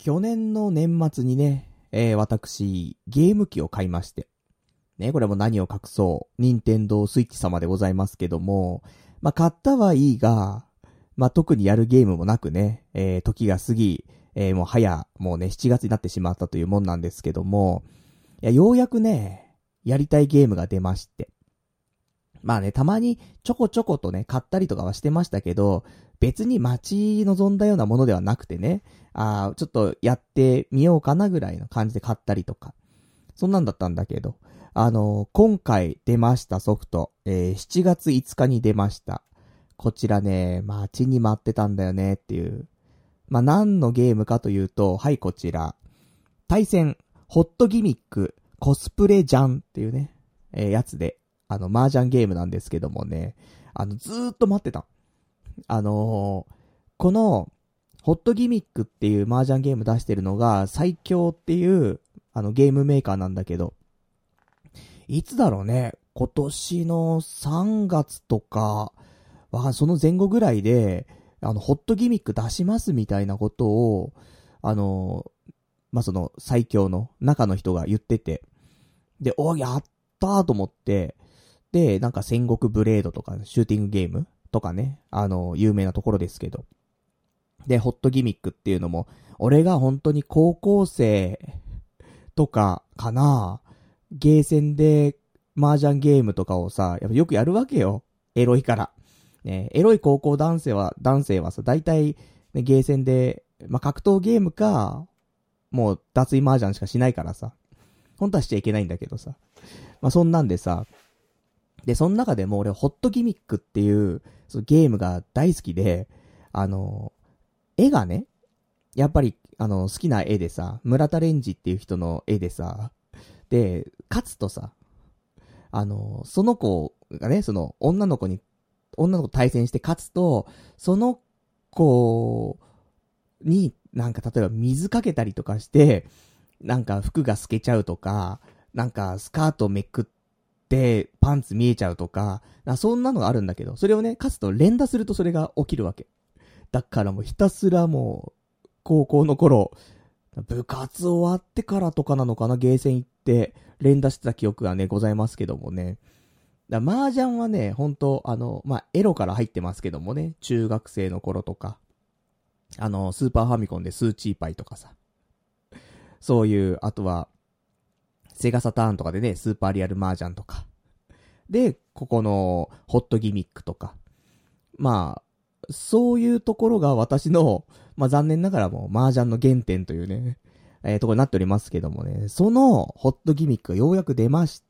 去年の年末にね、私、ゲーム機を買いまして。ね、これも何を隠そう、任天堂スイッチ様でございますけども、まあ、買ったはいいが、まあ、特にやるゲームもなくね、時が過ぎ、もうね、7月になってしまったというもんなんですけども、いや、ようやくね、やりたいゲームが出まして。まあね、たまにちょこちょことね、買ったりとかはしてましたけど、別に待ち望んだようなものではなくてね、ちょっとやってみようかなぐらいの感じで買ったりとか。そんなんだったんだけど、今回出ましたソフト、7月5日に出ました。こちらね、待ちに待ってたんだよねっていう。まあ、何のゲームかというと、はいこちら。対戦、ホットギミック、コスプレジャンっていうね、やつで、麻雀ゲームなんですけどもね、ずーっと待ってた。この、ホットギミックっていう麻雀ゲーム出してるのが、最強っていう、ゲームメーカーなんだけど、いつだろうね、今年の3月とか、その前後ぐらいで、ホットギミック出しますみたいなことを、まあ、その最強の中の人が言ってて、で、やったーと思って、で、なんか戦国ブレードとか、シューティングゲームとかね、有名なところですけど。で、ホットギミックっていうのも、俺が本当に高校生とかかな、ゲーセンで麻雀ゲームとかをさ、やっぱよくやるわけよ。エロいから。ね、エロい高校男性はさ、大体、ね、ゲーセンで、まあ、格闘ゲームか、もう脱衣麻雀しかしないからさ。本当はしちゃいけないんだけどさ。まあ、そんなんでさ、で、その中でも俺、ホットギミックっていう、そのゲームが大好きで、絵がね、やっぱり、好きな絵でさ、村田レンジっていう人の絵でさ、で、勝つとさ、その子がね、その女の子と対戦して勝つと、その子になんか例えば水かけたりとかして、なんか服が透けちゃうとか、なんかスカートめくってパンツ見えちゃうとか、そんなのがあるんだけど、それをね、勝つと連打するとそれが起きるわけ。だからもうひたすらもう、高校の頃、部活終わってからとかなのかな、ゲーセン行って連打してた記憶がね、ございますけどもね。麻雀はね、ほんと、まあ、エロから入ってますけどもね、中学生の頃とか、スーパーファミコンでスーチーパイとかさ、そういう、あとは、セガサターンとかでね、スーパーリアル麻雀とか。で、ここの、ホットギミックとか。まあ、そういうところが私の、まあ残念ながらも麻雀の原点というね、ところになっておりますけどもね、そのホットギミックがようやく出まして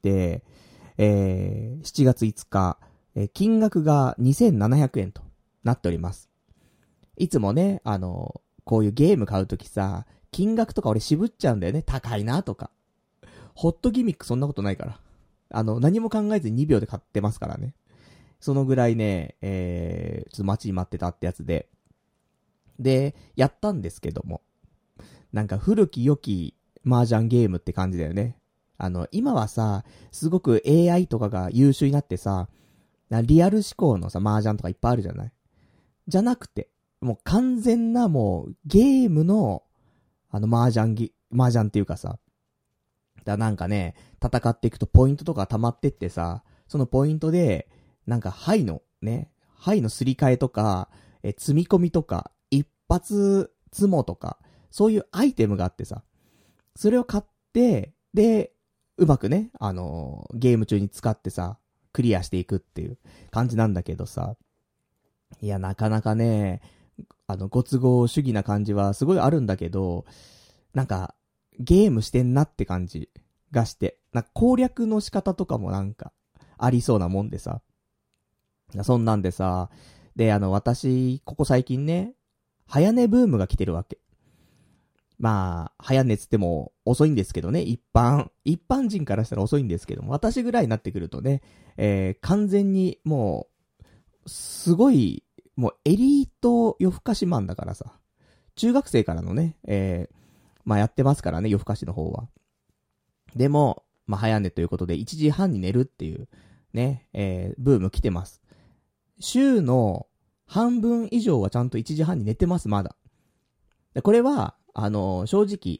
、7月5日、金額が2700円となっております。いつもね、こういうゲーム買うときさ、金額とか俺渋っちゃうんだよね。高いなとか。ホットギミックそんなことないから。何も考えずに2秒で買ってますからね。そのぐらいね、ちょっと待ちに待ってたってやつで。で、やったんですけども。なんか古き良き麻雀ゲームって感じだよね。今はさ、すごく AI とかが優秀になってさ、リアル思考のさ、麻雀とかいっぱいあるじゃない。じゃなくて、もう完全なもうゲームの、麻雀っていうかさ、なんかね、戦っていくとポイントとか溜まってってさ、そのポイントで、なんか牌のすり替えとか、積み込みとか、一発積もとか、そういうアイテムがあってさ、それを買って、で、うまくね、ゲーム中に使ってさ、クリアしていくっていう感じなんだけどさ、いや、なかなかね、ご都合主義な感じはすごいあるんだけど、なんか、ゲームしてんなって感じがして、攻略の仕方とかもなんか、ありそうなもんでさ。そんなんでさ、で、私、ここ最近ね、早寝ブームが来てるわけ。まあ、早寝つっても遅いんですけどね、一般人からしたら遅いんですけども、私ぐらいになってくるとね、完全にもう、すごい、もうエリート夜更かしマンだからさ、中学生からのね、まあやってますからね、夜更かしの方は。でも、まあ早寝ということで1時半に寝るっていう、ね、ブーム来てます。週の半分以上はちゃんと1時半に寝てます、まだ。でこれは、 正直、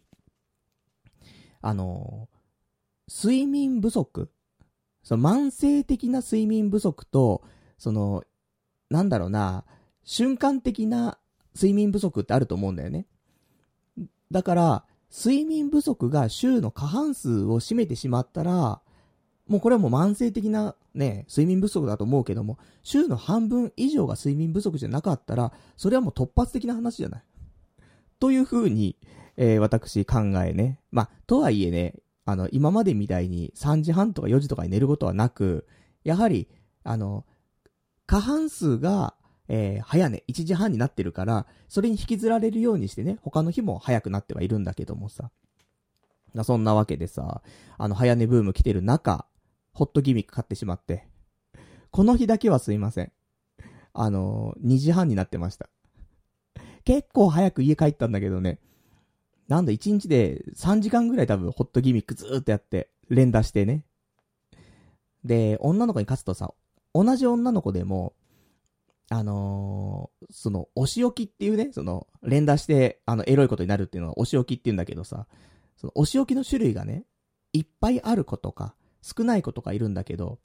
睡眠不足、その慢性的な睡眠不足と、なんだろうな、瞬間的な睡眠不足ってあると思うんだよね。だから、睡眠不足が週の過半数を占めてしまったら、もうこれはもう慢性的なね、睡眠不足だと思うけども、週の半分以上が睡眠不足じゃなかったら、それはもう突発的な話じゃない。という風に、私考えね。まあ、とはいえね、今までみたいに3時半とか4時とかに寝ることはなく、やはり、過半数が、早寝、1時半になってるから、それに引きずられるようにしてね、他の日も早くなってはいるんだけどもさ。そんなわけでさ、早寝ブーム来てる中、ホットギミック買ってしまって、この日だけはすいません。2時半になってました。結構早く家帰ったんだけどね、なんだ1日で3時間ぐらい多分ホットギミックずーっとやって、連打してね。で、女の子に勝つとさ、同じ女の子でも、お仕置きっていうね、連打して、エロいことになるっていうのはお仕置きって言うんだけどさ、お仕置きの種類がね、いっぱいある子とか、少ない子とかいるんだけど、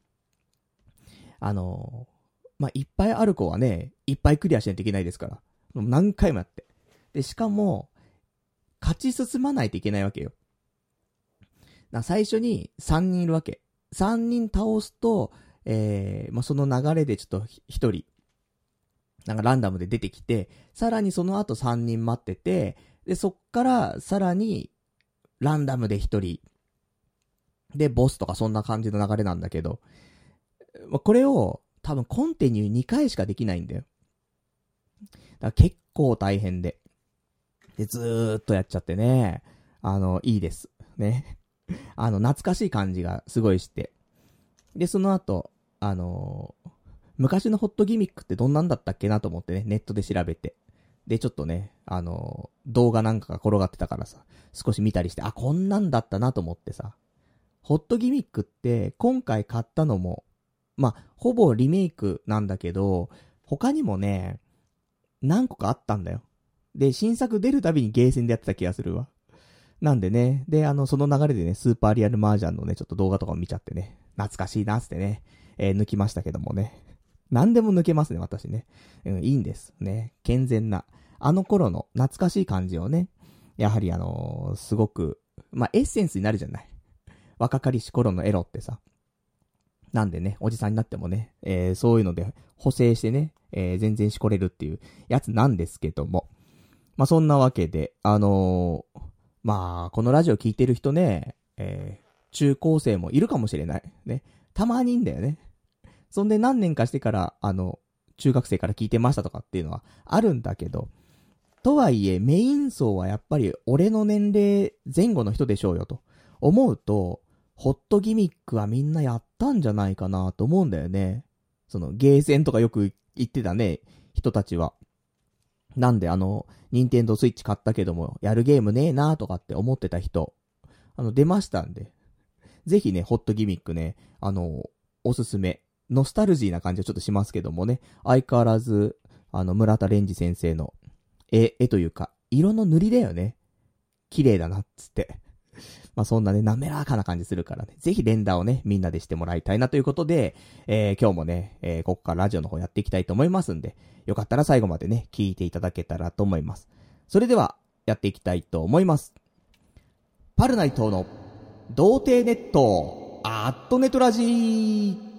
いっぱいある子はね、いっぱいクリアしないといけないですから。何回もやって。で、しかも、勝ち進まないといけないわけよ。最初に3人いるわけ。3人倒すと、その流れでちょっと1人、なんかランダムで出てきて、さらにその後3人待ってて、で、そっからさらにランダムで1人、で、ボスとかそんな感じの流れなんだけど、これを多分コンティニュー2回しかできないんだよ。だから結構大変で。で、ずーっとやっちゃってね、いいです。ね。懐かしい感じがすごいして。で、その後、昔のホットギミックってどんなんだったっけなと思ってね、ネットで調べて。で、ちょっとね、動画なんかが転がってたからさ、少し見たりして、あ、こんなんだったなと思ってさ。ホットギミックって今回買ったのも、ほぼリメイクなんだけど、他にもね、何個かあったんだよ。で、新作出るたびにゲーセンでやってた気がするわ。なんでね、で、その流れでね、スーパーリアルマージャンのね、ちょっと動画とかも見ちゃってね、懐かしいなってね、抜きましたけどもね。何でも抜けますね、私ね。いいんです。ね。健全な。頃の懐かしい感じをね、やはりすごく、エッセンスになるじゃない。若かりし頃のエロってさ。なんでね、おじさんになってもね、そういうので補正してね、全然しこれるっていうやつなんですけども。そんなわけで、このラジオ聞いてる人ね、中高生もいるかもしれない。ね。たまにいんだよね。そんで何年かしてから、中学生から聞いてましたとかっていうのはあるんだけど、とはいえメイン層はやっぱり俺の年齢前後の人でしょうよと思うと、ホットギミックはみんなやったんじゃないかなと思うんだよね。ゲーセンとかよく言ってたね、人たちは。なんでニンテンドースイッチ買ったけども、やるゲームねえなとかって思ってた人、出ましたんで。ぜひね、ホットギミックね、おすすめ。ノスタルジーな感じはちょっとしますけどもね、相変わらず、村田蓮司先生の絵というか、色の塗りだよね。綺麗だなっつって。そんなね、滑らかな感じするからね、ぜひ連打をね、みんなでしてもらいたいなということで、今日もね、ここからラジオの方やっていきたいと思いますんで、よかったら最後までね、聞いていただけたらと思います。それでは、やっていきたいと思います。パルナイトの、童貞ネット、ネトラジー。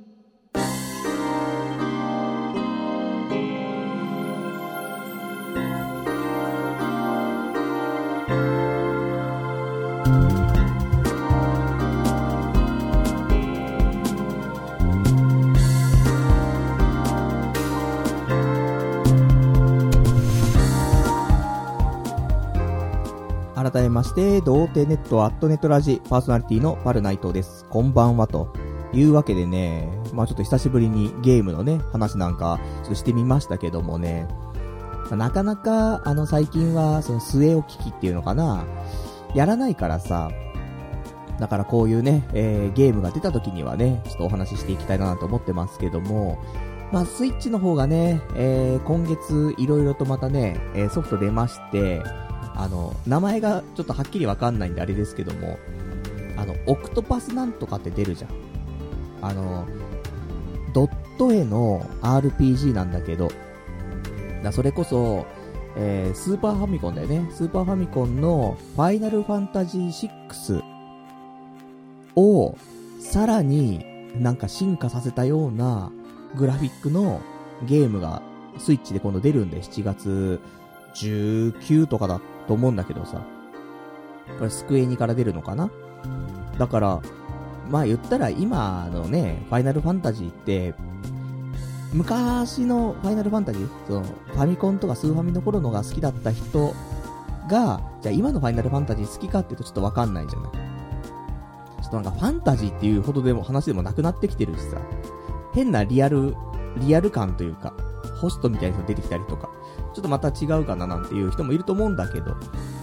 改めまして、童貞ネットネトラジパーソナリティのパルナイトです。こんばんはというわけでね、ちょっと久しぶりにゲームのね、話なんかちょっとしてみましたけどもね、なかなか最近は据え置き機っていうのかな、やらないからさ、だからこういうね、ゲームが出た時にはね、ちょっとお話ししていきたいなと思ってますけども、スイッチの方がね、今月いろいろとまたね、ソフト出まして、 名前がちょっとはっきりわかんないんであれですけども、オクトパスなんとかって出るじゃん。ドット絵の RPG なんだけど、それこそ、スーパーファミコンだよね。スーパーファミコンのファイナルファンタジー6をさらになんか進化させたようなグラフィックのゲームがスイッチで今度出るんで、7月19とかだと思うんだけどさ、これスクエニから出るのかな。だからまあ言ったら今のねファイナルファンタジーって昔のファイナルファンタジー、そのファミコンとかスーファミの頃のが好きだった人がじゃあ今のファイナルファンタジー好きかっていうとちょっとわかんないじゃない。ちょっとなんかファンタジーっていうほどでも話でもなくなってきてるしさ、変なリアル感というかホストみたいな人出てきたりとか、ちょっとまた違うかななんていう人もいると思うんだけど、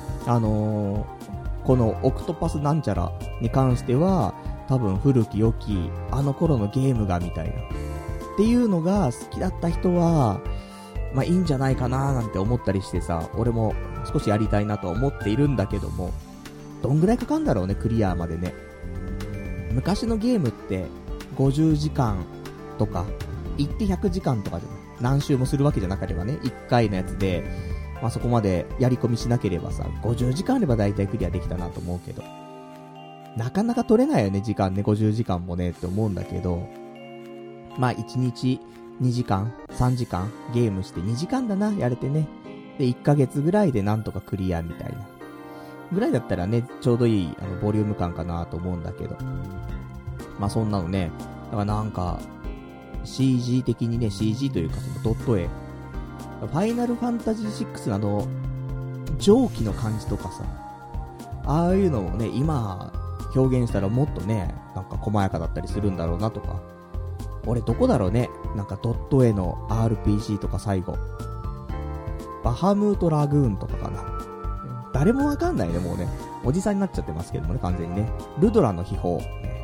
このオクトパスなんちゃらに関しては多分古き良きあの頃のゲームがみたいなっていうのが好きだった人はまあいいんじゃないかななんて思ったりしてさ、俺も少しやりたいなとは思っているんだけども、どんぐらいかかんだろうねクリアまでね。昔のゲームって50時間とか行って100時間とかじゃない、何周もするわけじゃなければね、1回のやつでまあそこまでやり込みしなければさ、50時間あれば大体クリアできたなと思うけど、なかなか取れないよね時間ね、50時間もねって思うんだけど、まあ1日2時間3時間ゲームして2時間だなやれてね、で1ヶ月ぐらいでなんとかクリアみたいなぐらいだったらね、ちょうどいいボリューム感かなと思うんだけど、まあそんなのね、だからなんか CG 的にね、 CG というかそのドット絵、ファイナルファンタジー6の蒸気の感じとかさ、ああいうのをね今表現したらもっとねなんか細やかだったりするんだろうなとか、俺どこだろうね、なんかドット絵の RPG とか最後バハムートラグーンとかかな、誰もわかんないね、もうねおじさんになっちゃってますけどもね、完全にね。ルドラの秘宝、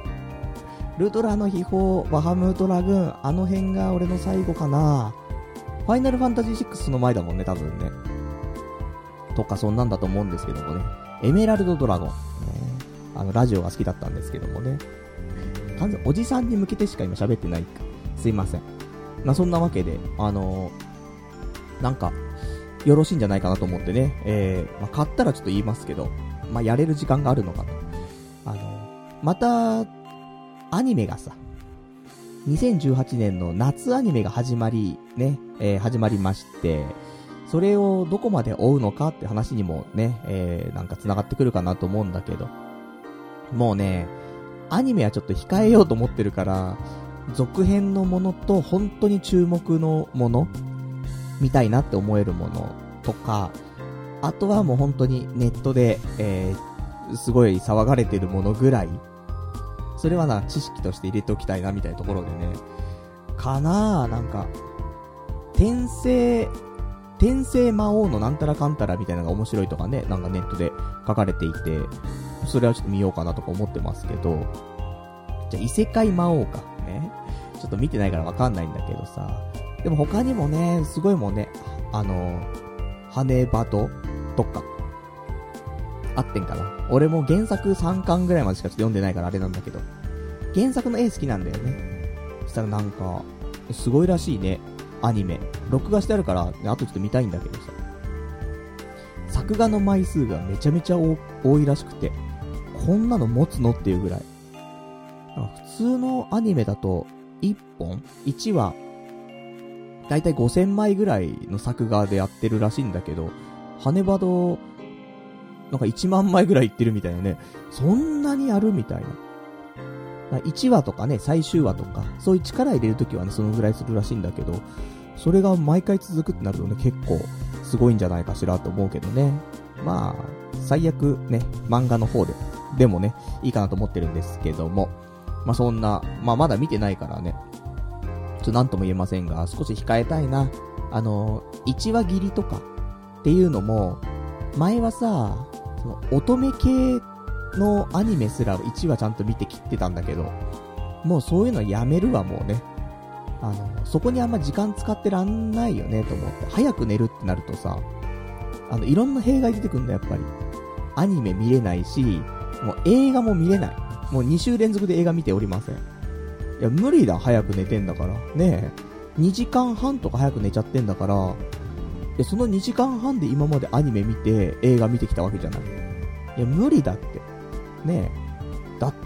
バハムートラグーン、あの辺が俺の最後かな。ファイナルファンタジー6の前だもんね多分ね、とかそんなんだと思うんですけどもね。エメラルドドラゴン、ね、ラジオが好きだったんですけどもね、完全おじさんに向けてしか今喋ってないか、すいません。まあそんなわけでなんかよろしいんじゃないかなと思ってね、まあ、買ったらちょっと言いますけど、まあやれる時間があるのかと。またアニメがさ、2018年の夏アニメが始まりまして、それをどこまで追うのかって話にもね、なんか繋がってくるかなと思うんだけど、もうねアニメはちょっと控えようと思ってるから、続編のものと本当に注目のもの見たいなって思えるものとか、あとはもう本当にネットで、すごい騒がれてるものぐらい、それはな知識として入れておきたいなみたいなところでね、かなぁ、なんか転生魔王のなんたらかんたらみたいなのが面白いとかね、なんかネットで書かれていて、それはちょっと見ようかなとか思ってますけど、じゃあ異世界魔王かね、ちょっと見てないからわかんないんだけどさ、でも他にもねすごいもんね、ハネバトとかあってんかな。俺も原作3巻ぐらいまでしかちょっと読んでないからあれなんだけど、原作の絵好きなんだよね。そしたらなんかすごいらしいね、アニメ録画してあるから、ね、あとちょっと見たいんだけどさ、作画の枚数がめちゃめちゃ多いらしくて、こんなの持つのっていうぐらい。普通のアニメだと1話だいたい5000枚ぐらいの作画でやってるらしいんだけど、ハネバドなんか1万枚ぐらいいってるみたいなね。そんなにやるみたいな。1話とかね、最終話とかそういう力入れるときはねそのぐらいするらしいんだけど、それが毎回続くってなるとね結構すごいんじゃないかしらと思うけどね。まあ最悪ね漫画の方でもねいいかなと思ってるんですけども、まあそんな、まあまだ見てないからねちょっとなんとも言えませんが、少し控えたいな。1話切りとかっていうのも前はさ、その乙女系のアニメすら1話ちゃんと見て切ってたんだけど、もうそういうのやめるわもうね。そこにあんま時間使ってらんないよねと思って、早く寝るってなるとさ、 いろんな弊害出てくるんだ、やっぱり。アニメ見れないし、もう映画も見れない。もう2週連続で映画見ておりません。いや、無理だ、早く寝てんだから。ねえ。2時間半とか早く寝ちゃってんだから、その2時間半で今までアニメ見て、映画見てきたわけじゃない。いや、無理だって。ねえ。だって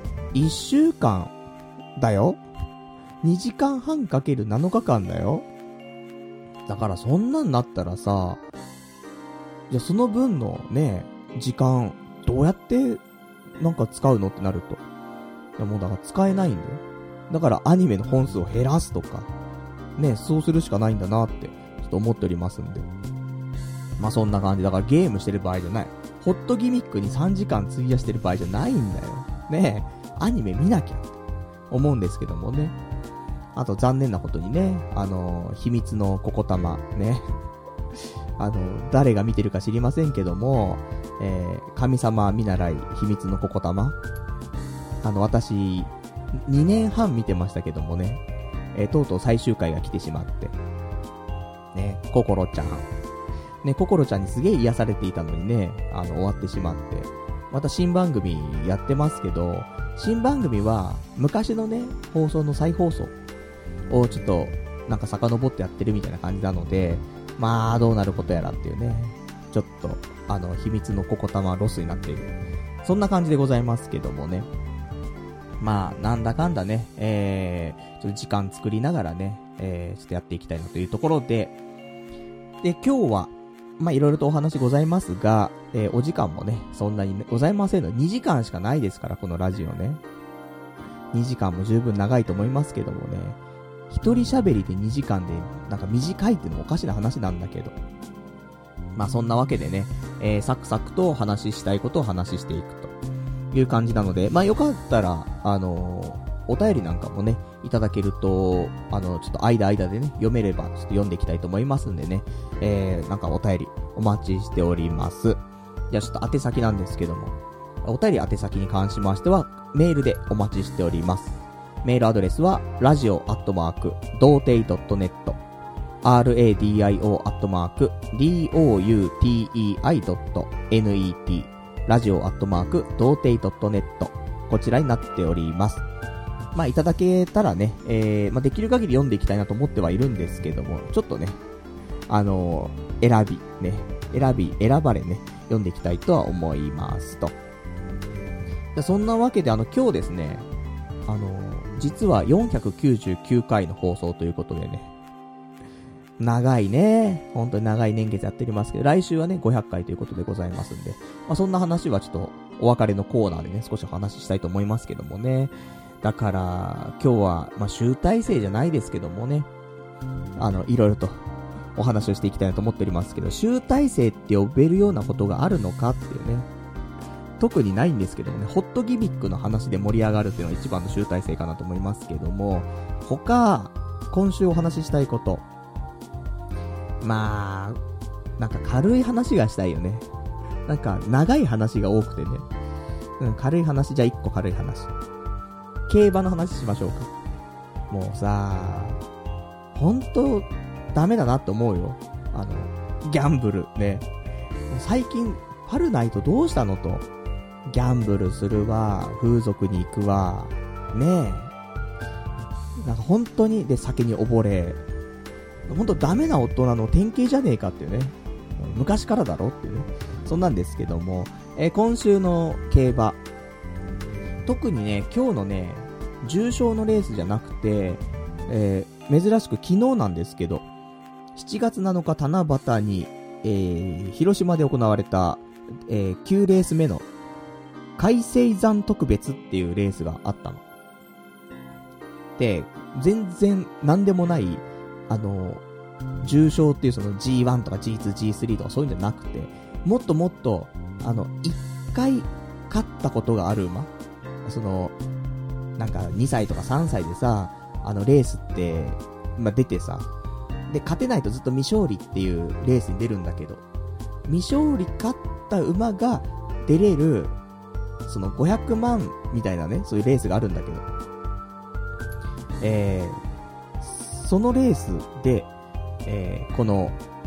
、1週間、だよ。2時間半かける7日間だよ。だからそんなんなったらさ、いや、その分のね、時間、どうやってなんか使うのってなると。いや、もうだから使えないんだよ。だからアニメの本数を減らすとか、ね、そうするしかないんだなって、ちょっと思っておりますんで。まあそんな感じ。だからゲームしてる場合じゃない。ホットギミックに3時間費やしてる場合じゃないんだよ。ねえ、アニメ見なきゃって思うんですけどもね。あと残念なことにね、秘密のココ玉ね。誰が見てるか知りませんけども、神様見習い秘密のココ玉。私、2年半見てましたけどもね、とうとう最終回が来てしまって。ね、ココロちゃん。ね、ココロちゃんにすげえ癒されていたのにね、終わってしまって。また新番組やってますけど、新番組は昔のね、放送の再放送をちょっとなんか遡ってやってるみたいな感じなので、まあどうなることやらっていうね、ちょっと秘密のココ玉ロスになっている。そんな感じでございますけどもね。まあなんだかんだね、ちょっと時間作りながらね、ちょっとやっていきたいなというところで、で今日はまあいろいろとお話ございますが、お時間もねそんなに、ね、ございませんの。2時間しかないですから、このラジオね。2時間も十分長いと思いますけどもね。一人喋りで2時間でなんか短いっていうのもおかしな話なんだけど。まあそんなわけでね、サクサクと話したいことを話していくという感じなので、まあよかったらお便りなんかもねいただけるとちょっと間でね読めればちょっと読んでいきたいと思いますんでね、なんかお便りお待ちしております。じゃあちょっと宛先なんですけども、お便り宛先に関しましてはメールでお待ちしております。メールアドレスはradio@doutei.net radio@doutei.net radio@doutei.net こちらになっております。まあいただけたらね、まあできる限り読んでいきたいなと思ってはいるんですけども、ちょっとね選ばれね読んでいきたいとは思いますと。そんなわけで今日ですね、実は499回の放送ということでね、長いね、本当に長い年月やっておりますけど、来週はね500回ということでございますんで、まあそんな話はちょっとお別れのコーナーでね少しお話ししたいと思いますけどもね。だから今日はまあ集大成じゃないですけどもね、いろいろとお話をしていきたいなと思っておりますけど、集大成って呼べるようなことがあるのかっていうね、特にないんですけどもね、ホットギミックの話で盛り上がるっていうのが一番の集大成かなと思いますけども、他今週お話ししたいこと、まあなんか軽い話がしたいよね。なんか長い話が多くてね、軽い話、じゃあ1個軽い話、競馬の話しましょうか。もうさ、ほんとダメだなって思うよ。ギャンブルね。最近パルナイトどうしたのと。ギャンブルするわ、風俗に行くわ、ねえ。なんか本当にで酒に溺れ、本当ダメな大人の典型じゃねえかっていうね。昔からだろっていうね。そんなんですけども、今週の競馬、特にね今日のね重賞のレースじゃなくて、珍しく昨日なんですけど、7月7日七夕に、広島で行われた、9レース目の海星山特別っていうレースがあったので、全然なんでもない重賞っていうその G1 とか G2、G3 とかそういうんじゃなくて、もっともっと1回勝ったことがある馬、なんか2歳とか3歳でさ、レースって、まあ、出てさ、で、勝てないとずっと未勝利っていうレースに出るんだけど、未勝利勝った馬が出れる、その500万みたいなね、そういうレースがあるんだけど、そのレースで、この、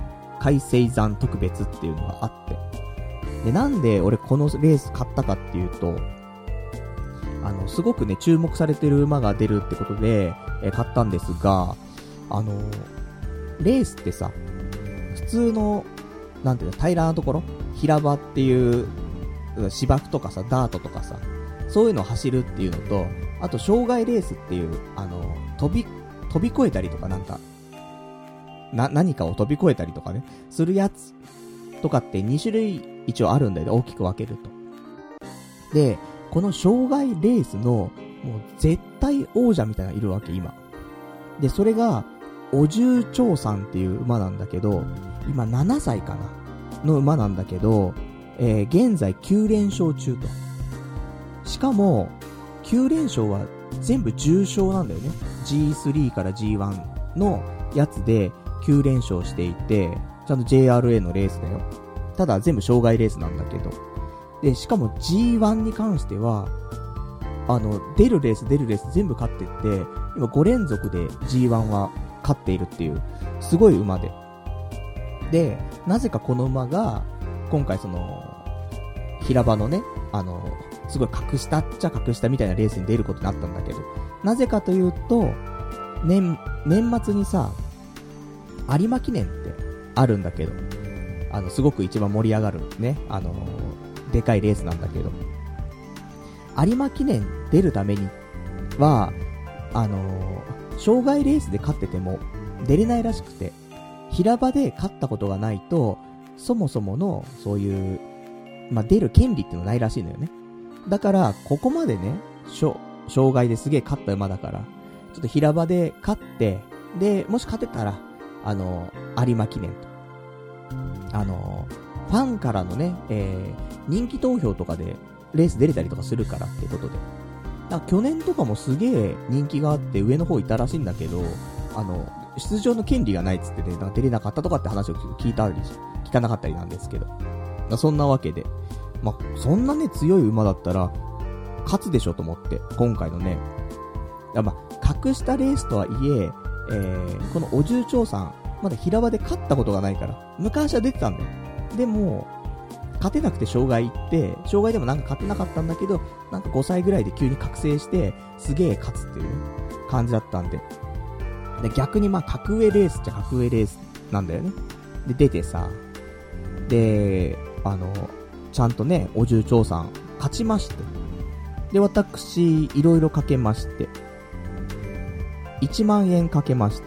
海星山特別っていうのがあって。で、なんで俺このレース買ったかっていうと、すごくね、注目されてる馬が出るってことで、買ったんですが、レースってさ、普通の、なんていうの、平らなところ平場っていう、芝生とかさ、ダートとかさ、そういうのを走るっていうのと、あと、障害レースっていう、飛び越えたりとかなんか、何かを飛び越えたりとかね、するやつとかって2種類一応あるんだよね、大きく分けると。で、この障害レースの、もう絶対王者みたいなのいるわけ、今。で、それが、お重長さんっていう馬なんだけど、今7歳かなの馬なんだけど、現在9連勝中と。しかも、9連勝は全部重賞なんだよね。G3 から G1 のやつで9連勝していて、ちゃんと JRA のレースだよ。ただ全部障害レースなんだけど。で、しかも G1 に関しては、出るレース全部勝ってって、今5連続で G1 は勝っているっていう、すごい馬で。で、なぜかこの馬が、今回その、平場のね、すごい格下っちゃ格下みたいなレースに出ることになったんだけど、なぜかというと、年末にさ、有馬記念ってあるんだけど、すごく一番盛り上がるね、でかいレースなんだけど、有馬記念出るためには、障害レースで勝ってても出れないらしくて、平場で勝ったことがないと、そもそものそういう、出る権利っていうのないらしいのよね。だから、ここまでね、障害ですげえ勝った馬だから、ちょっと平場で勝って、で、もし勝てたら、有馬記念と。ファンからのね、人気投票とかでレース出れたりとかするからってことで。だから去年とかもすげえ人気があって上の方いたらしいんだけど、出場の権利がないっつってね、出れなかったとかって話を聞かなかったりなんですけど。そんなわけで。そんなね、強い馬だったら、勝つでしょと思って、今回のね。格下レースとはいえ、このお重長さん、まだ平場で勝ったことがないから、昔は出てたんだよ。でも、勝てなくて障害行って、障害でもなんか勝てなかったんだけど、なんか5歳ぐらいで急に覚醒して、すげえ勝つっていう、ね、感じだったんで。で、逆に格上レースっちゃ格上レースなんだよね。で、出てさ、で、ちゃんとね、お重長さん、勝ちまして。で、私、いろいろかけまして、1万円かけまして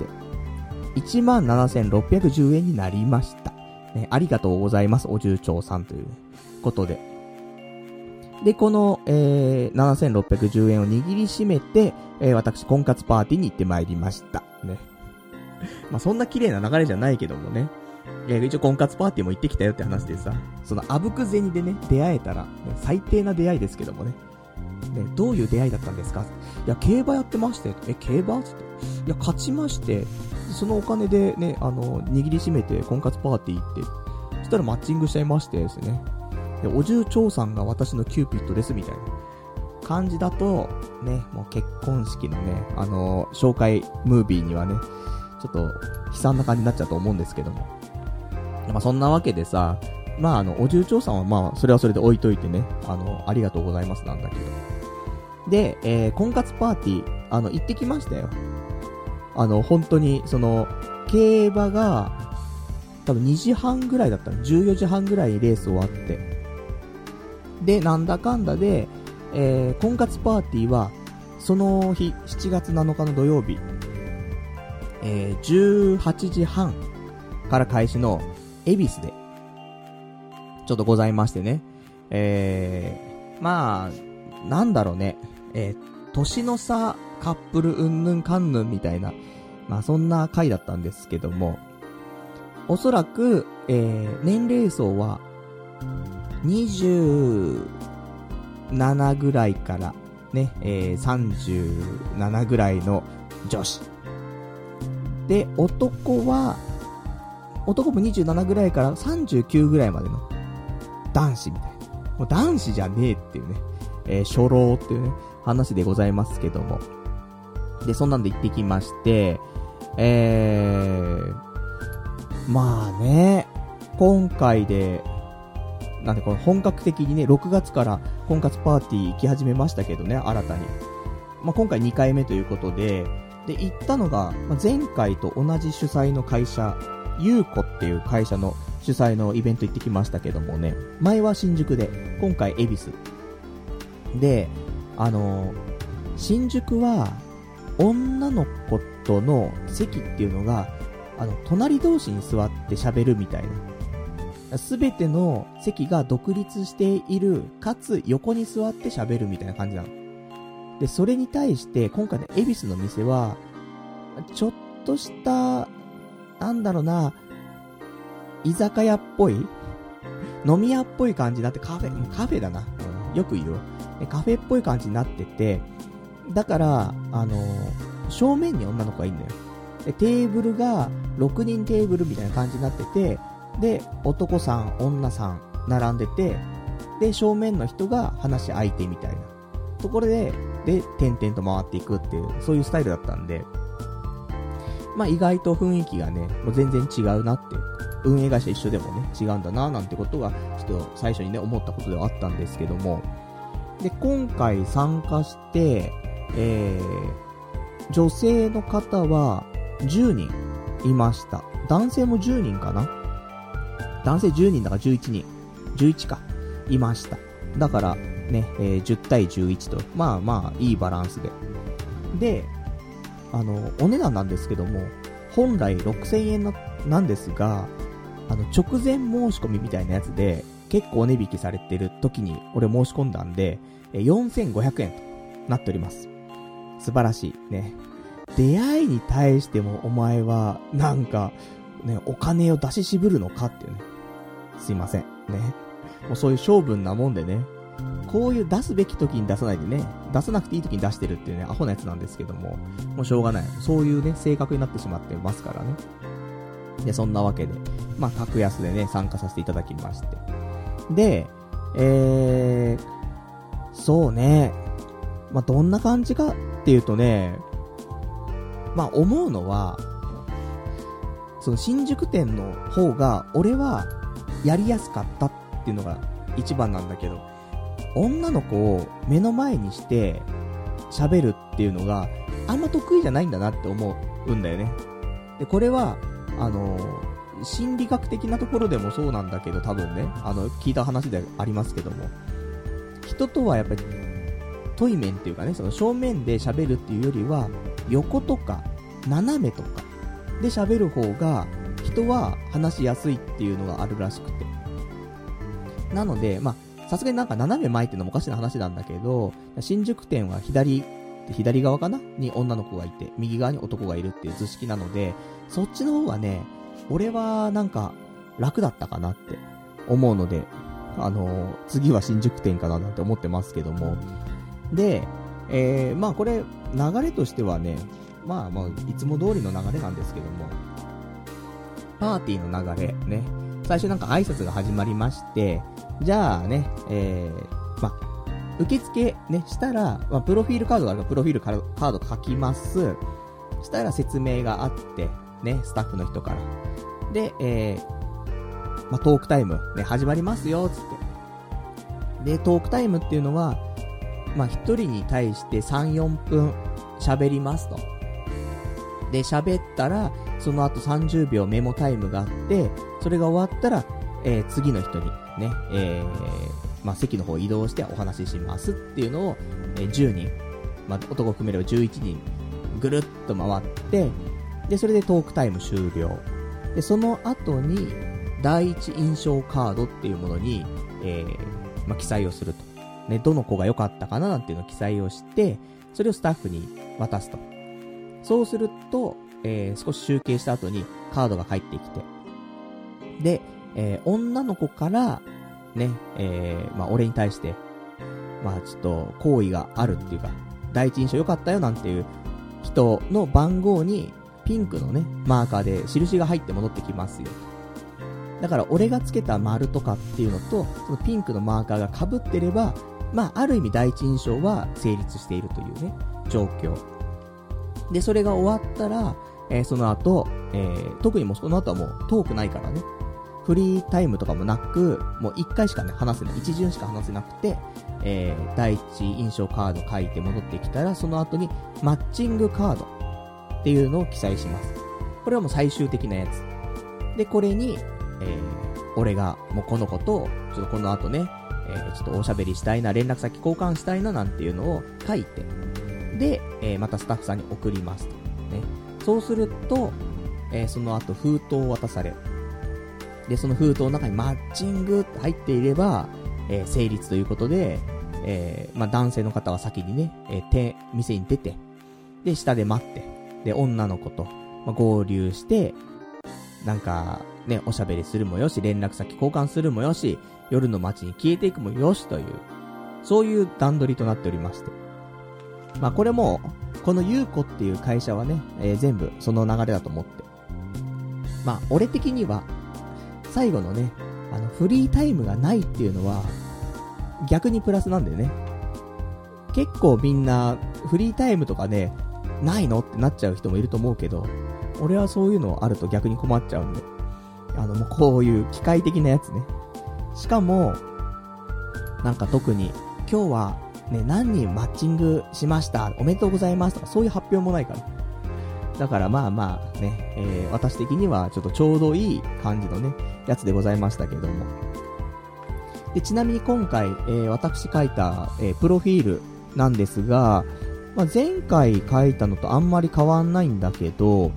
、17,610円になりました。ね、ありがとうございます、お重長さんということで。で、この、7,610円を握りしめて、私、婚活パーティーに行ってまいりました。ね。そんな綺麗な流れじゃないけどもね。一応婚活パーティーも行ってきたよって話でさ、そのあぶく銭でね、出会えたら、ね、最低な出会いですけどもね。ね、どういう出会いだったんですか？いや、競馬やってまして。競馬つって。いや、勝ちまして、そのお金でね、握りしめて婚活パーティー行って、そしたらマッチングしちゃいましてですね。で、お重長さんが私のキューピッドですみたいな感じだと、ね、もう結婚式のね、紹介ムービーにはね、ちょっと悲惨な感じになっちゃうと思うんですけども。そんなわけでさ、お重長さんはそれはそれで置いといてね、ありがとうございますなんだけど。で、婚活パーティー、行ってきましたよ。本当に、競馬が、多分2時半ぐらいだったの。14時半ぐらいにレース終わって。で、なんだかんだで、婚活パーティーは、その日、7月7日の土曜日、18時半から開始の、恵比寿で、ちょっとございましてね。なんだろうね。年の差、カップルうんぬんかんぬんみたいな、そんな回だったんですけども、おそらく、年齢層は、27ぐらいから、ね、37ぐらいの女子。で、男も27ぐらいから39ぐらいまでの男子みたいな。もう男子じゃねえっていうね、初老っていうね、話でございますけども。で、そんなんで行ってきまして、 まあね、今回で、なんでこの本格的にね、6月から婚活パーティー行き始めましたけどね、新たに。まあ今回2回目ということで、行ったのが、前回と同じ主催の会社、ゆうこっていう会社の主催のイベント行ってきましたけどもね、前は新宿で、今回恵比寿。で、新宿は、女の子との席っていうのが、隣同士に座って喋るみたいな。すべての席が独立している、かつ横に座って喋るみたいな感じなの。で、それに対して、今回の恵比寿の店は、ちょっとした、なんだろうな、居酒屋っぽい飲み屋っぽい感じになって、カフェだな。よく言うよ。カフェっぽい感じになってて、だから、正面に女の子がいるんだよ。で、テーブルが6人テーブルみたいな感じになってて、で、男さん、女さん、並んでて、で、正面の人が話し相手みたいなところで、点々と回っていくっていう、そういうスタイルだったんで、まあ意外と雰囲気がね、もう全然違うなっていう、運営会社一緒でもね、違うんだななんてことが、ちょっと最初にね、思ったことではあったんですけども、で、今回参加して、女性の方は10人いました。男性も10人かな？男性10人だから11人。11か。いました。だからね、10対11と、まあまあいいバランスで。で、お値段なんですけども、本来6000円なんですが、直前申し込みみたいなやつで、結構お値引きされてる時に俺申し込んだんで、4500円となっております。素晴らしい。ね。出会いに対してもお前は、なんか、ね、お金を出し渋るのかっていうね。すいません。ね。もうそういう性分なもんでね。こういう出すべき時に出さないでね、出さなくていい時に出してるっていうね、アホなやつなんですけども、もうしょうがない。そういうね、性格になってしまってますからね。で、そんなわけで、まあ、格安でね、参加させていただきまして。で、そうね、まあ、どんな感じかっていうとね、まあ、思うのは、その新宿店の方が、俺はやりやすかったっていうのが一番なんだけど、女の子を目の前にして喋るっていうのがあんま得意じゃないんだなって思うんだよね。で、これは心理学的なところでもそうなんだけど、多分ね、聞いた話でありますけども、人とはやっぱり対面っていうかね、その正面で喋るっていうよりは横とか斜めとかで喋る方が人は話しやすいっていうのがあるらしくて、なのでまあさすがになんか斜め前っていうのもおかしな話なんだけど、新宿店は左側かなに女の子がいて、右側に男がいるっていう図式なので、そっちの方がね、俺はなんか楽だったかなって思うので、次は新宿店かななんて思ってますけども。で、まあこれ流れとしてはね、まあいつも通りの流れなんですけども、パーティーの流れね、最初なんか挨拶が始まりまして、じゃあね、まあ、受付ね、したら、まあ、プロフィールカードがあるから、プロフィールカード書きます。したら説明があって、ね、スタッフの人から。で、まあ、トークタイム、ね、始まりますよ、つって。で、トークタイムっていうのは、まあ、一人に対して3、4分喋りますと。で、喋ったら、その後30秒メモタイムがあって、それが終わったら、次の人にね、まあ、席の方移動してお話ししますっていうのを、10人、まあ、男を含めれば11人ぐるっと回って、で、それでトークタイム終了。で、その後に、第一印象カードっていうものに、まあ、記載をすると。ね、どの子が良かったかななんていうのを記載をして、それをスタッフに渡すと。そうすると、少し集計した後にカードが返ってきて、で、女の子から、ね、まあ、俺に対して、まあ、ちょっと、好意があるっていうか、第一印象良かったよなんていう人の番号に、ピンクのね、マーカーで印が入って戻ってきますよ。だから、俺がつけた丸とかっていうのと、そのピンクのマーカーが被ってれば、まあ、ある意味第一印象は成立しているというね、状況。で、それが終わったら、 その後、特にもうその後はもうトークないからね。フリータイムとかもなく、もう一回しかね、話せない。一巡しか話せなくて、第一印象カード書いて戻ってきたら、その後にマッチングカードっていうのを記載します。これはもう最終的なやつ。で、これに、俺がもうこの子と、ちょっとこの後ね、ちょっとおしゃべりしたいな、連絡先交換したいななんていうのを書いて、で、またスタッフさんに送りますと。ね。そうすると、その後封筒を渡される。で、その封筒の中にマッチングって入っていれば、成立ということで、男性の方は先にね、店に出て、で、下で待って、で、女の子と、合流して、なんか、ね、おしゃべりするもよし、連絡先交換するもよし、夜の街に消えていくもよしという、そういう段取りとなっておりまして。これも、このゆうこっていう会社はね、全部その流れだと思って。俺的には、最後のね、フリータイムがないっていうのは、逆にプラスなんだよね。結構みんな、フリータイムとかね、ないのってなっちゃう人もいると思うけど、俺はそういうのあると逆に困っちゃうんで。もうこういう機械的なやつね。しかも、なんか特に、今日はね、何人マッチングしました、おめでとうございますとか、そういう発表もないから。だからね、私的にはちょっとちょうどいい感じのね、やつでございましたけども。で、ちなみに今回、私書いた、プロフィールなんですが、前回書いたのとあんまり変わんないんだけど、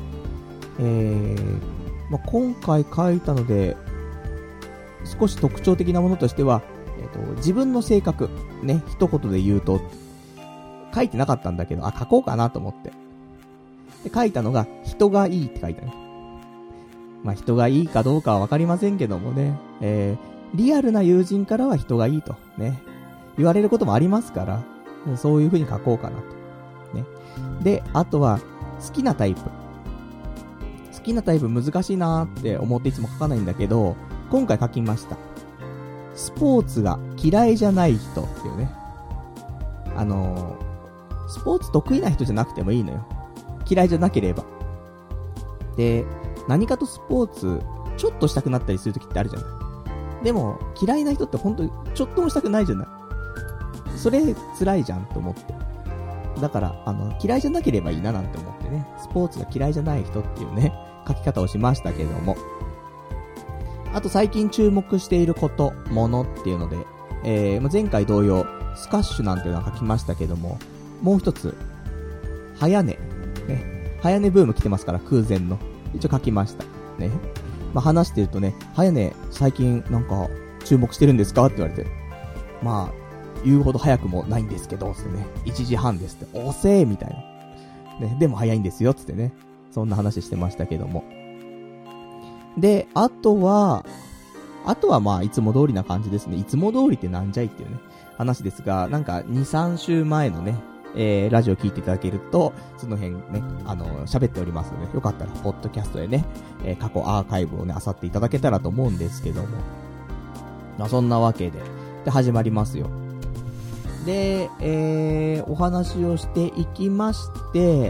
今回書いたので、少し特徴的なものとしては、自分の性格、ね、一言で言うと、書いてなかったんだけど、書こうかなと思って。で、書いたのが、人がいいって書いたね。人がいいかどうかはわかりませんけどもね、リアルな友人からは人がいいと、ね、言われることもありますから、そういう風に書こうかなと。ね。で、あとは、好きなタイプ。好きなタイプ難しいなーって思っていつも書かないんだけど、今回書きました。スポーツが嫌いじゃない人っていうね。スポーツ得意な人じゃなくてもいいのよ。嫌いじゃなければ。で、何かとスポーツ、ちょっとしたくなったりするときってあるじゃない。でも、嫌いな人ってほんと、ちょっともしたくないじゃない。それ、辛いじゃんと思って。だから、嫌いじゃなければいいななんて思ってね。スポーツが嫌いじゃない人っていうね、書き方をしましたけども。あと最近注目していること、ものっていうので、前回同様、スカッシュなんていうのは書きましたけども、もう一つ、早寝。ね。早寝ブーム来てますから、空前の。一応書きました。ね。話してるとね、早寝、最近なんか、注目してるんですかって言われて。言うほど早くもないんですけど、つってね、1時半ですって、遅えみたいな。ね、でも早いんですよ、つってね。そんな話してましたけども。で、あとは、いつも通りな感じですね。いつも通りってなんじゃいっていうね、話ですが、なんか、2、3週前のね、ラジオ聞いていただけると、その辺ね、喋っておりますので、よかったら、ポッドキャストでね、過去アーカイブをね、漁っていただけたらと思うんですけども。そんなわけで、始まりますよ。で、お話をしていきまして、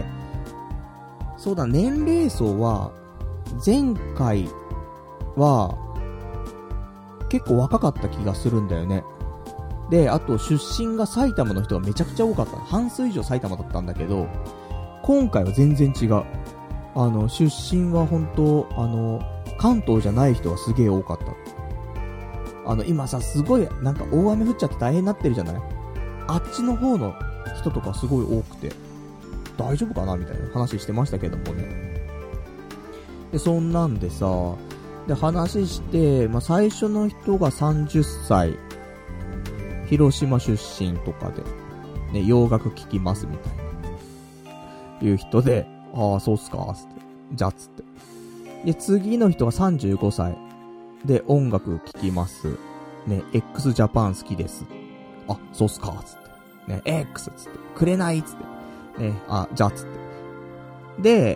そうだ、年齢層は、前回は、結構若かった気がするんだよね。で、あと出身が埼玉の人がめちゃくちゃ多かった。半数以上埼玉だったんだけど、今回は全然違う。出身は本当、関東じゃない人がすげえ多かった。今さ、すごい、なんか大雨降っちゃって大変になってるじゃない？あっちの方の人とかすごい多くて、大丈夫かなみたいな話してましたけどもね。で、そんなんでさ、で、話して、最初の人が30歳、広島出身とかで、ね、洋楽聴きますみたいな、いう人で、そうっすか、つって。じゃあ、つって。で、次の人が35歳、で、音楽聴きます。ね、x ジャパン好きです。そうっすか、つって。ね、X つって。くれない、つって。ね、じゃあ、つって。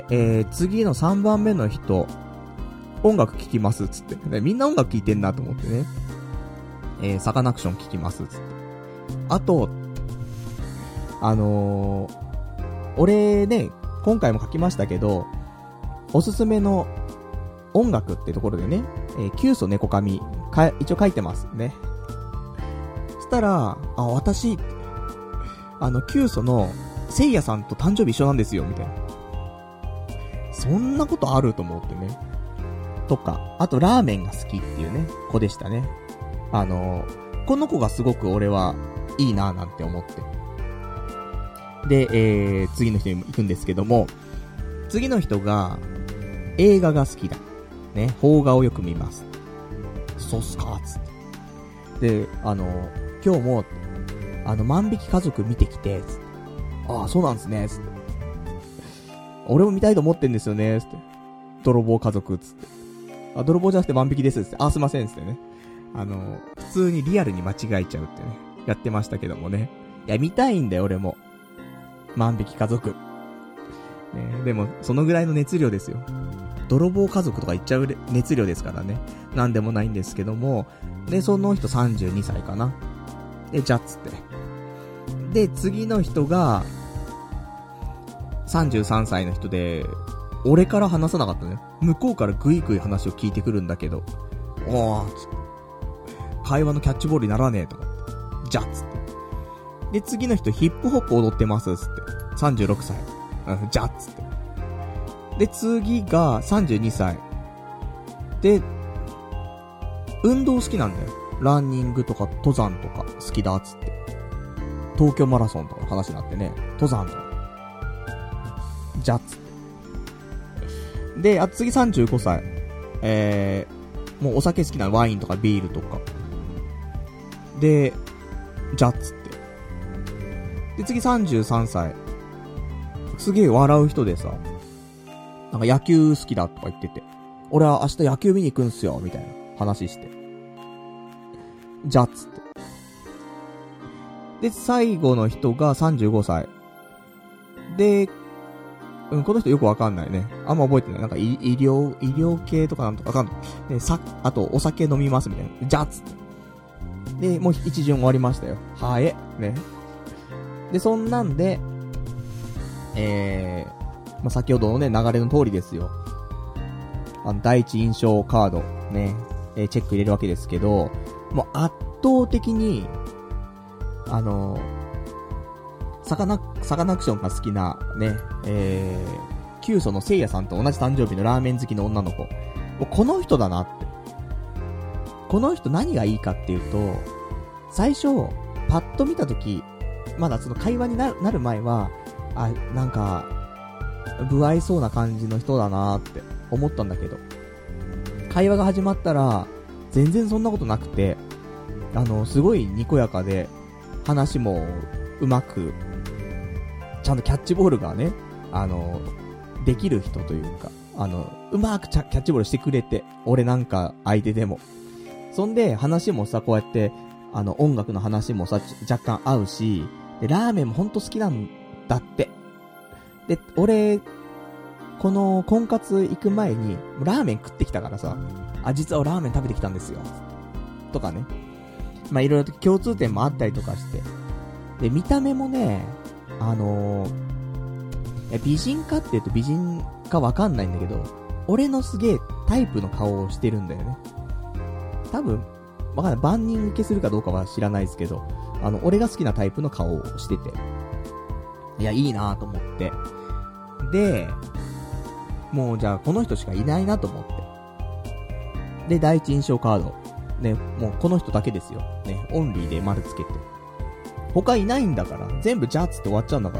で、次の3番目の人、音楽聴きます、つって。で、みんな音楽聴いてんなと思ってね。サカナクション聴きます、つって。あと、俺ね、今回も書きましたけど、 おすすめの音楽ってところでね、キュウソネコカミ、一応書いてますね。そしたら、私、キュウソのセイヤさんと誕生日一緒なんですよ、みたいな。そんなことあると思ってね。とか、あとラーメンが好きっていうね、子でしたね。この子がすごく俺はいいなぁなんて思って。で、次の人に行くんですけども、次の人が映画が好きだ。ね、邦画をよく見ます。そうっすかつって。で、今日も、万引き家族見てきて、つって。ああ、そうなんですね、つって。俺も見たいと思ってんですよね、つって。泥棒家族、つって。泥棒じゃなくて万引きです、つって。すいません、つってね。普通にリアルに間違えちゃうってね、やってましたけどもね。いや、見たいんだよ、俺も。万引き家族。ね、でも、そのぐらいの熱量ですよ。泥棒家族とか言っちゃう熱量ですからね。なんでもないんですけども。で、その人32歳かな。で、じゃっつって。で、次の人が、33歳の人で、俺から話さなかったね。向こうからグイグイ話を聞いてくるんだけど、おー、つって。会話のキャッチボールにならねえとか。じゃっつって。で、次の人ヒップホップ踊ってます、つって。36歳。じゃっつって。で、次が32歳。で、運動好きなんだよ。ランニングとか登山とか好きだっつって。東京マラソンとかの話になってね。登山とか。じゃっつって。で、次35歳。もうお酒好きなワインとかビールとか。で、じゃっつって。で、次33歳。すげえ笑う人でさ。なんか野球好きだとか言ってて。俺は明日野球見に行くんすよ、みたいな話して。じゃっつって。で、最後の人が35歳。で、この人よくわかんないね。あんま覚えてない。なんか医療系とかなんとかわかんない。で、あとお酒飲みますみたいな。じゃっつって。で、もう一巡終わりましたよ。はえ。ね。で、そんなんで、まあ、先ほどのね、流れの通りですよ。第一印象カード、ね、チェック入れるわけですけど、もう圧倒的に、サカナクションが好きな、ね、キュウソのセイヤさんと同じ誕生日のラーメン好きの女の子。もうこの人だなって。この人何がいいかっていうと、最初、パッと見たとき、まだその会話になる前は、なんか、不愛想な感じの人だなーって思ったんだけど、会話が始まったら全然そんなことなくて、すごいにこやかで、話もうまく、ちゃんとキャッチボールがね、できる人というか、うまくキャッチボールしてくれて、俺なんか相手でも。そんで話もさ、こうやって、音楽の話もさ、若干合うし、で、ラーメンもほんと好きなんだって。で、俺、この婚活行く前に、ラーメン食ってきたからさ、実は俺ラーメン食べてきたんですよ。とかね。まあ、いろいろと共通点もあったりとかして。で、見た目もね、美人かって言うと美人かわかんないんだけど、俺のすげえタイプの顔をしてるんだよね。多分、わかんない。万人受けするかどうかは知らないですけど、俺が好きなタイプの顔をしてて。いや、いいなぁと思って。で、もうじゃあこの人しかいないなと思って。で、第一印象カード。ね、もうこの人だけですよ。ね、オンリーで丸つけて。他いないんだから。全部ジャッツって終わっちゃうんだから。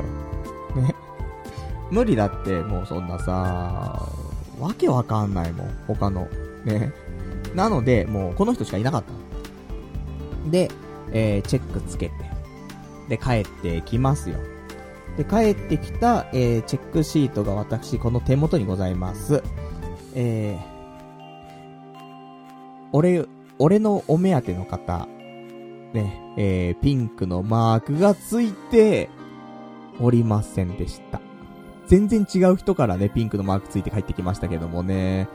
ね。無理だって、もうそんなさ、わけわかんないもん。他の。ね。なので、もうこの人しかいなかった。で、チェックつけて。で、帰ってきますよ。で、帰ってきた、チェックシートが私、この手元にございます。俺のお目当ての方、ね、ピンクのマークがついておりませんでした。全然違う人からね、ピンクのマークついて帰ってきましたけどもね、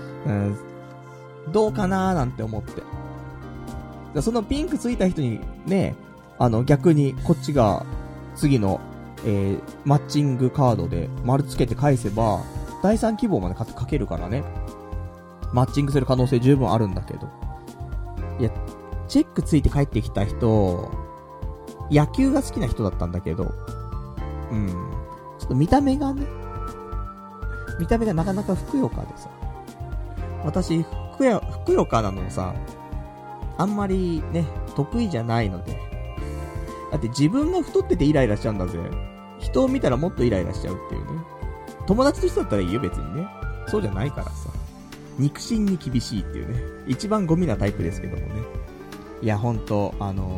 どうかなーなんて思って。そのピンクついた人にね、逆にこっちが次の、マッチングカードで丸つけて返せば、 第3希望までかけるからね。マッチングする可能性十分あるんだけど。いや、チェックついて帰ってきた人、野球が好きな人だったんだけど、ちょっと見た目がなかなかふくよかでさ。私、ふくよかなのさ、あんまりね、得意じゃないので。だって自分が太っててイライラしちゃうんだぜ。人を見たらもっとイライラしちゃうっていうね。友達としてだったらいいよ別にね。そうじゃないからさ。肉親に厳しいっていうね。一番ゴミなタイプですけどもね。いやほんと、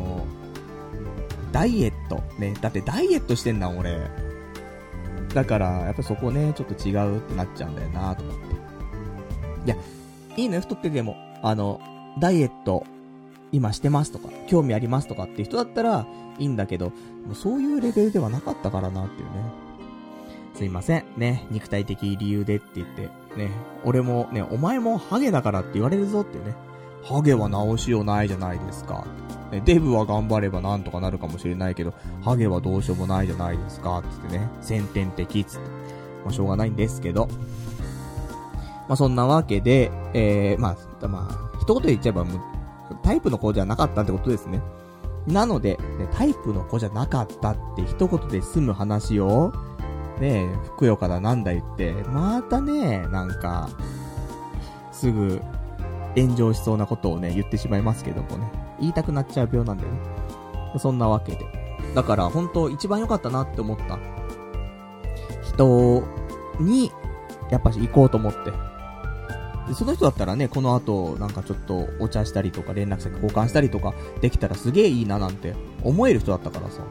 ダイエット。ね。だってダイエットしてんだ俺。だから、やっぱそこね、ちょっと違うってなっちゃうんだよなと思って。いや、いいのよ、太ってても。ダイエット、今してますとか、興味ありますとかっていう人だったらいいんだけど、もうそういうレベルではなかったからなっていうね。すいません。ね、肉体的理由でって言って、ね、俺もね、お前もハゲだからって言われるぞってね。ハゲは直しようないじゃないですか。ね、デブは頑張ればなんとかなるかもしれないけど、ハゲはどうしようもないじゃないですか、つってね。先天的つって。まあ、しょうがないんですけど。まあ、そんなわけで、まあ、一言で言っちゃえば、タイプの子じゃなかったってことですね。なので、ね、タイプの子じゃなかったって一言で済む話を、ね、ふくよかだなんだ言って、またね、なんか、すぐ、炎上しそうなことをね、言ってしまいますけどもね。言いたくなっちゃう病なんだよね。そんなわけで。だから、本当一番良かったなって思った人に、やっぱし行こうと思って。でその人だったらね、この後、なんかちょっとお茶したりとか連絡先交換したりとかできたらすげえいいななんて思える人だったからさ。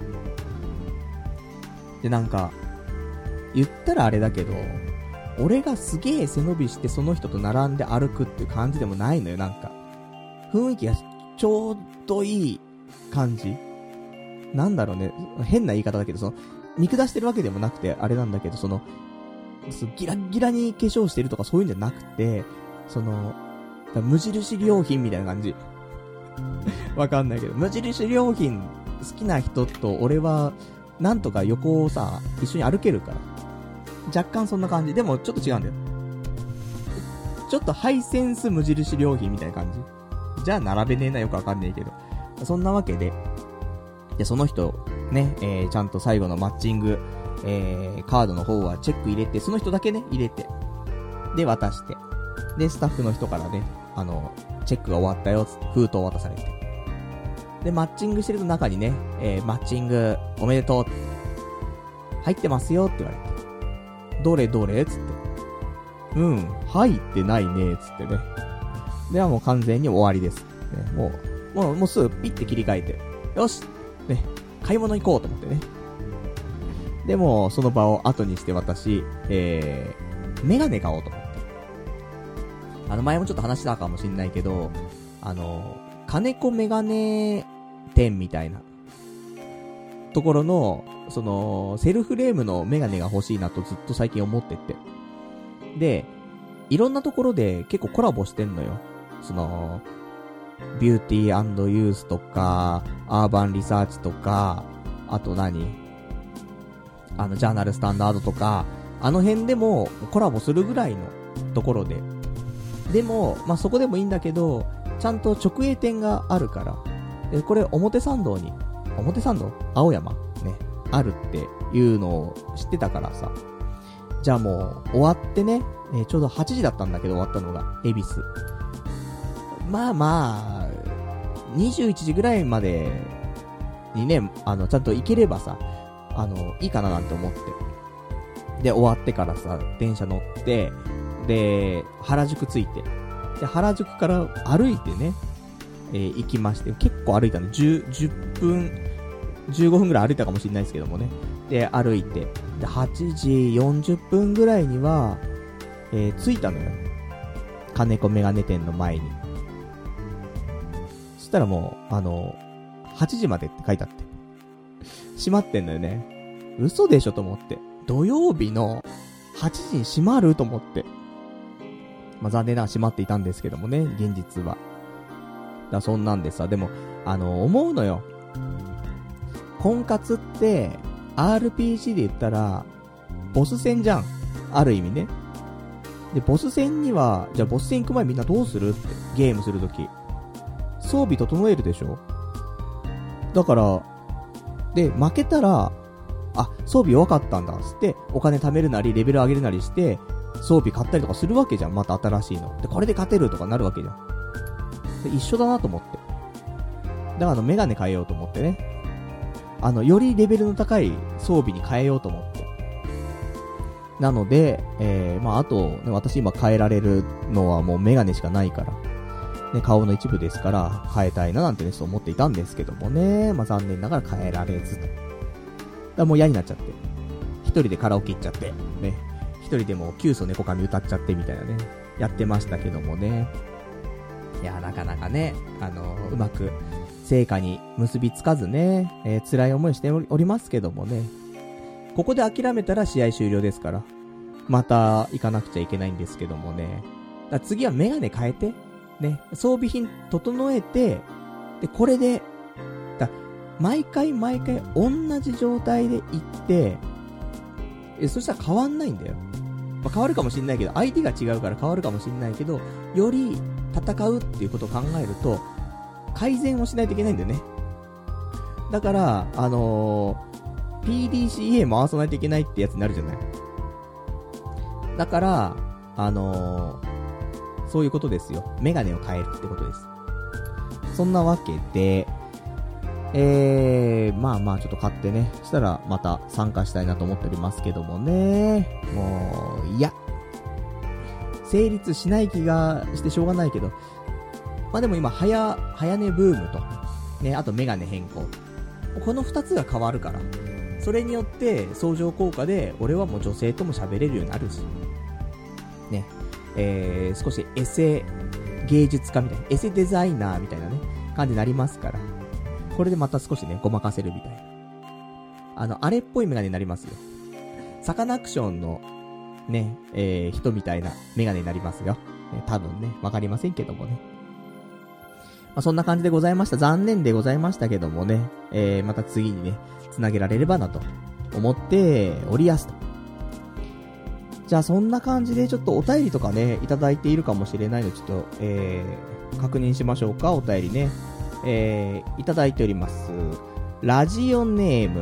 で、なんか、言ったらあれだけど、俺がすげえ背伸びしてその人と並んで歩くっていう感じでもないのよ、なんか。雰囲気がちょうどいい感じなんだろうね。変な言い方だけど、見下してるわけでもなくて、あれなんだけど、ギラッギラに化粧してるとかそういうんじゃなくて、無印良品みたいな感じ。わかんないけど、無印良品好きな人と俺は、なんとか横をさ、一緒に歩けるから。若干そんな感じ。でもちょっと違うんだよ。ちょっとハイセンス無印良品みたいな感じ。じゃあ並べねえなよくわかんねえけど。そんなわけで、で、その人、ね、ちゃんと最後のマッチング、カードの方はチェック入れて、その人だけね、入れて、で、渡して。で、スタッフの人からね、チェックが終わったよ、つって封筒を渡されて。で、マッチングしてると中にね、マッチングおめでとう。入ってますよって言われて。どれどれつって。入ってないね、つってね。ではもう完全に終わりです。ね、もうすぐピッて切り替えて。よしね、買い物行こうと思ってね。でも、その場を後にして私、メガネ買おうと思って。前もちょっと話したかもしんないけど、金子メガネ店みたいなところの、セルフレームのメガネが欲しいなとずっと最近思ってて。で、いろんなところで結構コラボしてんのよ。ビューティー&ユースとか、アーバンリサーチとか、あとジャーナルスタンダードとか、あの辺でもコラボするぐらいのところで。でも、まあ、そこでもいいんだけど、ちゃんと直営店があるから。で、これ表参道青山ね、あるっていうのを知ってたからさ。じゃあもう、終わってね、ちょうど8時だったんだけど終わったのが、恵比寿。まあ、21時ぐらいまでにね、ちゃんと行ければさ、いいかななんて思って。で、終わってからさ、電車乗って、で、原宿着いて。で、原宿から歩いてね、行きまして、結構歩いたの。10分、15分ぐらい歩いたかもしれないですけどもね。で、歩いて。で、8時40分ぐらいには、着いたのよ。金子メガネ店の前に。そしたらもう、8時までって書いてあって。閉まってんのよね。嘘でしょと思って。土曜日の8時に閉まると思って。まあ、残念ながら閉まっていたんですけどもね、現実は。そんなんでさ、でも、思うのよ。婚活って、RPG で言ったら、ボス戦じゃん。ある意味ね。 で、ボス戦には、じゃあボス戦行く前みんなどうするって、ゲームするとき。装備整えるでしょ？だから、で、負けたら、あ、装備弱かったんだ、つって、お金貯めるなり、レベル上げるなりして、装備買ったりとかするわけじゃん、また新しいの。で、これで勝てるとかなるわけじゃん。で、一緒だなと思って。だからメガネ変えようと思ってね。よりレベルの高い装備に変えようと思って。なので、まあ、あと、ね、私今変えられるのはもうメガネしかないから。ね、顔の一部ですから、変えたいななんてね、そう思っていたんですけどもね。まあ、残念ながら変えられずと。だからもう嫌になっちゃって。一人でカラオケ行っちゃって。ね。一人でもキュウソネコカミ歌っちゃってみたいなね。やってましたけどもね。いや、なかなかね、うまく、成果に結びつかずね、辛い思いしておりますけどもね。ここで諦めたら試合終了ですから。また行かなくちゃいけないんですけどもね。だ次はメガネ変えて、ね、装備品整えて、で、これで、毎回同じ状態で行って、そしたら変わんないんだよ。まあ、変わるかもしんないけど、相手が違うから変わるかもしんないけど、より戦うっていうことを考えると、改善をしないといけないんだよね。だから、PDCA 回さないといけないってやつになるじゃない。だから、そういうことですよ。メガネを変えるってことです。そんなわけで、まあまあちょっと買ってね、したらまた参加したいなと思っておりますけどもね。もう、いや。成立しない気がしてしょうがないけど、まあでも今、早寝ブームと、ね、あとメガネ変更。この二つが変わるから。それによって、相乗効果で、俺はもう女性とも喋れるようになるし。ね。少しエセ芸術家みたいな、エセデザイナーみたいなね、感じになりますから。これでまた少しね、ごまかせるみたいな。あれっぽいメガネになりますよ。サカナクションの、ね、人みたいなメガネになりますよ。多分ね、わかりませんけどもね。まあ、そんな感じでございました。残念でございましたけどもね、また次にね、繋げられればなと思っておりやすと。じゃあそんな感じでちょっとお便りとかね、いただいているかもしれないので、ちょっと、確認しましょうか、お便りね。いただいております。ラジオネーム。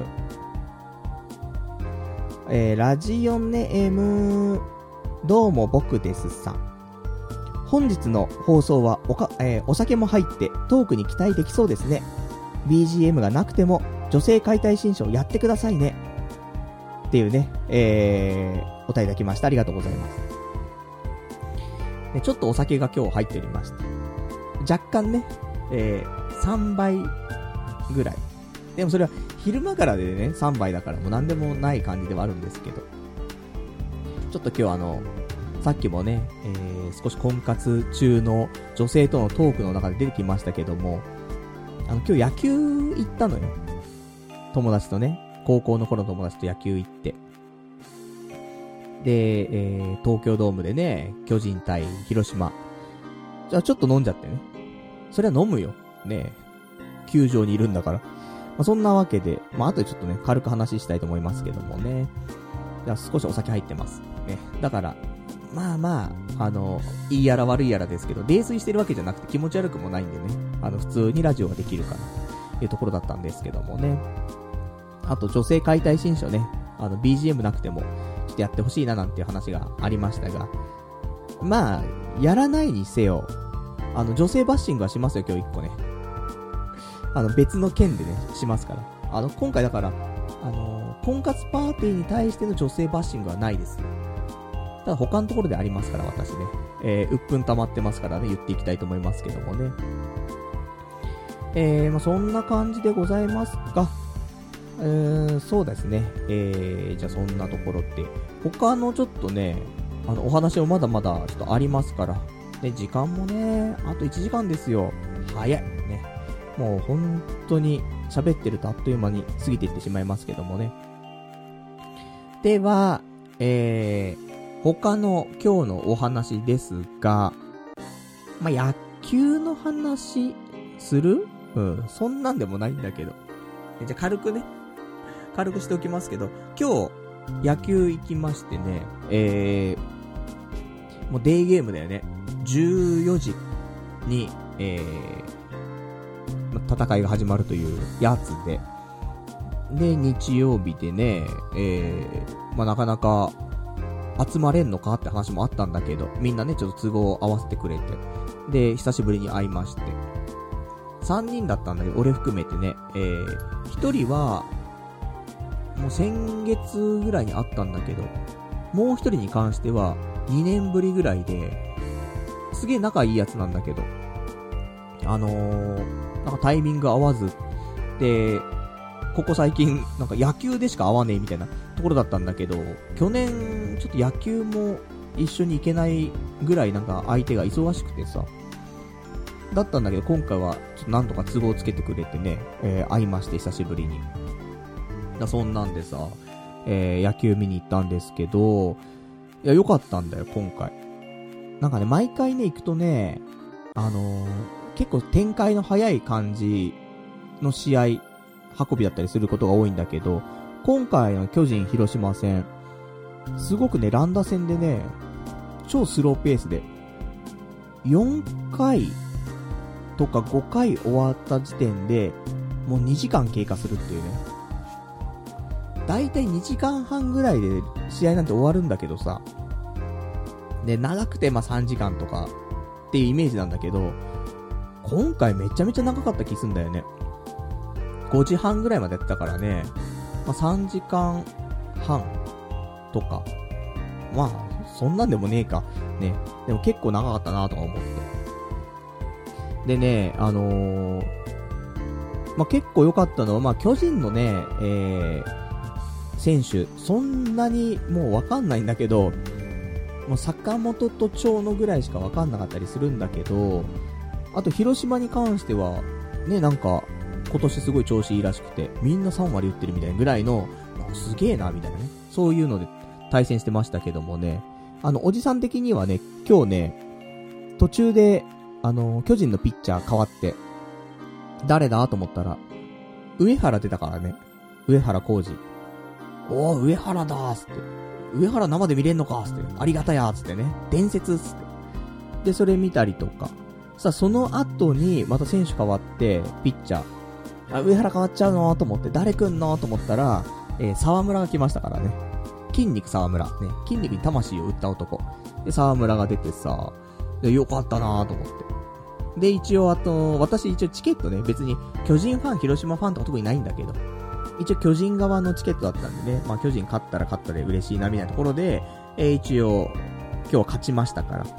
どうも僕ですさん。本日の放送はお酒も入ってトークに期待できそうですね。BGM がなくても女性解体新書をやってくださいね。っていうね、お便りいただきました。ありがとうございます。ね、ちょっとお酒が今日入っておりまして。若干ね、3杯ぐらい。でもそれは昼間からでね、3杯だからもう何でもない感じではあるんですけど。ちょっと今日さっきもね、少し婚活中の女性とのトークの中で出てきましたけども、今日野球行ったのよ。友達とね、高校の頃の友達と野球行って。で、東京ドームでね、巨人対広島。じゃあちょっと飲んじゃってね。それは飲むよ。ね、球場にいるんだから。まあ、そんなわけで、まあ後でちょっとね、軽く話したいと思いますけどもね。じゃあ少しお酒入ってます。ね。だから、まあまあ、いいやら悪いやらですけど、泥酔してるわけじゃなくて気持ち悪くもないんでね、普通にラジオができるかな、というところだったんですけどもね。あと、女性解体新書ね、BGM なくても、ちょっとやってほしいななんていう話がありましたが、まあ、やらないにせよ、女性バッシングはしますよ、今日一個ね。別の件でね、しますから。今回だから、婚活パーティーに対しての女性バッシングはないです。ただ他のところでありますから、私ね。うっぷん溜まってますからね、言っていきたいと思いますけどもね。まあ、そんな感じでございますが、そうですね。じゃあそんなところって、他のちょっとね、お話もまだまだちょっとありますから、で、時間もね、あと1時間ですよ。早い。ね。もう本当に喋ってるとあっという間に過ぎていってしまいますけどもね。では、他の今日のお話ですが、まあ、野球の話する？そんなんでもないんだけど。じゃあ軽くしておきますけど、今日野球行きましてね、 もうデイゲームだよね。14時に、戦いが始まるというやつで。で、日曜日でね、なかなか集まれんのかって話もあったんだけど、みんなね、ちょっと都合を合わせてくれて。で、久しぶりに会いまして。3人だったんだけど、俺含めてね、1人は、もう先月ぐらいに会ったんだけど、もう1人に関しては、2年ぶりぐらいで、すげえ仲いいやつなんだけど、なんかタイミング合わず、で、ここ最近、なんか野球でしか会わねえみたいなところだったんだけど、去年、ちょっと野球も一緒に行けないぐらいなんか相手が忙しくてさ、だったんだけど、今回は、ちょっとなんとか都合つけてくれてね、会いまして、久しぶりに。そんなんでさ、野球見に行ったんですけど、いや、良かったんだよ、今回。なんかね、毎回ね、行くとね、結構展開の早い感じの試合、運びだったりすることが多いんだけど、今回の巨人広島戦、すごくね、乱打戦でね、超スローペースで、4回とか5回終わった時点で、もう2時間経過するっていうね。だいたい2時間半ぐらいで試合なんて終わるんだけどさ、で、長くて3時間とかっていうイメージなんだけど、今回めちゃめちゃ長かった気すんだよね。5時半ぐらいまでやってたからね、3時間半とか。そんなんでもねえか。ね。でも結構長かったなとか思って。でね、結構良かったのは、巨人のね、選手、そんなにもうわかんないんだけど、もう坂本と長野ぐらいしかわかんなかったりするんだけど、あと広島に関しては、ね、なんか、今年すごい調子いいらしくて、みんな3割打ってるみたいなぐらいの、すげえな、みたいなね。そういうので対戦してましたけどもね、おじさん的にはね、今日ね、途中で、巨人のピッチャー変わって、誰だと思ったら、上原出たからね。上原浩二。おー、上原だーつって。上原生で見れんのかーつって。ありがたやーつってね。伝説つって。で、それ見たりとか。さあ、その後に、また選手変わって、ピッチャー。上原変わっちゃうのーと思って、誰来んのーと思ったら、沢村が来ましたからね。筋肉沢村。ね。筋肉に魂を売った男。で、沢村が出てさ、で、よかったなーと思って。で、一応私一応チケットね、別に巨人ファン、広島ファンとか特にないんだけど、一応巨人側のチケットだったんでね、巨人勝ったら勝ったで嬉しいなみたいなところで、一応、今日は勝ちましたから。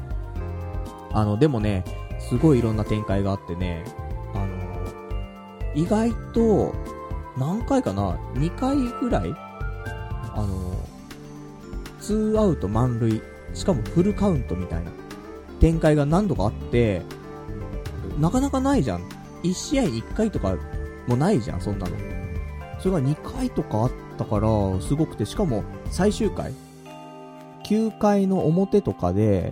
でもね、すごいいろんな展開があってね、意外と、何回かな ?2 回ぐらい2アウト満塁、しかもフルカウントみたいな展開が何度かあって、なかなかないじゃん。1試合に1回とかもないじゃん、そんなの。それが2回とかあったから、すごくて、しかも最終回、9回の表とかで、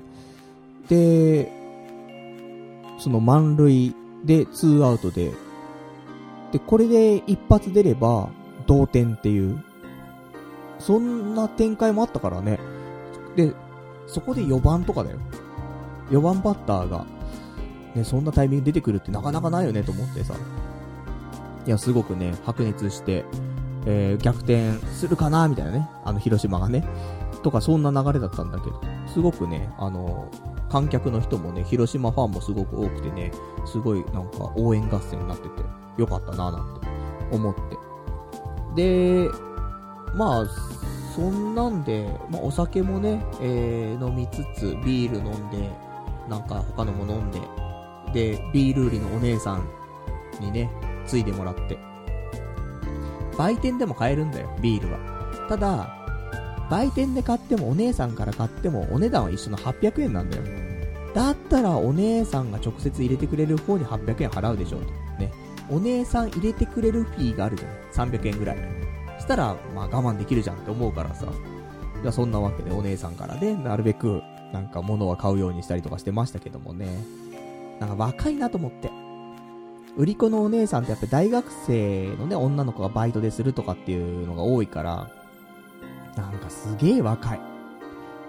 その満塁で2アウトで、これで一発出れば同点っていう、そんな展開もあったからね。で、そこで4番とかだよ。4番バッターが、ね、そんなタイミング出てくるってなかなかないよねと思ってさ。いや、すごくね、白熱して、逆転するかなみたいなね。広島がね。とか、そんな流れだったんだけど、すごくね、観客の人もね、広島ファンもすごく多くてね、すごいなんか応援合戦になってて、よかったななんて思って。で、そんなんで、お酒もね、飲みつつ、ビール飲んで、なんか他のも飲んで、で、ビール売りのお姉さんにね、ついでもらって。売店でも買えるんだよ、ビールは。ただ、売店で買ってもお姉さんから買ってもお値段は一緒の800円なんだよ。だったらお姉さんが直接入れてくれる方に800円払うでしょうと。ね。お姉さん入れてくれるフィーがあるじゃん。300円ぐらい。したら、我慢できるじゃんって思うからさ。じゃあそんなわけでお姉さんからね、なるべく、なんか物は買うようにしたりとかしてましたけどもね。なんか若いなと思って。売り子のお姉さんってやっぱ大学生のね、女の子がバイトでするとかっていうのが多いから、なんかすげえ若い。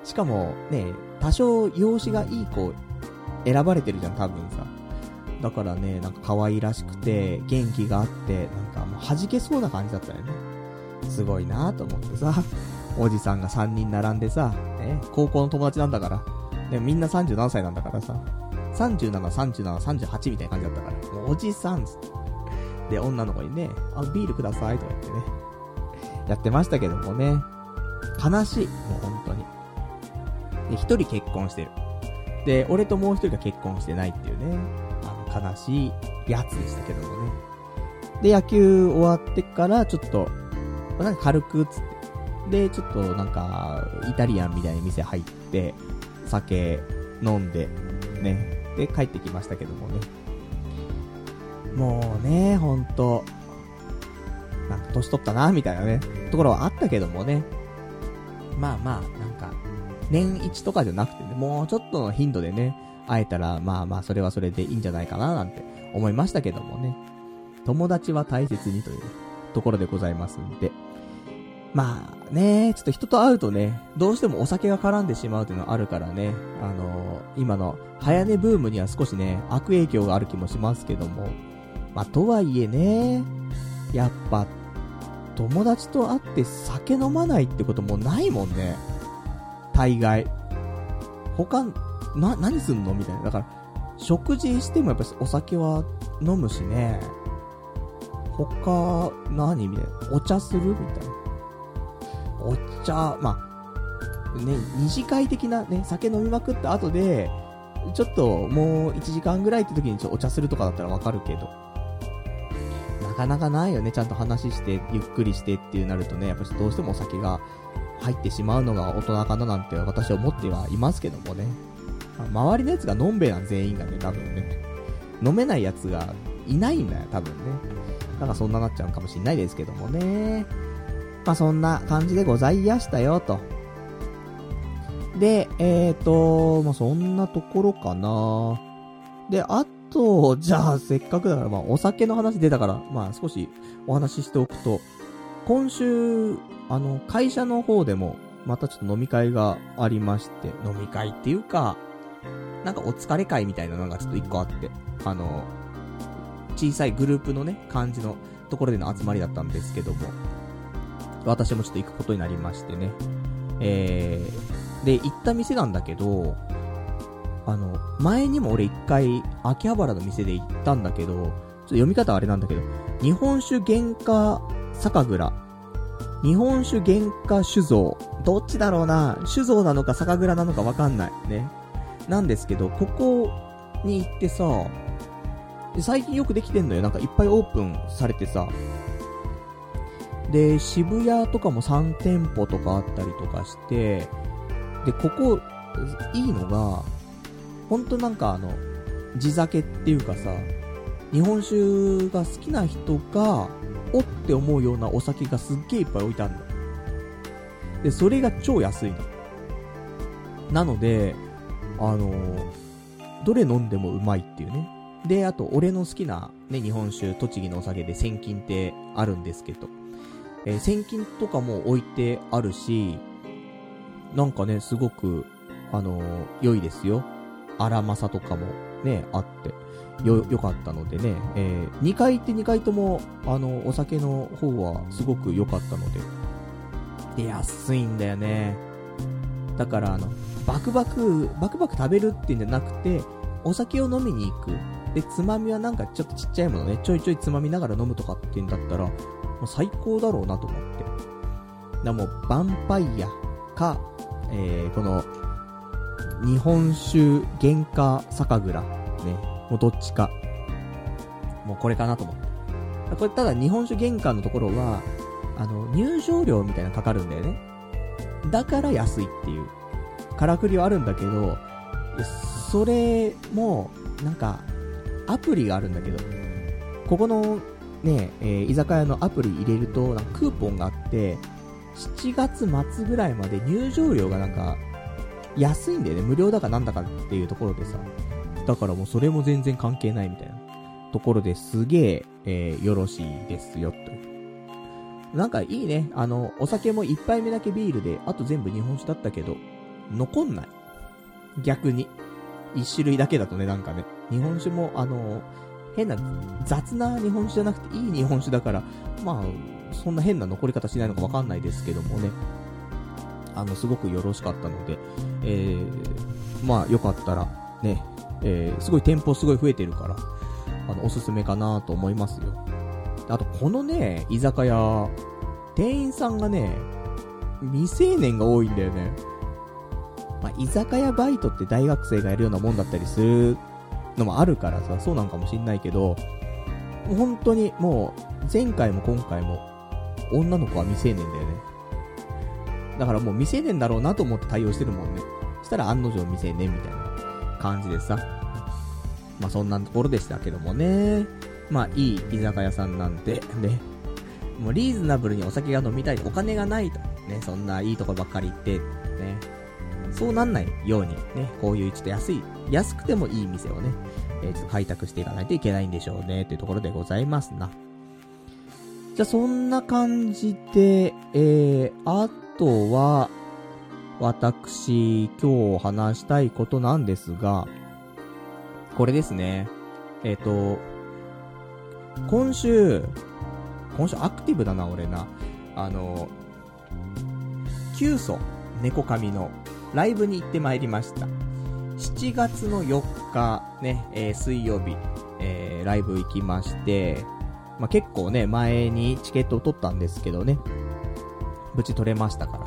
しかもね、多少容姿がいい子選ばれてるじゃん、多分さ。だからね、なんか可愛らしくて、元気があって、なんかもう弾けそうな感じだったよね。すごいなと思ってさ、おじさんが3人並んでさ、ね、高校の友達なんだから、でもみんな37歳なんだからさ、37、37、38みたいな感じだったから、もうおじさんっつって。で、女の子にね、ビールくださいとか言ってね、やってましたけどもね、悲しい、もう本当に。で、一人結婚してる。で、俺ともう一人が結婚してないっていうね、悲しいやつでしたけどもね。で、野球終わってからちょっと、なんか軽くつって。で、ちょっとなんか、イタリアンみたいな店入って、酒飲んで、ね。で、帰ってきましたけどもね。もうね、ほんと、なんか年取ったな、みたいなね、ところはあったけどもね。まあまあ、なんか、年一とかじゃなくてね、もうちょっとの頻度でね、会えたら、まあまあ、それはそれでいいんじゃないかな、なんて思いましたけどもね。友達は大切にというところでございますんで。まあね、ちょっと人と会うとね、どうしてもお酒が絡んでしまうというのはあるからね、今の早寝ブームには少しね、悪影響がある気もしますけども。まあ、とはいえね、やっぱ、友達と会って酒飲まないってこともないもんね。大概。何すんのみたいな。だから、食事してもやっぱお酒は飲むしね。何みたいな。お茶するみたいな。お茶、まあ、ね、二次会的なね、酒飲みまくった後で、ちょっともう1時間ぐらいって時にちょっとお茶するとかだったらわかるけど。なかなかないよね。ちゃんと話して、ゆっくりしてっていうなるとね、やっぱりどうしてもお酒が入ってしまうのが大人かななんて私は思ってはいますけどもね。周りのやつがのんべえな全員がね、多分ね。飲めないやつがいないんだよ、多分ね。だからそんななっちゃうかもしんないですけどもね。まあそんな感じでございやしたよ、と。で、まあそんなところかな。で、あと、じゃあせっかくだからまあお酒の話出たから、まあ少しお話ししておくと、今週、会社の方でも、またちょっと飲み会がありまして、飲み会っていうか、なんかお疲れ会みたいなのがちょっと一個あって、小さいグループのね、感じのところでの集まりだったんですけども、私もちょっと行くことになりましてね。で、行った店なんだけど、前にも俺一回、秋葉原の店で行ったんだけど、ちょっと読み方あれなんだけど、日本酒原価酒蔵、日本酒原価酒造、どっちだろうな、酒造なのか酒蔵なのかわかんないね。なんですけど、ここに行ってさ、最近よくできてんのよ。なんかいっぱいオープンされてさ、で、渋谷とかも3店舗とかあったりとかして、で、ここ、いいのが、ほんとなんか地酒っていうかさ、日本酒が好きな人が、おって思うようなお酒がすっげーいっぱい置いてあるの。で、それが超安いの。なので、どれ飲んでもうまいっていうね。で、あと、俺の好きなね、日本酒、栃木のお酒で千金ってあるんですけど、千金とかも置いてあるし、なんかね、すごく、良いですよ。荒政とかもね、あって、良かったのでね、2回行って2回とも、お酒の方はすごく良かったので。で、安いんだよね。だから、バクバク食べるっていうんじゃなくて、お酒を飲みに行く。で、つまみはなんかちょっとちっちゃいものね、ちょいちょいつまみながら飲むとかっていうんだったら、もう最高だろうなと思って。だもう、ヴァンパイアか、この、日本酒原価酒蔵、ね、もうどっちか。もうこれかなと思って。これただ日本酒原価のところは、入場料みたいなのかかるんだよね。だから安いっていう。からくりはあるんだけど、それも、なんか、アプリがあるんだけど、ここのね、居酒屋のアプリ入れると、なんかクーポンがあって、7月末ぐらいまで入場料がなんか、安いんだよね。無料だかなんだかっていうところでさ。だからもうそれも全然関係ないみたいなところですげえ、よろしいですよ、と。なんかいいね。お酒も一杯目だけビールで、あと全部日本酒だったけど、 残んない。逆に。一種類だけだとね、なんかね、日本酒も変な雑な日本酒じゃなくていい日本酒だから、まあそんな変な残り方しないのかわかんないですけどもね、すごくよろしかったので、まあよかったらね、すごい店舗すごい増えてるから、おすすめかなと思いますよ。あとこのね、居酒屋、店員さんがね、未成年が多いんだよね。まあ、居酒屋バイトって大学生がやるようなもんだったりするのもあるからさ、そうなんかもしんないけど、もう本当にもう、前回も今回も、女の子は未成年だよね。だからもう未成年だろうなと思って対応してるもんね。そしたら案の定未成年みたいな感じでさ。まあそんなところでしたけどもね。まあいい居酒屋さんなんで、ね。もうリーズナブルにお酒が飲みたい、お金がないと。ね、そんないいところばっかり行って、ね。そうなんないようにね、こういうちょっと安くてもいい店をね、ちょっと開拓していかないといけないんでしょうね、というところでございますな。じゃあそんな感じで、あとは、私、今日話したいことなんですが、これですね。今週アクティブだな、俺な。キュウソ、猫髪のライブに行ってまいりました。7月の4日、ね、水曜日、ライブ行きまして、まあ、結構ね、前にチケットを取ったんですけどね、無事取れましたから、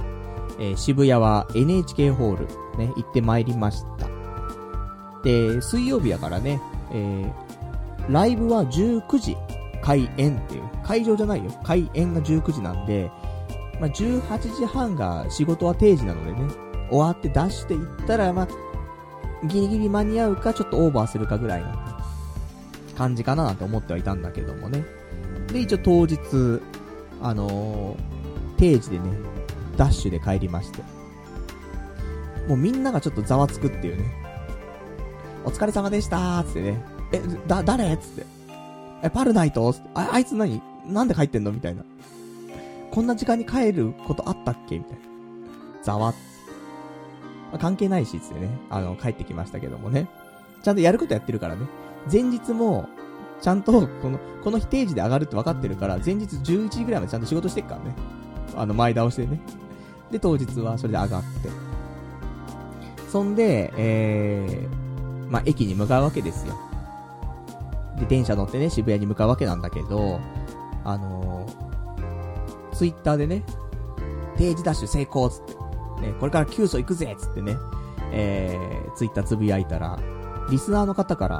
渋谷は NHK ホール、ね、行ってまいりました。で、水曜日やからね、ライブは19時開演っていう、会場じゃないよ、開演が19時なんで、まあ、18時半が仕事は定時なのでね、終わって出していったら、まあ、ギリギリ間に合うかちょっとオーバーするかぐらいの感じかななんて思ってはいたんだけどもね。で、一応当日、定時でね、ダッシュで帰りまして。もうみんながちょっとざわつくっていうね。お疲れ様でしたーつってね。誰つって。パルナイトつって。あいつなんで帰ってんのみたいな。こんな時間に帰ることあったっけみたいな。ざわっ。まあ、関係ないしつってね。帰ってきましたけどもね。ちゃんとやることやってるからね。前日も、ちゃんと、この日定時で上がるって分かってるから、前日11時ぐらいまでちゃんと仕事してっからね。前倒してね。で、当日はそれで上がって。そんで、まあ、駅に向かうわけですよ。で、電車乗ってね、渋谷に向かうわけなんだけど、ツイッターでね、定時ダッシュ成功つって、ね、これからキュウソ行くぜつってね、ツイッターつぶやいたら、リスナーの方から、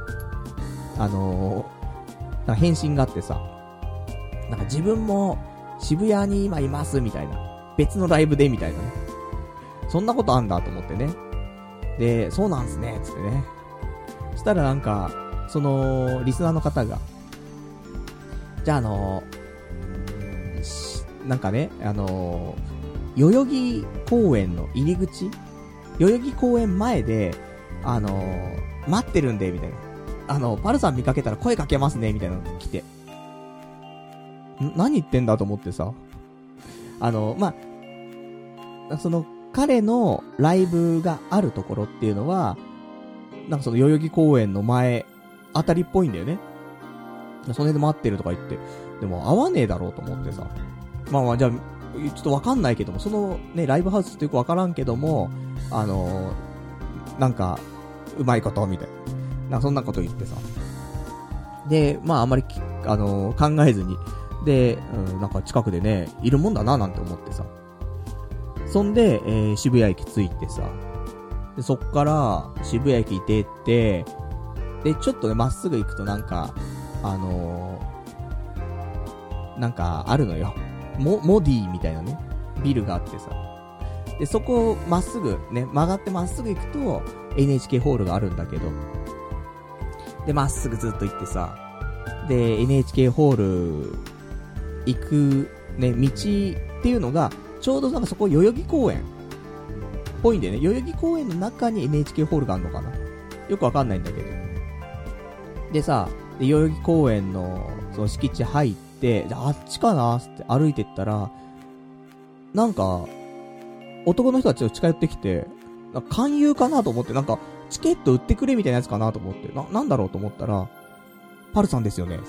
なんか返信があってさ、なんか自分も渋谷に今いますみたいな、別のライブでみたいなね、そんなことあんだと思ってね。で、そうなんすねつってね。そしたらなんか、そのリスナーの方が、じゃあなんかね、代々木公園の入り口、代々木公園前で、待ってるんでみたいな、パルさん見かけたら声かけますねみたいなの来て、何言ってんだと思ってさ、まあ、その彼のライブがあるところっていうのは、なんかその代々木公園の前あたりっぽいんだよね。その辺で待ってるとか言って、でも会わねえだろうと思ってさ、まあじゃあちょっとわかんないけども、そのねライブハウスってよくわからんけども、なんかうまいことみたいな、なんかそんなこと言ってさ、でまああんまり考えずに、で、なんか近くでねいるもんだななんて思ってさ、そんで、渋谷駅着いてさ、でそっから渋谷駅出て、でちょっとねまっすぐ行くとなんかなんかあるのよ、モディみたいなねビルがあってさ、でそこをまっすぐね曲がってまっすぐ行くと NHK ホールがあるんだけど、でまっすぐずっと行ってさ、で NHK ホール行くね道っていうのがちょうどなんかそこ代々木公園っぽいんだよね。代々木公園の中に NHK ホールがあるのかな、よくわかんないんだけど、でさ、で代々木公園のその敷地入って、じゃああっちかなーって歩いてったら、なんか男の人がちょっと近寄ってきて、 勧誘かなと思って、なんか、チケット売ってくれみたいなやつかなと思って、なんだろうと思ったら、パルさんですよね。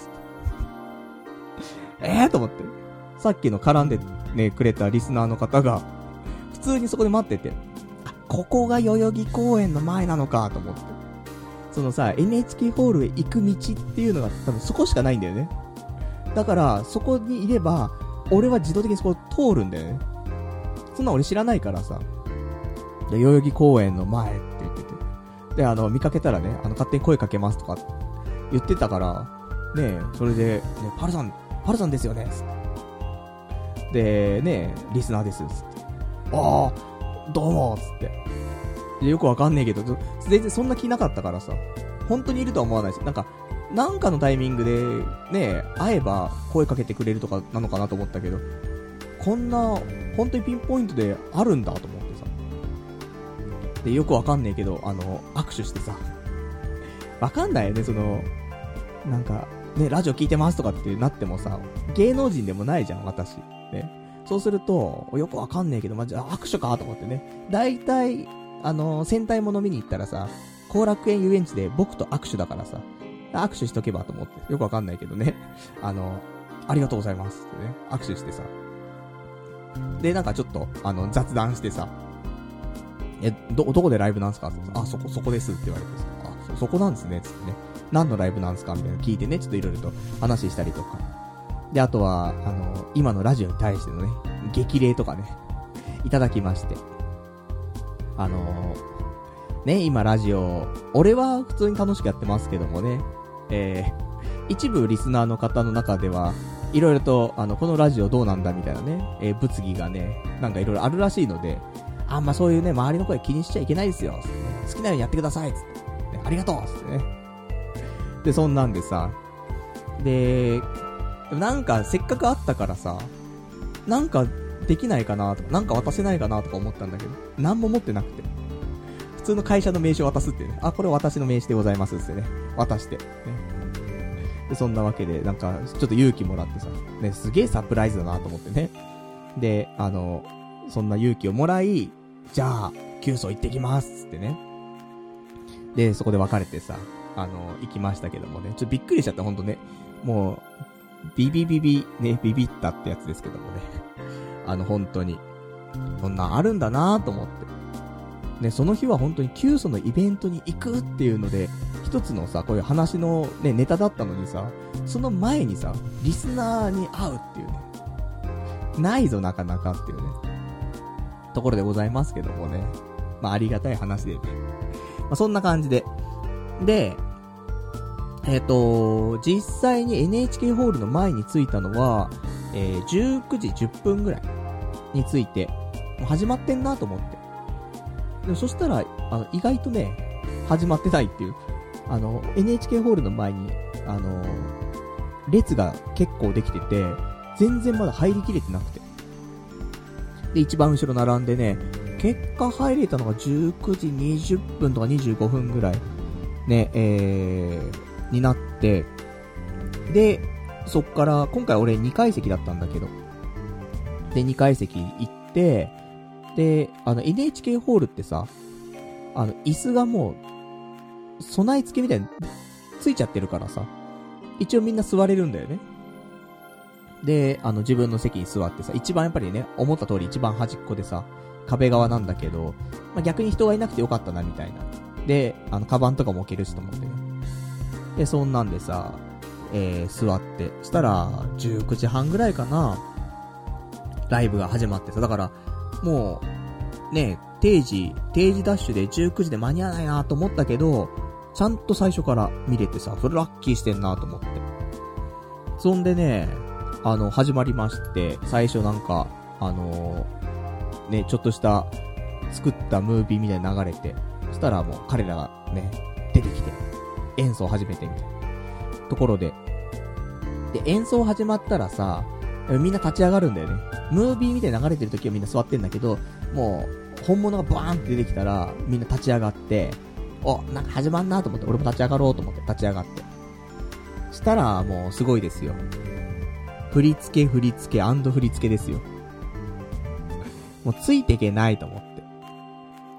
と思って。さっきの絡んでね、くれたリスナーの方が、普通にそこで待ってて、ここが代々木公園の前なのかと思って。そのさ、NHK ホールへ行く道っていうのが多分そこしかないんだよね。だから、そこにいれば、俺は自動的にそこを通るんだよね。そんな俺知らないからさ。で、代々木公園の前って言ってて。で、見かけたらね、勝手に声かけますとか言ってたから、ねそれで、ね、パルさんですよね。で、ねリスナーです。つって。ああ、どうもつって。で、よくわかんねえけど、全然そんな気なかったからさ。本当にいるとは思わないし、なんかのタイミングで、ね会えば声かけてくれるとかなのかなと思ったけど、こんな、本当にピンポイントであるんだと思ってさ。で、よくわかんねえけど、握手してさ。わかんないよね、なんか、ね、ラジオ聞いてますとかってなってもさ、芸能人でもないじゃん、私。ね。そうすると、よくわかんねえけど、じゃあ握手かと思ってね。だいたい、戦隊もの見に行ったらさ、後楽園遊園地で僕と握手だからさ、握手しとけばと思って。よくわかんないけどね。ありがとうございますってね、握手してさ。で、なんかちょっと、雑談してさ、どこでライブなんすか？そこですって言われてさ、そこなんですね、つってね。何のライブなんすかみたいな聞いてね、ちょっといろいろと話したりとか。で、あとは、今のラジオに対してのね、激励とかね、いただきまして。ね、今ラジオ、俺は普通に楽しくやってますけどもね、一部リスナーの方の中では、いろいろと、このラジオどうなんだみたいなね、物議がね、なんかいろいろあるらしいので、あんまそういうね、周りの声気にしちゃいけないですよ。好きなようにやってください。つって、ね、ありがとうつってね。で、そんなんでさ、で、なんかせっかくあったからさ、なんかできないかなとか、なんか渡せないかなとか思ったんだけど、なんも持ってなくて。普通の会社の名刺を渡すってね。これ私の名刺でございますってね。渡して。ね。で、そんなわけで、なんか、ちょっと勇気もらってさ、ね、すげえサプライズだなと思ってね。で、そんな勇気をもらい、じゃあ、キュウソ行ってきますってね。で、そこで別れてさ、行きましたけどもね。ちょっとびっくりしちゃった、ほんとね。もう、ビビったってやつですけどもね。本当に。こんなんあるんだなぁと思って。ね、その日は本当にキュウソのイベントに行くっていうので、一つのさ、こういう話のね、ネタだったのにさ、その前にさ、リスナーに会うっていうね。ないぞ、なかなかっていうね。ところでございますけどもね。ありがたい話でね。そんな感じで。で、実際に NHK ホールの前に着いたのは、19時10分ぐらいに着いて、もう始まってんなと思って。でもそしたら、意外とね、始まってないっていう。NHK ホールの前に、列が結構できてて、全然まだ入りきれてなくて。で、一番後ろ並んでね、結果入れたのが19時20分とか25分ぐらい、ね、になって、で、そっから、今回俺2階席だったんだけど、で、2階席行って、で、NHK ホールってさ、椅子がもう、備え付けみたいについちゃってるからさ、一応みんな座れるんだよね。で、自分の席に座ってさ、一番やっぱりね、思った通り一番端っこでさ、壁側なんだけど、逆に人がいなくてよかったなみたいな。で、カバンとかも置けるしと思ってね。で、そんなんでさ、座って、したら、19時半ぐらいかな、ライブが始まってさ、だから、もう、ね、定時ダッシュで19時で間に合わないなと思ったけど、ちゃんと最初から見れてさ、それラッキーしてんなと思って。そんでね、始まりまして、最初なんか、ね、ちょっとした作ったムービーみたいに流れて、そしたらもう彼らがね、出てきて、演奏始めてみたいなところで、で、演奏始まったらさ、みんな立ち上がるんだよね。ムービーみたいに流れてる時はみんな座ってんだけど、もう、本物がバーンって出てきたら、みんな立ち上がって、なんか始まんなと思って、俺も立ち上がろうと思って立ち上がって。したら、もうすごいですよ。振り付け振り付けですよ。もうついていけないと思って。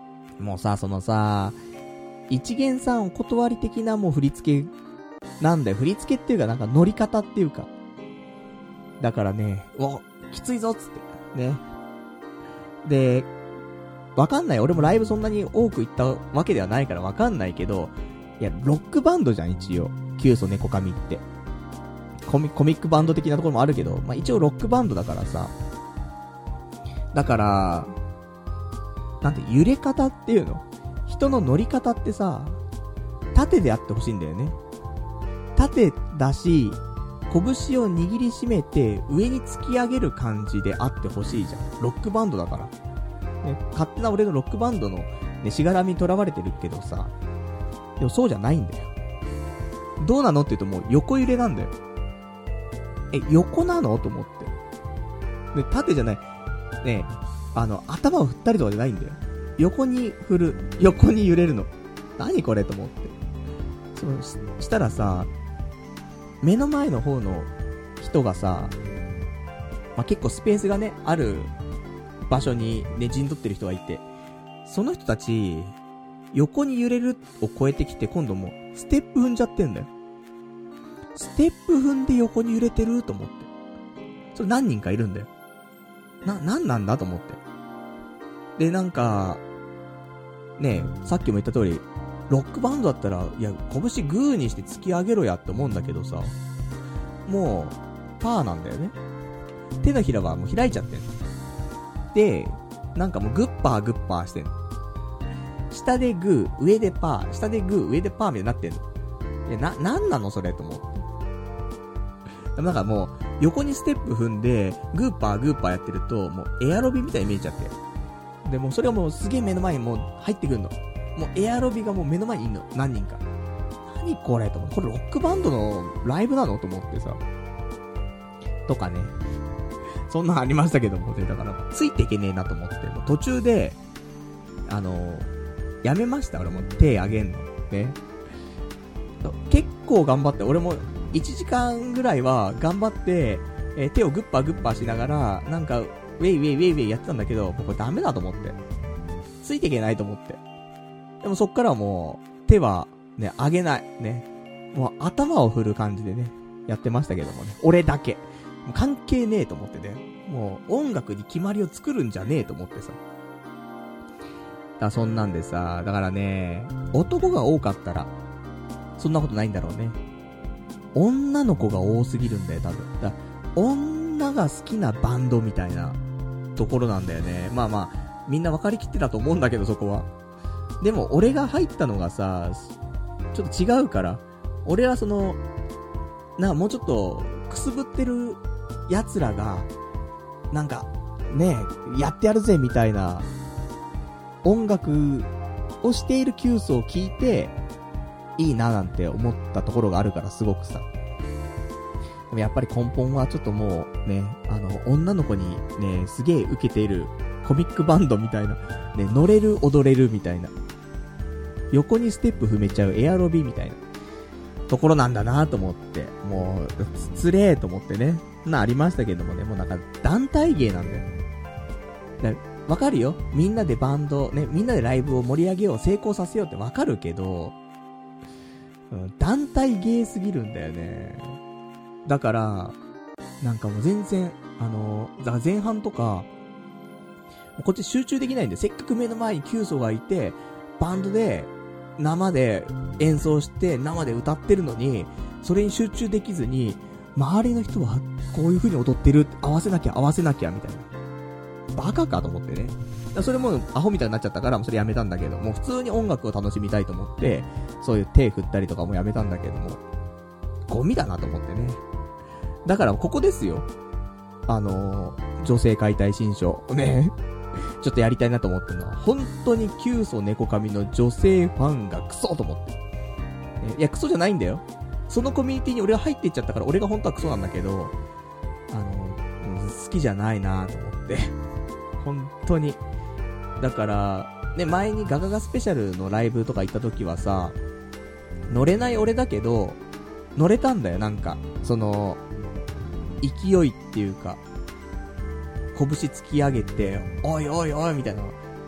もうさ、そのさ、一元さんお断り的なもう振り付けなんだよ。振り付けっていうかなんか乗り方っていうか。だからね、きついぞっつって。ね。で、わかんない。俺もライブそんなに多く行ったわけではないからわかんないけど、いや、ロックバンドじゃん、一応。キュウソネコカミって。コミックバンド的なところもあるけど、まあ、一応ロックバンドだからさ。だから、なんて、揺れ方っていうの？人の乗り方ってさ、縦であってほしいんだよね。縦だし、拳を握りしめて上に突き上げる感じであってほしいじゃん。ロックバンドだから。ね、勝手な俺のロックバンドの、ね、しがらみに囚われてるけどさ。でもそうじゃないんだよ。どうなのって言うともう横揺れなんだよ。横なのと思って。で、縦じゃない。ね、頭を振ったりとかじゃないんだよ。横に振る。横に揺れるの。何これと思って。したらさ、目の前の方の人がさ、まあ、結構スペースがね、ある場所にね、陣取ってる人がいて、その人たち、横に揺れるを超えてきて、今度もう、ステップ踏んじゃってんだよ。ステップ踏んで横に揺れてると思って。それ何人かいるんだよ。なんなんだと思って。で、なんか、ねえ、さっきも言った通り、ロックバンドだったら、いや、拳グーにして突き上げろやって思うんだけどさ、もう、パーなんだよね。手のひらはもう開いちゃってんの。で、なんかもうグッパーしてんの。下でグー、上でパー、下でグー、上でパーみたいになってんの。いや、なんなのそれと思って。なんかもう、横にステップ踏んで、グーパーやってると、もうエアロビみたいに見えちゃって。で、もうそれがもうすげえ目の前にもう入ってくるの。もうエアロビがもう目の前にいんの。何人か。何これと思って。これロックバンドのライブなのと思ってさ。とかね。そんなのありましたけどもね。だから、ついていけねえなと思って。もう途中で、やめました。俺も手あげんの。ね。結構頑張って、俺も1時間ぐらいは頑張って、手をグッパーしながら、なんか、ウェイやってたんだけど、もうこれダメだと思って。ついていけないと思って。でもそっからはもう、手はね、上げない。ね。もう頭を振る感じでね、やってましたけどもね。俺だけ。もう関係ねえと思ってね。もう音楽に決まりを作るんじゃねえと思ってさ。そんなんでさ、だからね、男が多かったら、そんなことないんだろうね。女の子が多すぎるんだよ、多分。女が好きなバンドみたいなところなんだよね。まあ、みんな分かりきってたと思うんだけど、そこは。でも、俺が入ったのがさ、ちょっと違うから、俺はもうちょっと、くすぶってる奴らが、なんか、ねえ、やってやるぜ、みたいな、音楽をしているキュウソを聞いて、いいななんて思ったところがあるから、すごくさ。でもやっぱり根本はちょっともうね、女の子にね、すげえ受けているコミックバンドみたいな、ね、乗れる踊れるみたいな、横にステップ踏めちゃうエアロビみたいなところなんだなと思って、もうつれーと思ってね、ありましたけどもね、もうなんか団体芸なんだよ。わかるよ、みんなでバンドね、みんなでライブを盛り上げよう、成功させようってわかるけど、団体芸すぎるんだよね。だから、なんかもう全然、だから前半とか、こっち集中できないんで、せっかく目の前にキュウソがいて、バンドで、生で演奏して、生で歌ってるのに、それに集中できずに、周りの人は、こういう風に踊ってる、合わせなきゃ、みたいな。バカかと思ってね。それもアホみたいになっちゃったから、もうそれやめたんだけど、もう普通に音楽を楽しみたいと思って、そういう手振ったりとかもやめたんだけども、ゴミだなと思ってね。だからここですよ。女性解体新書。ね。ちょっとやりたいなと思ってるのは、本当にキュウソネコカミの女性ファンがクソと思って。いや、クソじゃないんだよ。そのコミュニティに俺が入っていっちゃったから、俺が本当はクソなんだけど、好きじゃないなと思って。本当に。だから、ね、前にガガガスペシャルのライブとか行った時はさ、乗れない俺だけど、乗れたんだよ、なんか。勢いっていうか、拳突き上げて、おいみたいな。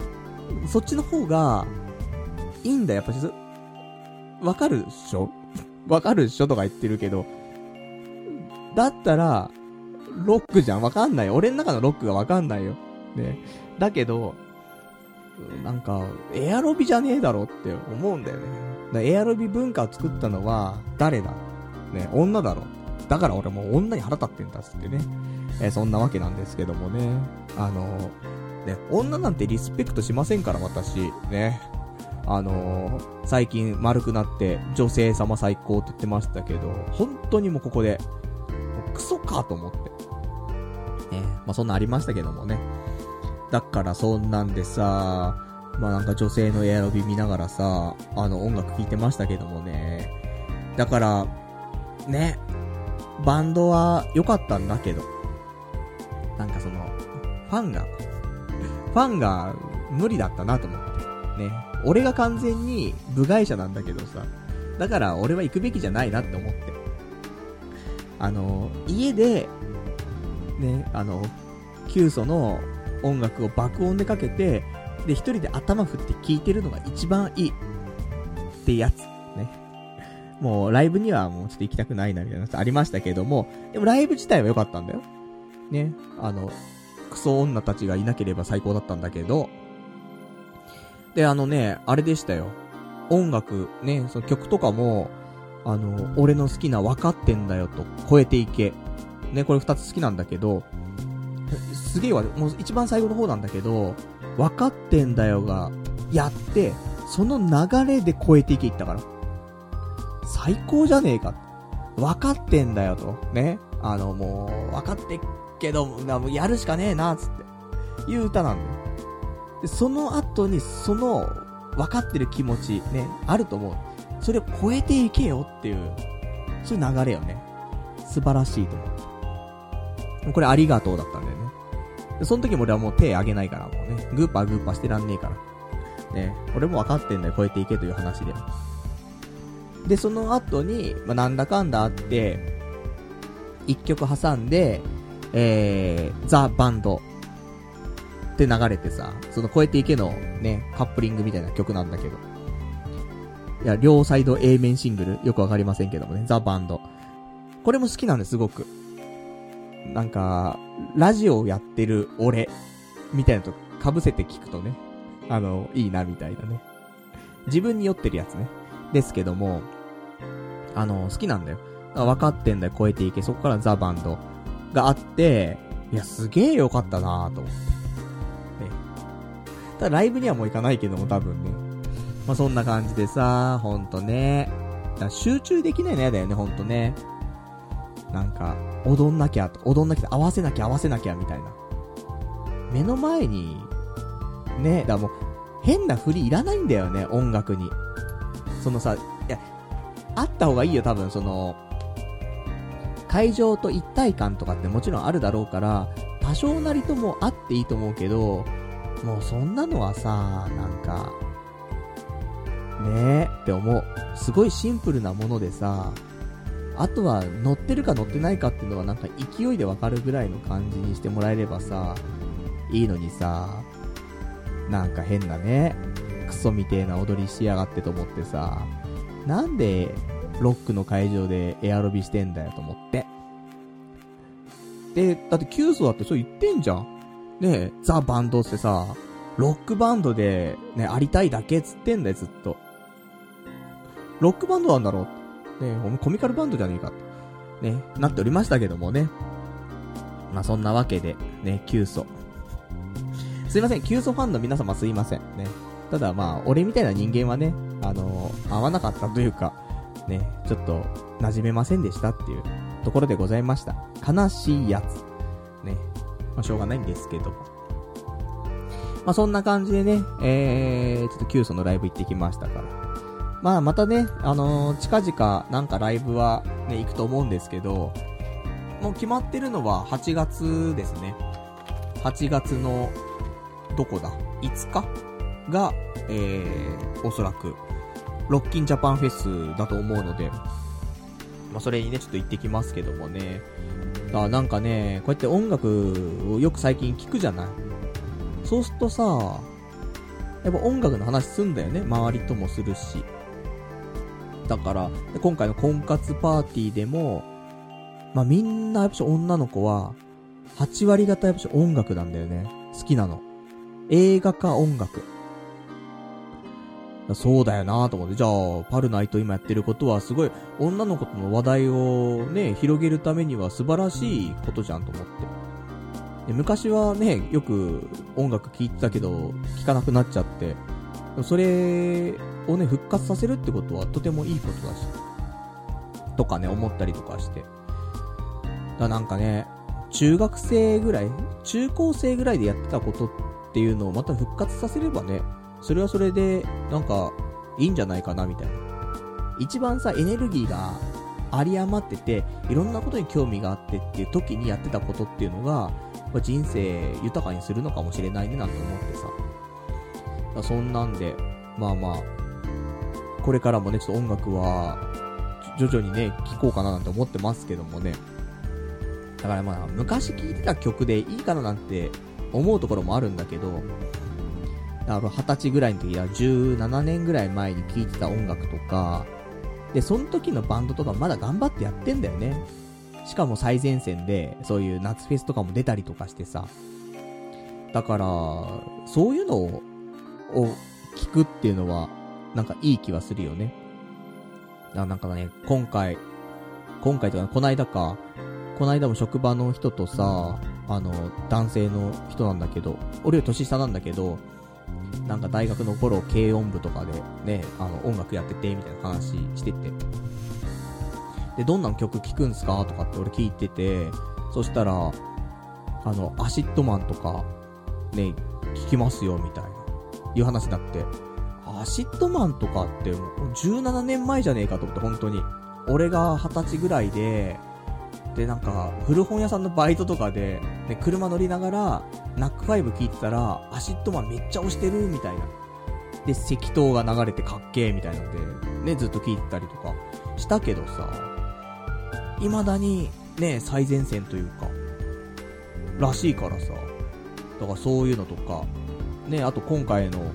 そっちの方が、いいんだよ、やっぱり。わかるっしょわかるっしょとか言ってるけど。だったら、ロックじゃん。わかんないよ。俺の中のロックがわかんないよ。ね。だけど、なんか、エアロビじゃねえだろって思うんだよね。エアロビ文化を作ったのは、誰だね、女だろ。だから俺もう女に腹立ってんだっつってね。そんなわけなんですけどもね。ね、女なんてリスペクトしませんから、私。ね。最近丸くなって女性様最高って言ってましたけど、本当にもうここで、もうクソかと思って。ね。まあそんなありましたけどもね。だからそんなんでさ、まあなんか女性のエアロビ見ながらさ、音楽聴いてましたけどもね。だから、ね、バンドは良かったんだけど、なんかその、ファンが無理だったなと思って。ね。俺が完全に部外者なんだけどさ、だから俺は行くべきじゃないなって思って。家で、ね、キュウソの音楽を爆音でかけて、で、一人で頭振って聴いてるのが一番いい。ってやつ。ね。もう、ライブにはもうちょっと行きたくないな、みたいなやつありましたけども、でもライブ自体は良かったんだよ。ね。クソ女たちがいなければ最高だったんだけど、で、あれでしたよ。音楽、ね、その曲とかも、俺の好きな分かってんだよと、超えていけ。ね、これ二つ好きなんだけど、すげえわ、もう一番最後の方なんだけど、分かってんだよが、やって、その流れで超えていけいったから。最高じゃねえか。分かってんだよと。ね。もう、分かってっけど、もうやるしかねえな、つって。いう歌なんだよ。で、その後に、その、分かってる気持ち、ね、あると思う。それを超えていけよっていう、そういう流れよね。素晴らしいと思う。これありがとうだったんだよね。で、その時も俺はもう手あげないからもうね、グーパーしてらんねえから。ね、俺も分かってんだよ、超えていけという話で。で、その後に、まあ、なんだかんだあって、一曲挟んで、ザ・バンドって流れてさ、その超えていけのね、カップリングみたいな曲なんだけど。いや、両サイド A 面シングル、よくわかりませんけどもね、ザ・バンド。これも好きなんです、すごく。なんか、ラジオをやってる俺、みたいなと被せて聞くとね、いいな、みたいなね。自分に酔ってるやつね。ですけども、好きなんだよ。分かってんだよ、超えていけ。そこからザ・バンドがあって、いや、すげえ良かったなぁと思って。ね。ただライブにはもう行かないけども、多分ね。まあ、そんな感じでさ、ほんとね。だから集中できないのやだよね、ほんとね。なんか、踊んなきゃ、合わせなきゃ、みたいな。目の前に、ね、だからもう、変な振りいらないんだよね、音楽に。そのさ、いや、あった方がいいよ、多分、その、会場と一体感とかってもちろんあるだろうから、多少なりともあっていいと思うけど、もうそんなのはさ、なんか、ねえって思う。すごいシンプルなものでさ、あとは乗ってるか乗ってないかっていうのはなんか勢いでわかるぐらいの感じにしてもらえればさ、いいのにさ、なんか変なね、クソみてえな踊りしやがってと思ってさ、なんでロックの会場でエアロビしてんだよと思って。で、だってキュウソだってそう言ってんじゃん。ねえ、ザ・バンドってさ、ロックバンドでね、ありたいだけっつってんだよ、ずっと。ロックバンドなんだろう。ねえ、お前コミカルバンドじゃねえかって。ね、なっておりましたけどもね。まあそんなわけで、ね、キュウソ。すいません、キュウソファンの皆様すいません。ね。ただまあ、俺みたいな人間はね、合わなかったというか、ね、ちょっと、馴染めませんでしたっていうところでございました。悲しいやつ。ね。まあ、しょうがないんですけども。まあ、そんな感じでね、ちょっとキュウソのライブ行ってきましたから。まあ、またね、近々なんかライブはね、行くと思うんですけど、もう決まってるのは8月ですね。8月の、どこだ ?5 日が、おそらく、ロッキンジャパンフェスだと思うので、まあ、それにね、ちょっと行ってきますけどもね。なんかね、こうやって音楽をよく最近聞くじゃない。そうするとさ、 やっぱ音楽の話すんだよね。周りともするし。だから、今回の婚活パーティーでも、まあみんなやっぱし女の子は、8割方やっぱし音楽なんだよね。好きなの。映画か音楽。そうだよなと思って。じゃあ、パルナイト今やってることはすごい、女の子との話題をね、広げるためには素晴らしいことじゃんと思って。で昔はね、よく音楽聴いてたけど、聴かなくなっちゃって、それをね、復活させるってことはとてもいいことだし。とかね、思ったりとかして。なんかね、中学生ぐらい、中高生ぐらいでやってたことっていうのをまた復活させればね、それはそれで、なんか、いいんじゃないかな、みたいな。一番さ、エネルギーがあり余ってて、いろんなことに興味があってっていう時にやってたことっていうのが、人生豊かにするのかもしれないね、なんて思ってさ。そんなんで、まあまあ、これからもね、ちょっと音楽は、徐々にね、聴こうかななんて思ってますけどもね。だからまあ、昔聴いてた曲でいいかななんて思うところもあるんだけど、だから20歳ぐらいの時は17年ぐらい前に聴いてた音楽とか、で、その時のバンドとかまだ頑張ってやってんだよね。しかも最前線で、そういう夏フェスとかも出たりとかしてさ。だから、そういうのを聞くっていうのは、なんかいい気はするよね。なんかね、今回とか、こないだも職場の人とさ、男性の人なんだけど、俺より年下なんだけど、なんか大学の頃軽音部とかでね、音楽やっててみたいな話してて、でどんな曲聴くんすかとかって俺聞いてて、そしたらアシッドマンとかね聴きますよみたいないう話になって、アシッドマンとかってもう17年前じゃねえかと思って、本当に俺が20歳ぐらいでなんか古本屋さんのバイトとかで、ね、車乗りながらナックファイブ聞いてたらアシッドマンめっちゃ押してるみたいなで赤灯が流れてかっけーみたいなのでねずっと聞いてたりとかしたけどさ、未だにね最前線というからしいからさ、だからそういうのとかね、あと今回の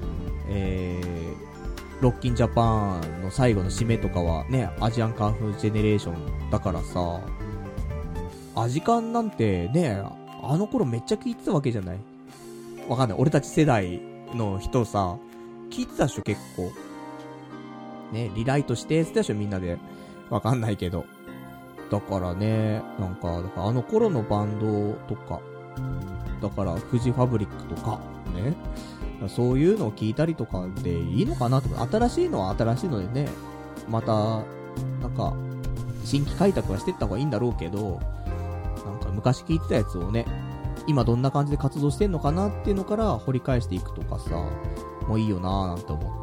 ロッキンジャパンの最後の締めとかはねアジアンカンフージェネレーションだからさ、アジカンなんてね、あの頃めっちゃ聞いてたわけじゃない？わかんない。俺たち世代の人さ、聞いてたでしょ、結構。ね、リライトしてってたでしょ、みんなで。わかんないけど。だからね、なんか、あの頃のバンドとか、だから、フジファブリックとか、ね。そういうのを聞いたりとかでいいのかなと。新しいのは新しいのでね、また、なんか、新規開拓はしてった方がいいんだろうけど、なんか昔聞いてたやつをね、今どんな感じで活動してんのかなっていうのから掘り返していくとかさ、もういいよなーなんて思って。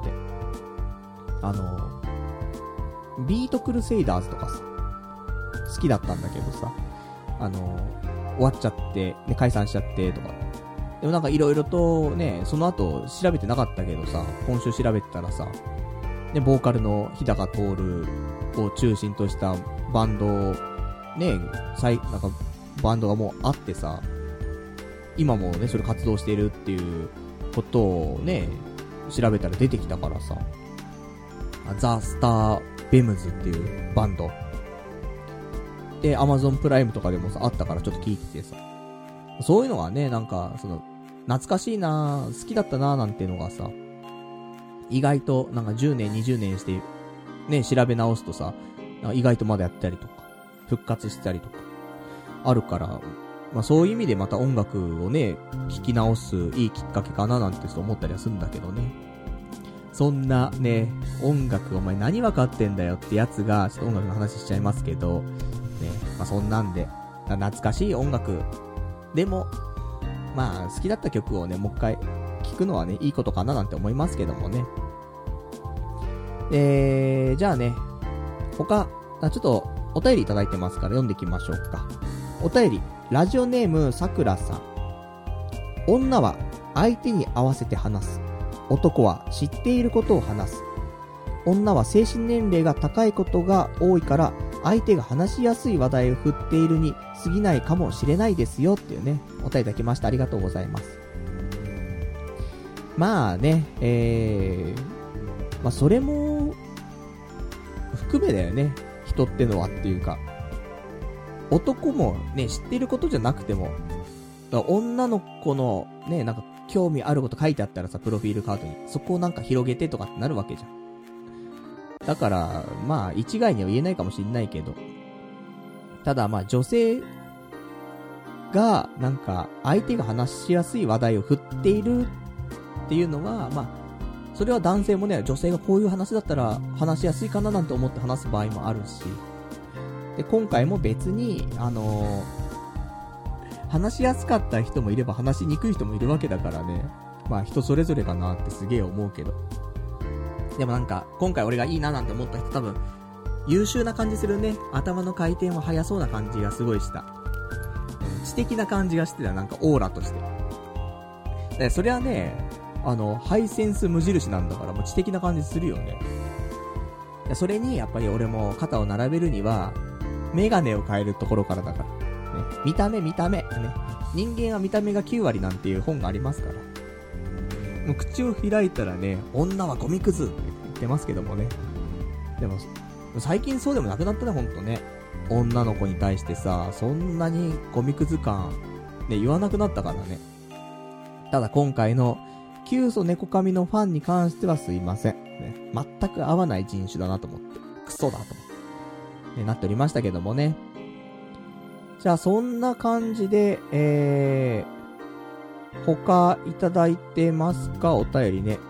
ビートクルセイダーズとかさ、好きだったんだけどさ、終わっちゃって、ね、解散しちゃってとか。でもなんか色々とね、その後調べてなかったけどさ、今週調べてたらさ、ね、ボーカルの日高徹を中心としたバンドね、なんかバンドがもうあってさ、今もねそれ活動しているっていうことをね調べたら出てきたからさ、ザ・スター・ベムズっていうバンドで Amazon プライムとかでもさあったからちょっと聞いててさ、そういうのがねなんかその懐かしいな好きだったななんていうのがさ、意外となんか10年20年してね調べ直すとさ、意外とまだやったりとか復活したりとかあるから、まあそういう意味でまた音楽をね聴き直すいいきっかけかななんて思ったりはするんだけどね。そんなね音楽お前何分かってんだよってやつがちょっと音楽の話しちゃいますけどね、まあそんなんで懐かしい音楽でもまあ好きだった曲をねもう一回聴くのはねいいことかななんて思いますけどもね。じゃあね他ちょっとお便りいただいてますから読んでいきましょうか。お便り、ラジオネームさくらさん。女は相手に合わせて話す。男は知っていることを話す。女は精神年齢が高いことが多いから相手が話しやすい話題を振っているに過ぎないかもしれないですよっていうね、お便りいただきました。ありがとうございます。 まあね、まあそれも、含めだよね。人ってのはっていうか。男もね、知ってることじゃなくても、女の子のね、なんか興味あること書いてあったらさ、プロフィールカードに。そこをなんか広げてとかってなるわけじゃん。だから、まあ一概には言えないかもしんないけど。ただまあ女性が、なんか相手が話しやすい話題を振っているっていうのは、まあ、それは男性もね、女性がこういう話だったら話しやすいかななんて思って話す場合もあるし。で、今回も別に、話しやすかった人もいれば話しにくい人もいるわけだからね。まあ人それぞれかなってすげえ思うけど。でもなんか、今回俺がいいななんて思った人多分、優秀な感じするね。頭の回転は速そうな感じがすごいした。知的な感じがしてた、なんかオーラとして。で、それはね、ハイセンス無印なんだからもう知的な感じするよね。それにやっぱり俺も肩を並べるには、メガネを変えるところからだから。ね、見た目。ね。人間は見た目が9割なんていう本がありますから。もう口を開いたらね、女はゴミくずって言ってますけどもね。でも、最近そうでもなくなったね、ほんとね。女の子に対してさ、そんなにゴミくず感、ね、言わなくなったからね。ただ今回の、キュウソネコカミのファンに関してはすいません。ね、全く合わない人種だなと思って。クソだと思って。ね、なっておりましたけどもね。じゃあそんな感じで、他いただいてますか？お便りね。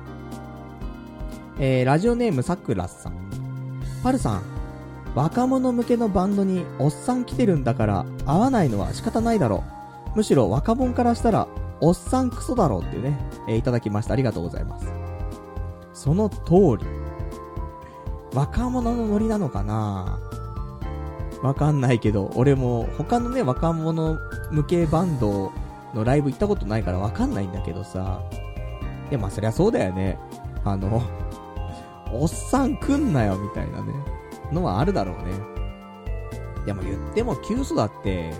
ラジオネームさくらさん。パルさん、若者向けのバンドにおっさん来てるんだから合わないのは仕方ないだろう。むしろ若者からしたらおっさんクソだろうっていうね、いただきました。ありがとうございます。その通り。若者のノリなのかな？わかんないけど、俺も他のね、若者向けバンドのライブ行ったことないからわかんないんだけどさ。いや、まあそりゃそうだよね。おっさん来んなよみたいなね、のはあるだろうね。でも言ってもキュウソだって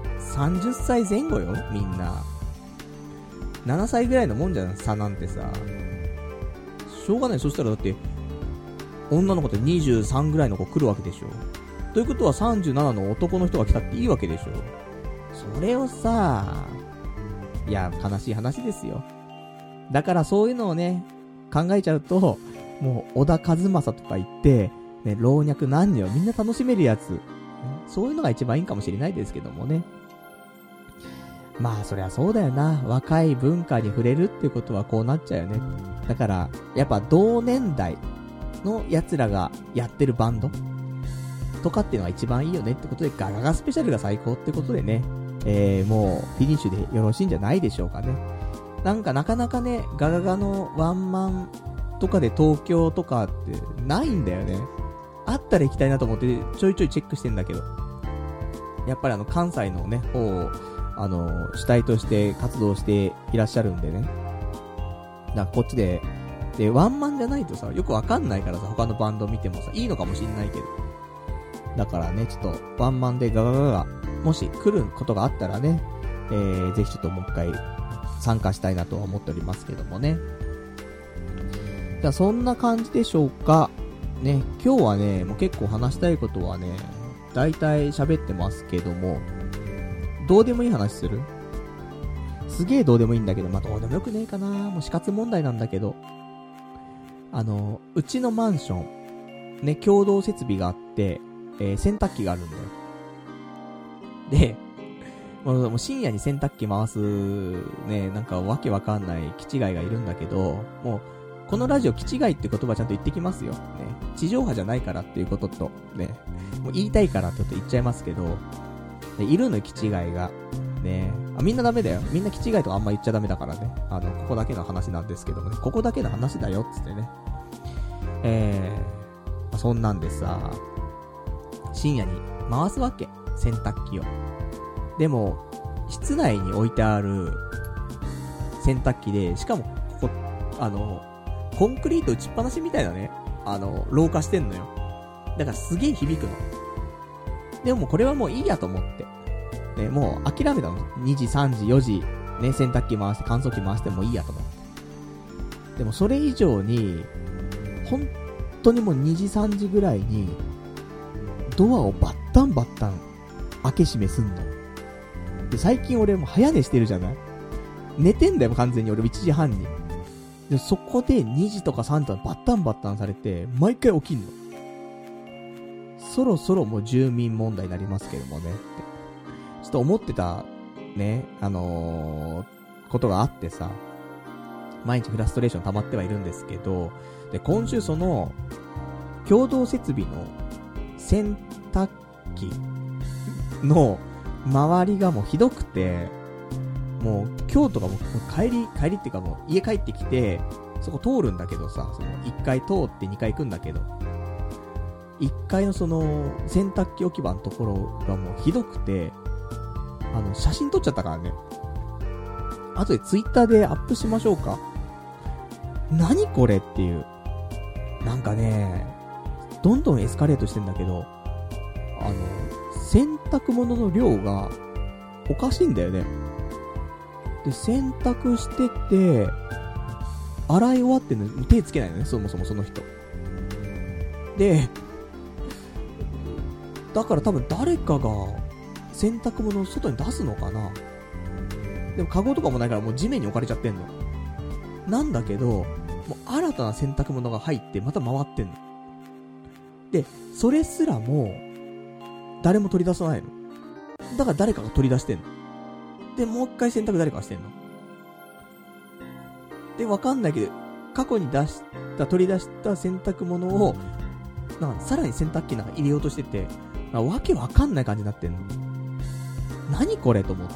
30歳前後よ、みんな。7歳ぐらいのもんじゃん、差なんてさ。しょうがない。そしたらだって女の子って23ぐらいの子来るわけでしょ。ということは37の男の人が来たっていいわけでしょ。それをさ、いや、悲しい話ですよ。だからそういうのをね、考えちゃうと、もう小田和正とか言って、ね、老若男女みんな楽しめるやつ、ね、そういうのが一番いいかもしれないですけどもね。まあそりゃそうだよな。若い文化に触れるっていうことはこうなっちゃうよね。だからやっぱ同年代の奴らがやってるバンドとかっていうのが一番いいよねってことで、ガガガスペシャルが最高ってことでね、もうフィニッシュでよろしいんじゃないでしょうかね。なんかなかなかね、ガガガのワンマンとかで東京とかってないんだよね。あったら行きたいなと思ってちょいちょいチェックしてんだけど、やっぱり関西のね方を主体として活動していらっしゃるんでね。だからこっちでワンマンじゃないとさ、よくわかんないからさ、他のバンド見てもさ、いいのかもしんないけど。だからね、ちょっとワンマンでガガガがもし来ることがあったらね、ぜひちょっともう一回参加したいなとは思っておりますけどもね。じゃあそんな感じでしょうか。ね、今日はね、もう結構話したいことはね、だいたい喋ってますけども、どうでもいい話する？すげえどうでもいいんだけど、まあ、どうでもよくねえかな。もう死活問題なんだけど、うちのマンション、ね、共同設備があって、洗濯機があるんだよ。で、もう深夜に洗濯機回す、ね、なんかわけわかんない気違いがいるんだけど、もう、このラジオ気違いって言葉ちゃんと言ってきますよ。ね、地上波じゃないからっていうことと、ね、もう言いたいからって言っちゃいますけど、ね、いるの気違いが。ね、みんなダメだよ。みんな気違いとかあんま言っちゃダメだからね。ここだけの話なんですけどもね。ここだけの話だよっつってね。そんなんでさ、深夜に回すわけ。洗濯機を。でも、室内に置いてある洗濯機で、しかも、ここ、コンクリート打ちっぱなしみたいなね、廊下してんのよ。だからすげえ響くの。でもこれはもういいやと思って。ね、もう諦めたの。2時、3時、4時、ね、洗濯機回して乾燥機回してもいいやと思って。 でもそれ以上に、本当にもう2時3時ぐらいに、ドアをバッタンバッタン開け閉めすんの。で、最近俺も早寝してるじゃない？寝てんだよ、完全に。俺1時半に。で、そこで2時とか3時とかバッタンバッタンされて、毎回起きんの。そろそろもう住民問題になりますけどもねって。ちょっと思ってた、ね、ことがあってさ、毎日フラストレーション溜まってはいるんですけど、で、今週その、共同設備の洗濯機の周りがもうひどくて、もう今日とかも帰りっていうかもう家帰ってきて、そこ通るんだけどさ、その1回通って2回行くんだけど、1階のその洗濯機置き場のところがもうひどくて、写真撮っちゃったからね。後でツイッターでアップしましょうか。何これっていう。なんかね、どんどんエスカレートしてんだけど、洗濯物の量がおかしいんだよね。で、洗濯してて、洗い終わってんのに手つけないのね、そもそもその人。で、だから多分誰かが洗濯物を外に出すのかな。でもカゴとかもないからもう地面に置かれちゃってんの。なんだけど、もう新たな洗濯物が入ってまた回ってんの。で、それすらも誰も取り出さないの。だから誰かが取り出してんの。で、もう一回洗濯誰かがしてんの。で、わかんないけど、過去に取り出した洗濯物を、なんかさらに洗濯機なんか入れようとしてて、わけわかんない感じになってんの。何これと思って。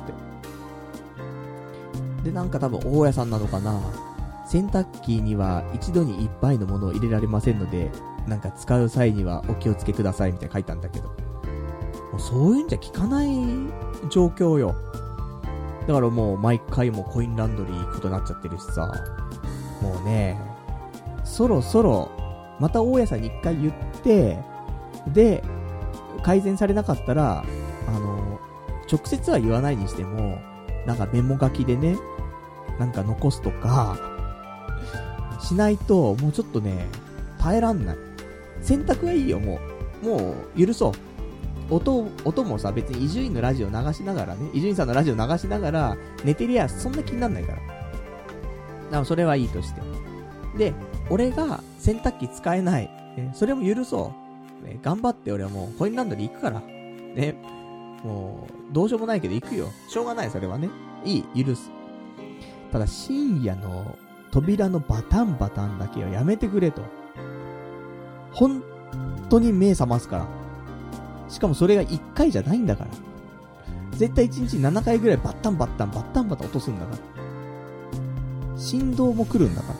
で、なんか多分大家さんなのかな。洗濯機には一度にいっぱいのものを入れられませんので、なんか使う際にはお気をつけくださいみたいな書いたんだけど。もうそういうんじゃ効かない状況よ。だからもう毎回もコインランドリー行くことになっちゃってるしさ。もうね、そろそろ、また大家さんに一回言って、で、改善されなかったら、直接は言わないにしても、なんかメモ書きでね、なんか残すとか、しないと、もうちょっとね、耐えらんない。洗濯はいいよ、もう許そう。音もさ、別に伊集院のラジオ流しながらね、伊集院さんのラジオ流しながら、寝てりゃそんな気になんないから。だからそれはいいとして。で、俺が洗濯機使えない。それも許そう。頑張って俺はもうコインランドリー行くから。ね。もう、どうしようもないけど行くよ。しょうがない、それはね。いい、許す。ただ深夜の扉のバタンバタンだけはやめてくれと。本当に目覚ますから。しかもそれが1回じゃないんだから。絶対1日7回ぐらいバッタンバッタン落とすんだから。振動も来るんだから。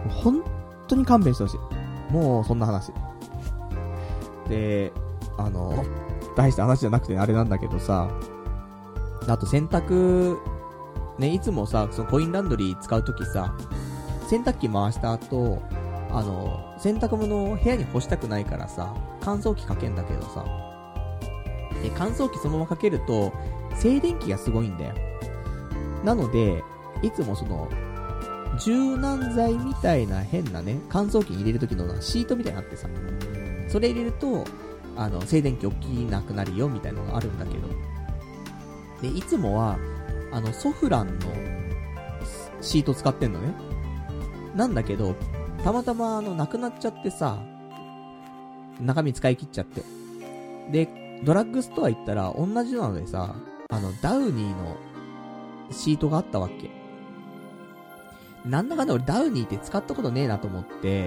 本当に勘弁してほしい。もうそんな話。で、大した話じゃなくてあれなんだけどさ、あと洗濯、ね、いつもさ、そのコインランドリー使うときさ、洗濯機回した後、洗濯物を部屋に干したくないからさ、乾燥機かけんだけどさ、乾燥機そのままかけると、静電気がすごいんだよ。なので、いつもその、柔軟剤みたいな変なね、乾燥機に入れるときのシートみたいになってさ、それ入れると、静電気起きなくなるよみたいなのがあるんだけど、で、いつもは、ソフランのシート使ってんのね。なんだけど、たまたまなくなっちゃってさ、中身使い切っちゃって。で、ドラッグストア行ったら同じなのでさ、ダウニーのシートがあったわけ。なんだかんだ俺ダウニーって使ったことねえなと思って、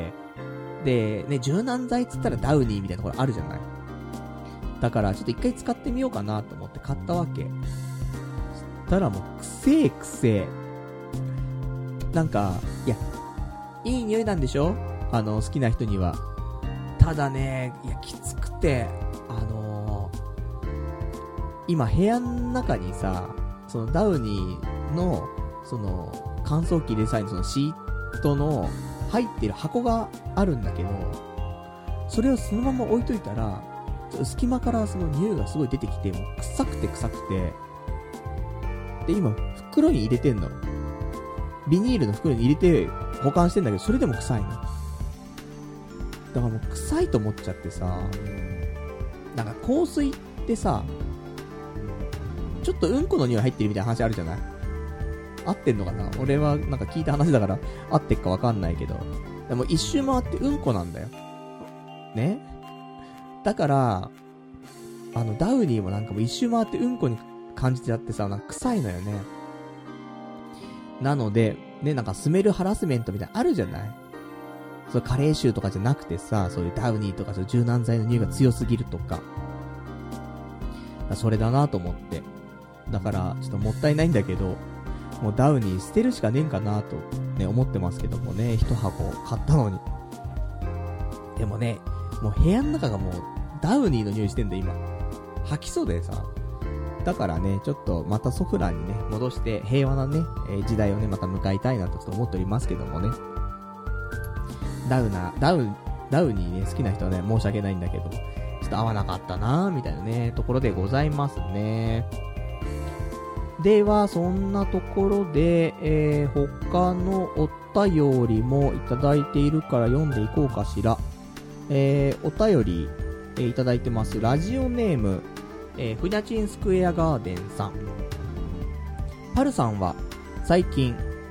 で、ね、柔軟剤っつったらダウニーみたいなところあるじゃない。だからちょっと一回使ってみようかなと思って買ったわけ。そしたらもうくせえ。なんか、いや、いい匂いなんでしょ？好きな人には。ただね、いや、きつくて、今部屋の中にさ、そのダウニーの、その、乾燥機入れ際にそのシートの入ってる箱があるんだけど、それをそのまま置いといたら、隙間からその匂いがすごい出てきて、もう臭くて、で、今、袋に入れてんの。 ビニールの袋に入れて保管してんだけど、それでも臭いの。だからもう臭いと思っちゃってさ、なんか香水ってさ、ちょっとうんこの匂い入ってるみたいな話あるじゃない？合ってんのかな？俺はなんか聞いた話だから合ってっかわかんないけど、でも一周回ってうんこなんだよね。だからダウニーもなんかもう一周回ってうんこに感じてやってさ、なんか臭いのよね。なのでね、なんかスメルハラスメントみたいなのあるじゃない？そう加齢臭とかじゃなくてさ、そういうダウニーとかそういう柔軟剤の匂いが強すぎるとか、それだなと思って、だからちょっともったいないんだけど、もうダウニー捨てるしかねえんかなとね思ってますけどもね、一箱買ったのに。でもね、もう部屋の中がもうダウニーの匂いしてんだ今。吐きそうでさ。だからね、ちょっとまたソフランにね戻して平和なね、時代をねまた迎えたいなとちょっと思っておりますけどもね。ダウニーね好きな人はね申し訳ないんだけど、ちょっと合わなかったなーみたいなねところでございますね。ではそんなところで、他のお便りもいただいているから読んでいこうかしら。お便り、いただいてます。ラジオネーム、ふにゃちんスクエアガーデンさん。パルさんは最近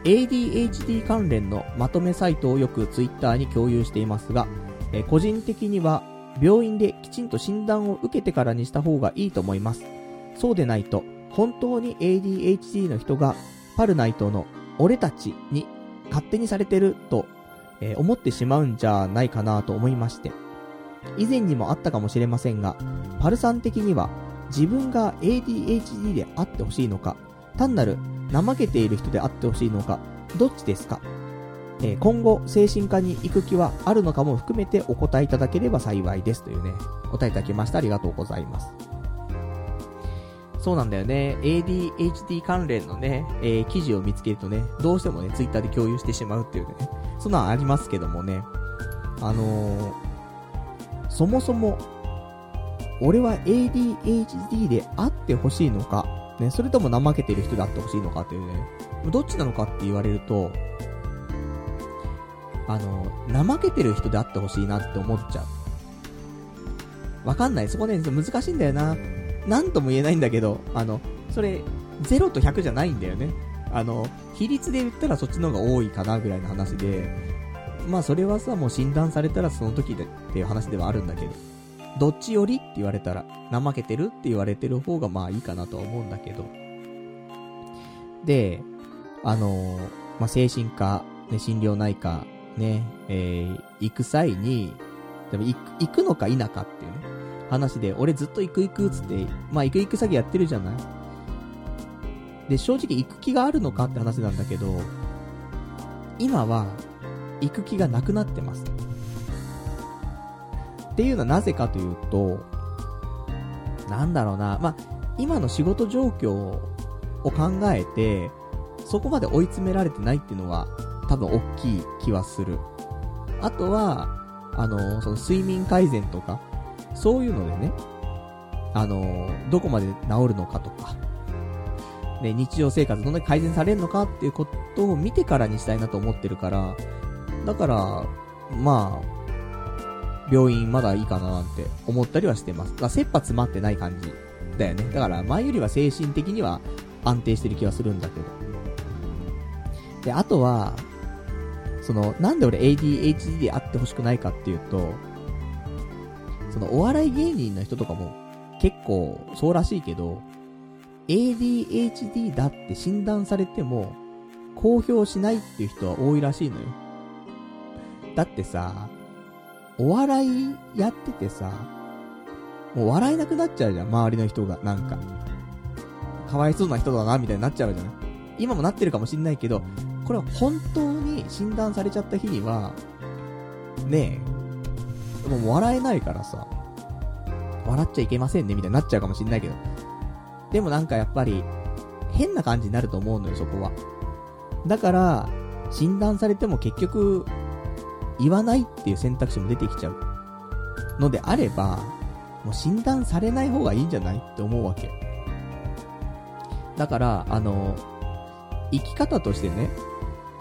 ADHD 関連のまとめサイトをよくツイッターに共有していますが、個人的には病院できちんと診断を受けてからにした方がいいと思います。そうでないと本当に ADHD の人がパルナイトの俺たちに勝手にされてると、思ってしまうんじゃないかなと思いまして、以前にもあったかもしれませんが、パルさん的には自分が ADHD であってほしいのか、単なる怠けている人であってほしいのか、どっちですか？今後精神科に行く気はあるのかも含めてお答えいただければ幸いですというね、お答えいただきました。ありがとうございます。そうなんだよね。ADHD 関連のね、記事を見つけるとね、どうしてもね、ツイッターで共有してしまうっていうね、そんなのありますけどもね、そもそも、俺は ADHD であってほしいのか、ね、それとも怠けてる人であってほしいのかっていうね、どっちなのかって言われると、怠けてる人であってほしいなって思っちゃう。わかんない。そこね、難しいんだよな。なんとも言えないんだけど、それ、0と100じゃないんだよね。比率で言ったらそっちの方が多いかなぐらいの話で、まあそれはさ、もう診断されたらその時でっていう話ではあるんだけど、どっちよりって言われたら、怠けてるって言われてる方がまあいいかなとは思うんだけど。で、まあ精神科、ね、心療内科、ね、行く際に、でも行くのか否かっていうね、話で、俺ずっと行くつって、まあ行く詐欺やってるじゃない。で、正直行く気があるのかって話なんだけど、今は行く気がなくなってます。っていうのはなぜかというと、なんだろうな、まあ今の仕事状況を考えて、そこまで追い詰められてないっていうのは多分大きい気はする。あとはその睡眠改善とかそういうのでね、どこまで治るのかとか、ね、日常生活どんなに改善されるのかっていうことを見てからにしたいなと思ってるから、だからまあ病院まだいいかななんて思ったりはしてます。だから切羽詰まってない感じだよね。だから前よりは精神的には安定してる気はするんだけど。で、あとはなんで俺 ADHD であってほしくないかっていうと、お笑い芸人の人とかも結構そうらしいけど、ADHD だって診断されても公表しないっていう人は多いらしいのよ。だってさ、お笑いやっててさ、もう笑えなくなっちゃうじゃん、周りの人が。なんかかわいそうな人だなみたいになっちゃうじゃない。今もなってるかもしんないけど、これは本当に診断されちゃった日にはねえ、もう笑えないからさ、笑っちゃいけませんねみたいになっちゃうかもしんないけど、でもなんかやっぱり変な感じになると思うのよ、そこは。だから診断されても結局言わないっていう選択肢も出てきちゃうのであれば、もう診断されない方がいいんじゃないって思うわけ。だから生き方としてね、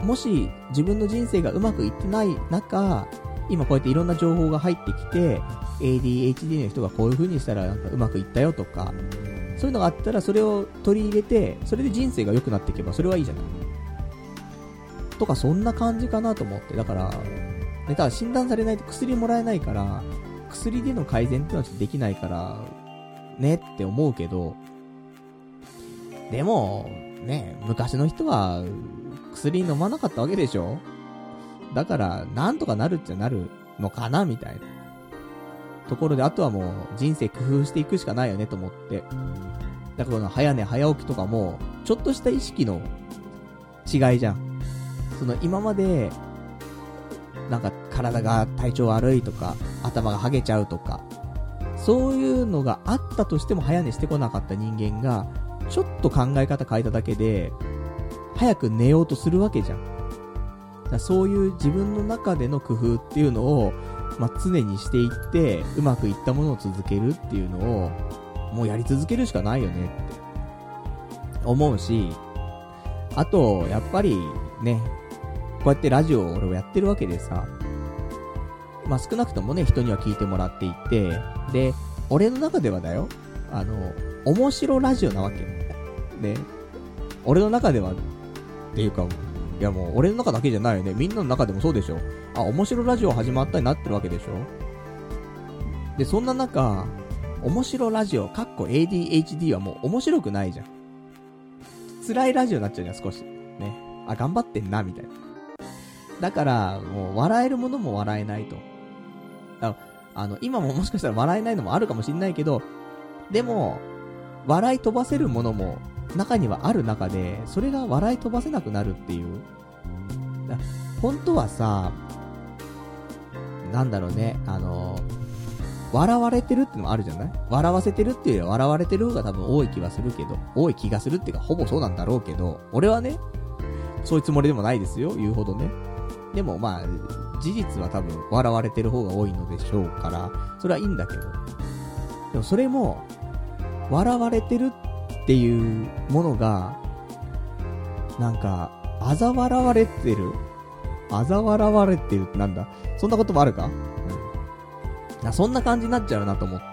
もし自分の人生がうまくいってない中、今こうやっていろんな情報が入ってきて、ADHD の人がこういう風にしたらなんかうまくいったよとか、そういうのがあったらそれを取り入れて、それで人生が良くなっていけばそれはいいじゃない。とかそんな感じかなと思って。だから、ね、ただ診断されないと薬もらえないから、薬での改善ってのはちょっとできないから、ねって思うけど、でも、ね、昔の人は薬飲まなかったわけでしょ。だから、なんとかなるっちゃなるのかなみたいなところで、あとはもう人生工夫していくしかないよねと思って。だからこの早寝早起きとかも、ちょっとした意識の違いじゃん。その今まで、なんか体が体調悪いとか、頭がハゲちゃうとか、そういうのがあったとしても早寝してこなかった人間が、ちょっと考え方変えただけで、早く寝ようとするわけじゃん。だからそういう自分の中での工夫っていうのを、常にしていって、うまくいったものを続けるっていうのを、もうやり続けるしかないよねって思うし、あと、やっぱりね、こうやってラジオを俺はやってるわけでさ、少なくともね、人には聞いてもらっていて、で、俺の中ではだよ、面白ラジオなわけ。ね、俺の中では、っていうか、いやもう俺の中だけじゃないよね。みんなの中でもそうでしょ。面白ラジオ始まったになってるわけでしょ。で、そんな中、面白ラジオ、ADHD はもう面白くないじゃん。辛いラジオになっちゃうじゃん、少し。ね。頑張ってんな、みたいな。だから、もう笑えるものも笑えないと。今ももしかしたら笑えないのもあるかもしんないけど、でも、笑い飛ばせるものも中にはある中で、それが笑い飛ばせなくなるっていう。本当はさ、なんだろうね、笑われてるってのもあるじゃない？笑わせてるっていうよりは笑われてる方が多分多い気はするけど、多い気がするっていうかほぼそうなんだろうけど、俺はね、そういうつもりでもないですよ、言うほどね。でも事実は多分笑われてる方が多いのでしょうから、それはいいんだけど。でもそれも、笑われてるっていうものが、なんか、嘲笑われてるってなんだ。そんなこともあるか？そんな感じになっちゃうなと思って。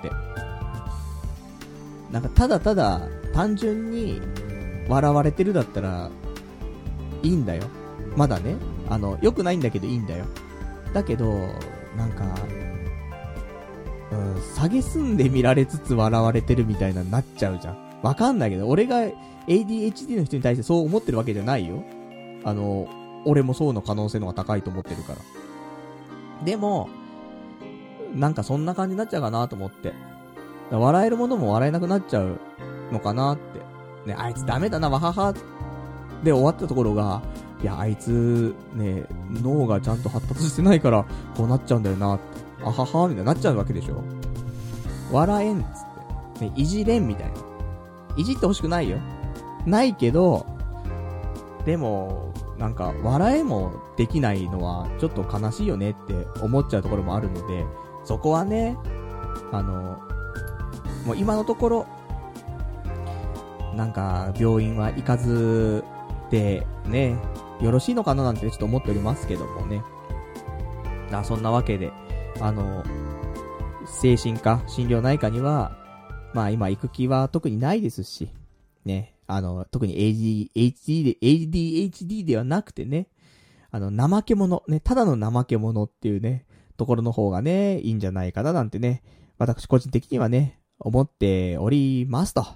なんかただただ単純に笑われてるだったらいいんだよ。まだね。良くないんだけどいいんだよ。だけど、なんか、下げすんで見られつつ笑われてるみたいなになっちゃうじゃん。わかんないけど、俺が ADHD の人に対してそう思ってるわけじゃないよ。俺もそうの可能性の方が高いと思ってるから。でも、なんかそんな感じになっちゃうかなと思って。笑えるものも笑えなくなっちゃうのかなって。ね、あいつダメだな、わはは。で終わったところが、いや、あいつ、ね、脳がちゃんと発達してないから、こうなっちゃうんだよなって。あはは、みたいになっちゃうわけでしょ。笑えんっつって。ね、いじれんみたいな。いじってほしくないよ。ないけど、でも、なんか、笑えもできないのは、ちょっと悲しいよねって思っちゃうところもあるので、そこはね、もう今のところ、なんか、病院は行かずで、ね、よろしいのかななんてちょっと思っておりますけどもね。そんなわけで、精神科、心療内科には、今行く気は特にないですし、ね、特に ADHD ではなくてね、怠け者、ね、ただの怠け者っていうね、ところの方がね、いいんじゃないかななんてね、私個人的にはね、思っておりますと。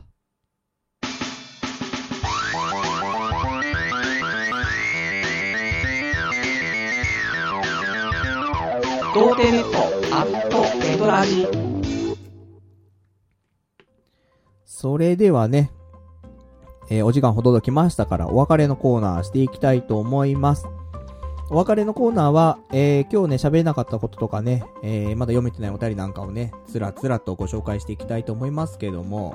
童貞ネットアットネトラジ。 それではね、お時間ほど来ましたからお別れのコーナーしていきたいと思います。お別れのコーナーは、今日ね喋れなかったこととかね、まだ読めてないお便りなんかをねつらつらとご紹介していきたいと思いますけども、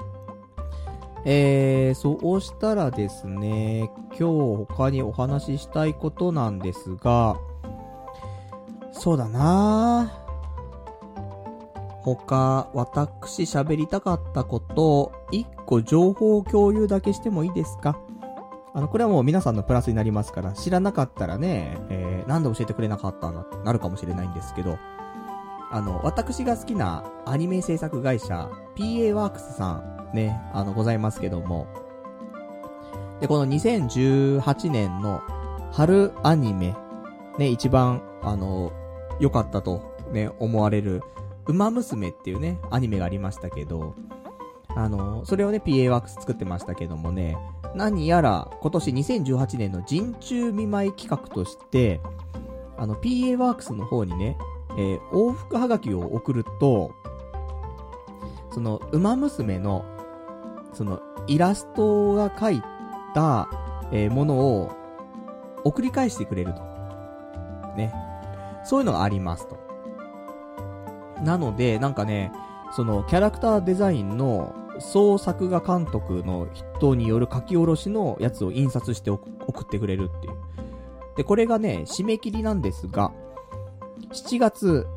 そうしたらですね、今日他にお話ししたいことなんですが、そうだなぁ。他、私喋りたかったことを、一個情報共有だけしてもいいですか？ これはもう皆さんのプラスになりますから、知らなかったらね、なんで教えてくれなかったんだってなるかもしれないんですけど、私が好きなアニメ制作会社、PA ワークスさん、ね、ございますけども、で、この2018年の春アニメ、ね、一番、良かったと、ね、思われる、ウマ娘っていうね、アニメがありましたけど、それをね、PA ワークス作ってましたけどもね、何やら、今年2018年の陣中見舞い企画として、PA ワークスの方にね、往復はがきを送ると、その、ウマ娘の、その、イラストが描いた、ものを、送り返してくれると。ね。そういうのがありますと。なので、なんかね、その、キャラクターデザインの、総作画監督の人による書き下ろしのやつを印刷して送ってくれるっていう。で、これがね、締め切りなんですが、7月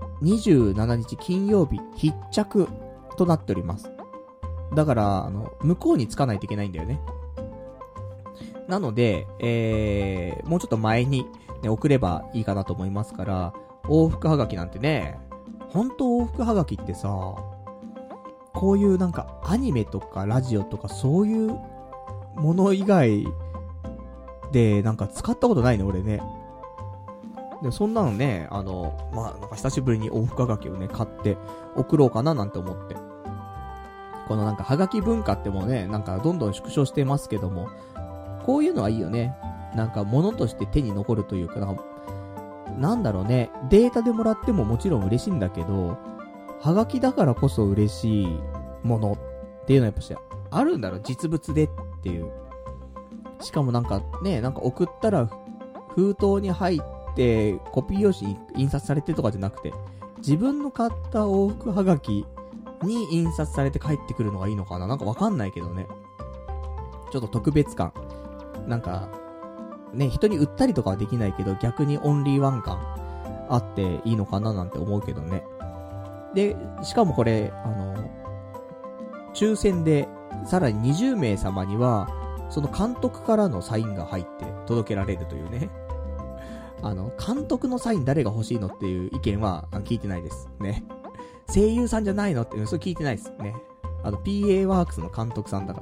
27日金曜日必着となっております。だから、向こうにつかないといけないんだよね。なので、もうちょっと前に、ね、送ればいいかなと思いますから、往復はがきなんてね、ほんと往復はがきってさ、こういうなんかアニメとかラジオとかそういうもの以外でなんか使ったことないね、俺ね。で、そんなのね、なんか久しぶりに往復はがきをね、買って送ろうかななんて思って。このなんかはがき文化ってもうね、なんかどんどん縮小してますけども、こういうのはいいよね。なんか物として手に残るというか、なんだろうね、データでもらってももちろん嬉しいんだけど、はがきだからこそ嬉しいものっていうのはやっぱしあるんだろう、実物でっていう。しかもなんかね、なんか送ったら封筒に入ってコピー用紙に印刷されてとかじゃなくて、自分の買った往復はがきに印刷されて帰ってくるのがいいのかな、なんかわかんないけどね。ちょっと特別感。なんか、ね、人に売ったりとかはできないけど、逆にオンリーワン感あっていいのかななんて思うけどね。で、しかもこれ、抽選で、さらに20名様には、その監督からのサインが入って届けられるというね。監督のサイン誰が欲しいのっていう意見は聞いてないです。ね。声優さんじゃないのって、それ聞いてないです。ね。PA ワークスの監督さんだから。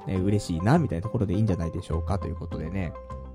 ね、嬉しいな、みたいなところでいいんじゃないでしょうか、ということでね。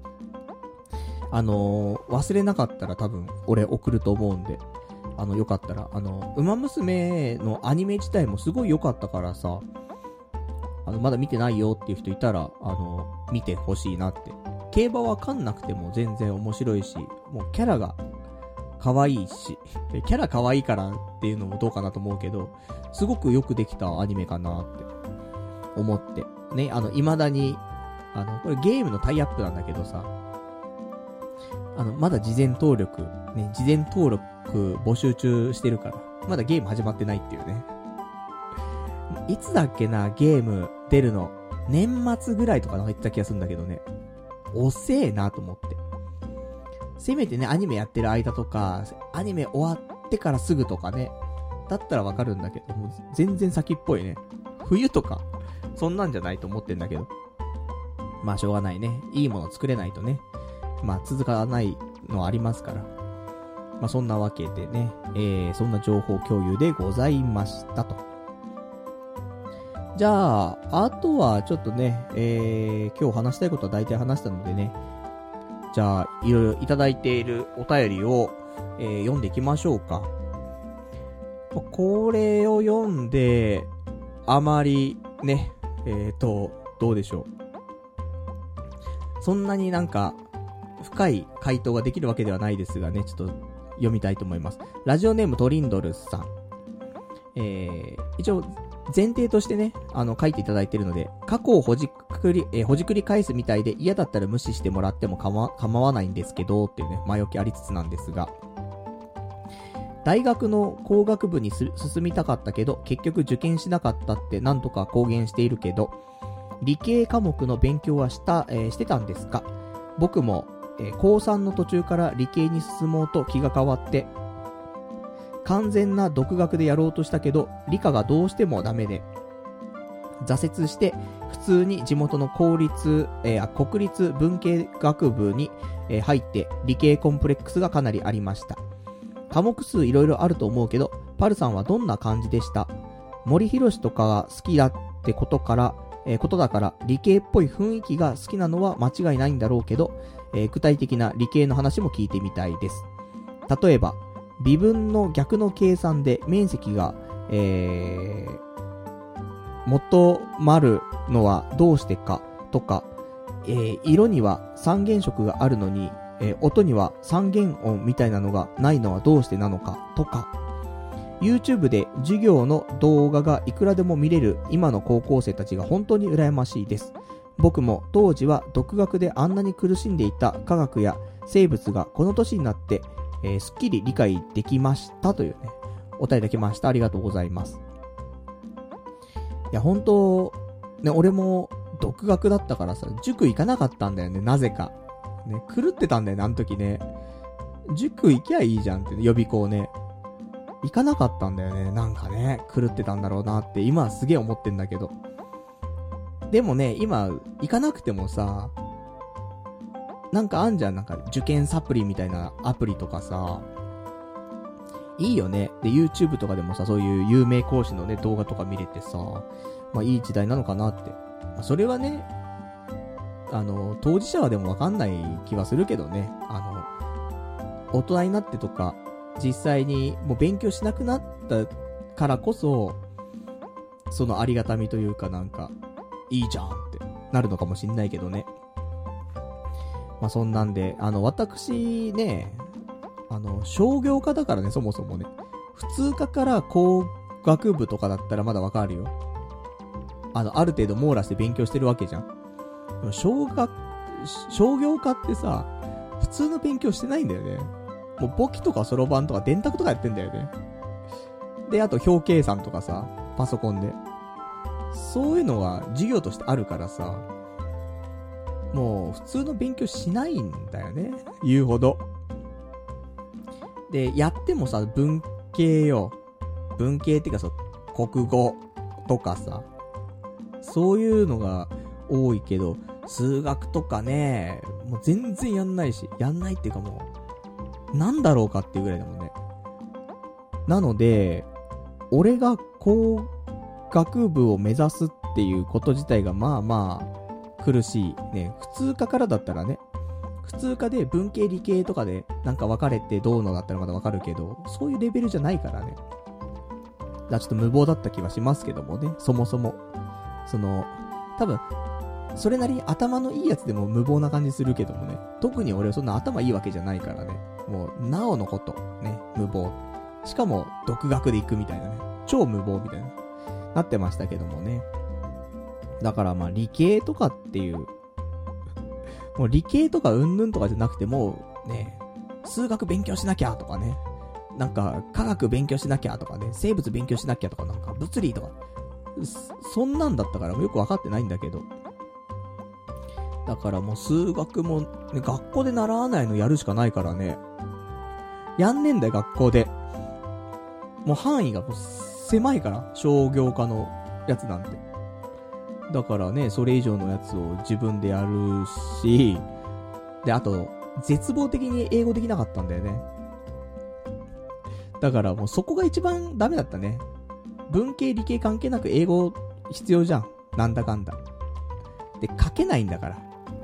忘れなかったら多分、俺送ると思うんで。よかったら、ウマ娘のアニメ自体もすごい良かったからさ、まだ見てないよっていう人いたら、見てほしいなって。競馬わかんなくても全然面白いし、もうキャラが可愛いし、キャラ可愛いからっていうのもどうかなと思うけど、すごくよくできたアニメかなって思って。ね、未だに、これゲームのタイアップなんだけどさ、まだ事前登録募集中してるから、まだゲーム始まってないっていうね。いつだっけな、ゲーム出るの。年末ぐらいとかなんか言った気がするんだけどね。遅えなと思って。せめてね、アニメやってる間とか、アニメ終わってからすぐとかね。だったらわかるんだけど、もう全然先っぽいね。冬とか、そんなんじゃないと思ってんだけど。まあしょうがないね。いいもの作れないとね。まあ続かないのはありますから。まあそんなわけでね、そんな情報共有でございましたと。じゃあ、あとはちょっとね、今日話したいことは大体話したのでね、じゃあ、いろいろいただいているお便りを、読んでいきましょうか。これを読んで、あまりね、どうでしょう。そんなになんか、深い回答ができるわけではないですがね、ちょっと読みたいと思います。ラジオネームトリンドルさん。一応、前提としてね、書いていただいているので、過去をほじくり返すみたいで嫌だったら無視してもらっても構わないんですけど、っていうね、前置きありつつなんですが、大学の工学部に進みたかったけど、結局受験しなかったってなんとか公言しているけど、理系科目の勉強はしてたんですか？僕も、高3の途中から理系に進もうと気が変わって、完全な独学でやろうとしたけど、理科がどうしてもダメで、 挫折して普通に地元の国立文系学部に入って理系コンプレックスがかなりありました。科目数いろいろあると思うけど、パルさんはどんな感じでした？森博とかが好きだってことだから理系っぽい雰囲気が好きなのは間違いないんだろうけど、具体的な理系の話も聞いてみたいです。例えば微分の逆の計算で面積が、求まるのはどうしてかとか、色には三原色があるのに、音には三原音みたいなのがないのはどうしてなのかとか、YouTube で授業の動画がいくらでも見れる今の高校生たちが本当に羨ましいです。僕も当時は独学であんなに苦しんでいた科学や生物がこの年になって、すっきり理解できましたというね、お便りいただきました。ありがとうございます。いや本当ね、俺も独学だったからさ、塾行かなかったんだよね、なぜかね、狂ってたんだよね、あの時ね。塾行きゃいいじゃんって、予備校ね。行かなかったんだよね。なんかね、狂ってたんだろうなって今はすげえ思ってんだけど。でもね、今行かなくてもさ、なんかあんじゃん、なんか受験サプリみたいなアプリとかさ、いいよね。で YouTube とかでもさ、そういう有名講師のね動画とか見れてさ、まあいい時代なのかなって。まあ、それはね、当事者はでもわかんない気はするけどね。大人になってとか実際にもう勉強しなくなったからこそ、そのありがたみというか、なんかいいじゃんってなるのかもしんないけどね。まあそんなんで、私ね、商業科だからね、そもそもね。普通科から工学部とかだったらまだわかるよ。ある程度網羅して勉強してるわけじゃん。でも商業科ってさ、普通の勉強してないんだよね。もう簿記とかそろばんとか電卓とかやってんだよね。で、あと表計算とかさ、パソコンで。そういうのは授業としてあるからさ、もう普通の勉強しないんだよね。言うほど。で、やってもさ、文系よ。文系ってか国語とかさ、そういうのが多いけど、数学とかね、もう全然やんないし、やんないっていうかもう、なんだろうかっていうぐらいだもんね。なので、俺が工学部を目指すっていうこと自体がまあまあ苦しい。ね、普通科からだったらね、普通科で文系理系とかでなんか分かれてどうのだったらまだ分かるけど、そういうレベルじゃないからね。ちょっと無謀だった気はしますけどもね、そもそも。多分、それなりに頭のいいやつでも無謀な感じするけどもね。特に俺はそんな頭いいわけじゃないからね。もう、なおのこと。ね、無謀。しかも、独学で行くみたいなね。超無謀みたいな。なってましたけどもね。だからまあ、理系とかっていう、もう理系とかうんぬんとかじゃなくてもう、ね、数学勉強しなきゃとかね。なんか、科学勉強しなきゃとかね。生物勉強しなきゃとか、なんか、物理とか。そんなんだったからよくわかってないんだけど。だからもう数学も、ね、学校で習わないのやるしかないからね。やんねんだよ、学校で。もう範囲がもう狭いから、商業科のやつなんて。だからね、それ以上のやつを自分でやるし、で、あと、絶望的に英語できなかったんだよね。だからもうそこが一番ダメだったね。文系理系関係なく英語必要じゃん。なんだかんだ。で、書けないんだから。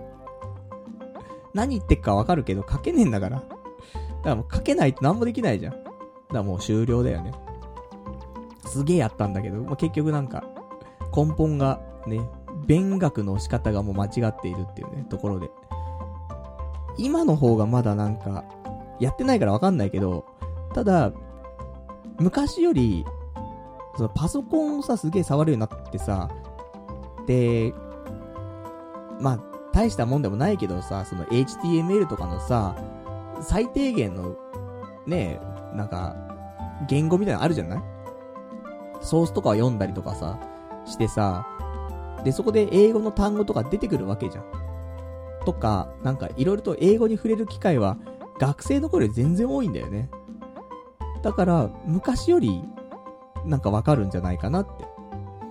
何言ってっかわかるけど書けねえんだから。だからもう書けないと何もできないじゃん。だからもう終了だよね。すげえやったんだけど、まあ、結局なんか根本がね、勉学の仕方がもう間違っているっていうね、ところで。今の方がまだなんか、やってないからわかんないけど、ただ、昔より、そのパソコンをさ、すげえ触るようになってさ、で、まあ、大したもんでもないけどさ、その HTML とかのさ、最低限の、ね、なんか、言語みたいなのあるじゃない？ソースとかを読んだりとかさ、してさ、で、そこで英語の単語とか出てくるわけじゃん。とか、なんかいろいろと英語に触れる機会は、学生の頃より全然多いんだよね。だから、昔より、なんかわかるんじゃないかなって。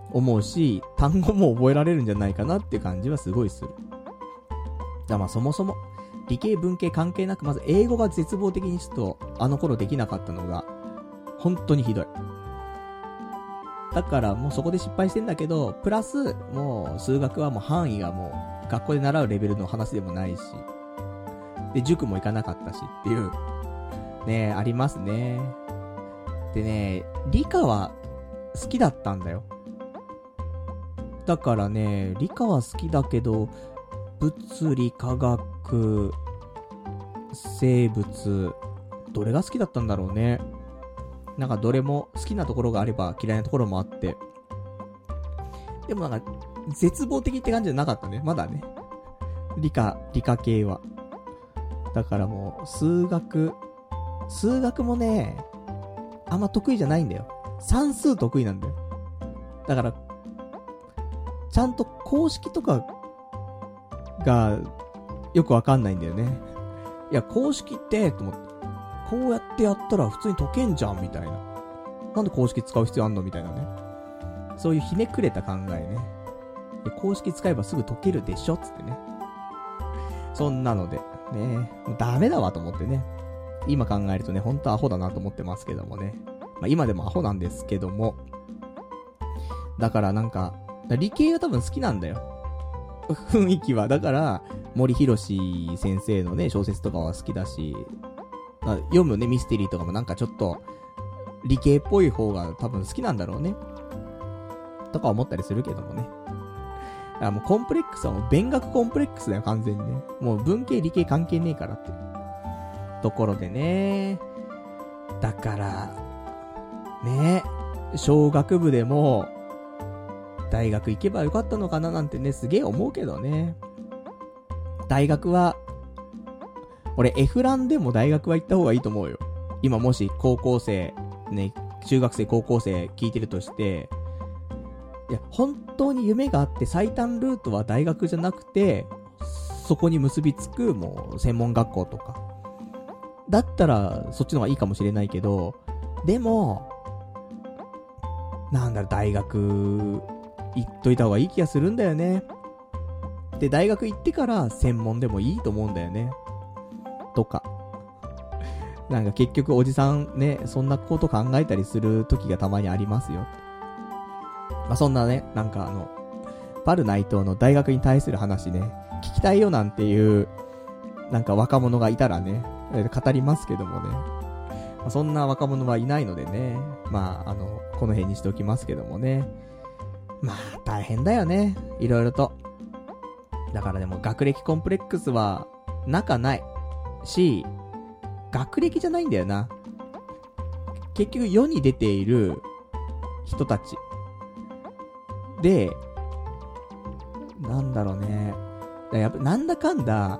思うし、単語も覚えられるんじゃないかなっていう感じはすごいする。だまあそもそも、理系文系関係なく、まず英語が絶望的にちょっと、あの頃できなかったのが、本当にひどい。だからもうそこで失敗してんだけど、プラス、もう数学はもう範囲がもう、学校で習うレベルの話でもないし、で、塾も行かなかったしっていう、ね、ありますね。でね、理科は好きだったんだよ。だからね、理科は好きだけど、物理、科学、生物、どれが好きだったんだろうね。なんかどれも好きなところがあれば嫌いなところもあって。でもなんか、絶望的って感じじゃなかったね。まだね。理科系は。だからもう、数学もね、あんま得意じゃないんだよ。算数得意なんだよ。だから、ちゃんと公式とかがよくわかんないんだよね。いや、公式ってと思って、こうやってやったら普通に解けんじゃんみたいな。なんで公式使う必要あんのみたいなね。そういうひねくれた考えね。公式使えばすぐ解けるでしょつってね。そんなのでね、もうダメだわと思ってね。今考えるとね、ほんとアホだなと思ってますけどもね。まあ今でもアホなんですけども。だからなんか、理系は多分好きなんだよ。雰囲気は。だから、森博先生のね、小説とかは好きだし、読むね、ミステリーとかもなんかちょっと、理系っぽい方が多分好きなんだろうね。とか思ったりするけどもね。だからもうコンプレックスはもう勉学コンプレックスだよ、完全にね。もう文系理系関係ねえからって。ところでね。だから、ね、小学部でも、大学行けばよかったのかななんてね、すげえ思うけどね。大学は、俺 F ランでも大学は行った方がいいと思うよ。今もし高校生、ね、中学生高校生聞いてるとして、いや、本当に夢があって最短ルートは大学じゃなくて、そこに結びつくもう専門学校とか。だったらそっちの方がいいかもしれないけど、でも、なんだろ、大学、行っといた方がいい気がするんだよね。で、大学行ってから専門でもいいと思うんだよね。とか。なんか結局おじさんね、そんなこと考えたりする時がたまにありますよ。まあ、そんなね、なんかパル内藤の大学に対する話ね、聞きたいよなんていう、なんか若者がいたらね、語りますけどもね。まあ、そんな若者はいないのでね、まあ、この辺にしておきますけどもね。まあ、大変だよね。いろいろと。だからでも学歴コンプレックスは、仲ない。し、学歴じゃないんだよな。結局世に出ている人たち。で、なんだろうね。やっぱなんだかんだ、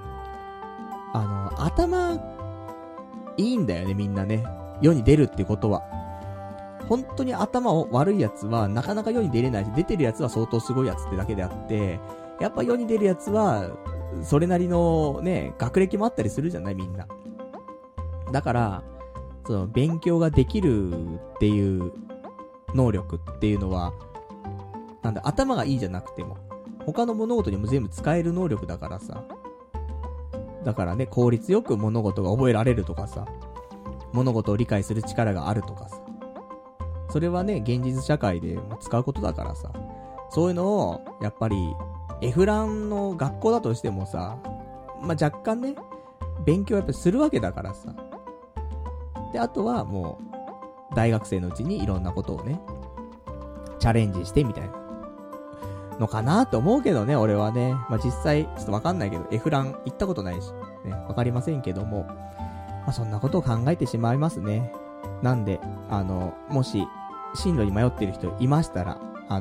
頭、いいんだよね、みんなね。世に出るってことは。本当に頭悪いやつはなかなか世に出れないし、出てるやつは相当すごいやつってだけであって、やっぱ世に出るやつは、それなりのね、学歴もあったりするじゃないみんな。だから、その勉強ができるっていう能力っていうのは、なんだ、頭がいいじゃなくても、他の物事にも全部使える能力だからさ。だからね、効率よく物事が覚えられるとかさ、物事を理解する力があるとかさ。それはね、現実社会で使うことだからさ。そういうのを、やっぱり、F ランの学校だとしてもさ、まあ、若干ね、勉強やっぱりするわけだからさ。で、あとはもう、大学生のうちにいろんなことをね、チャレンジしてみたいなのかなと思うけどね、俺はね。まあ、実際、ちょっとわかんないけど、F ラン行ったことないし、ね、わかりませんけども、まあ、そんなことを考えてしまいますね。なんで、もし、進路に迷ってる人いましたら、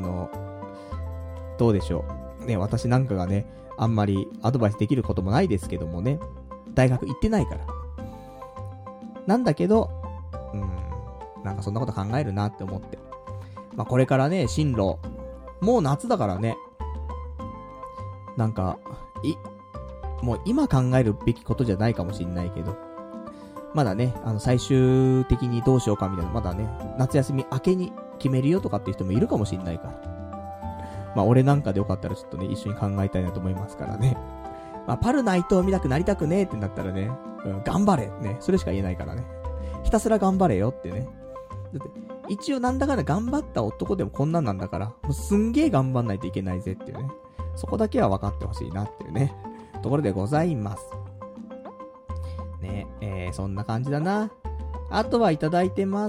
どうでしょう。ね、私なんかがね、あんまりアドバイスできることもないですけどもね、大学行ってないから。なんだけど、なんかそんなこと考えるなって思って。まあ、これからね、進路、もう夏だからね、なんか、もう今考えるべきことじゃないかもしんないけど、まだね、最終的にどうしようかみたいな、まだね、夏休み明けに決めるよとかっていう人もいるかもしんないから。まあ俺なんかでよかったらちょっとね、一緒に考えたいなと思いますからね。まあパルナイトを見たくなりたくねえってなったらね、頑張れね。それしか言えないからね。ひたすら頑張れよってね。だって、一応なんだかんだ頑張った男でもこんなんなんだから、もうすんげえ頑張んないといけないぜっていうね。そこだけは分かってほしいなっていうね。ところでございます。ね、そんな感じだな。あとはいただいてます。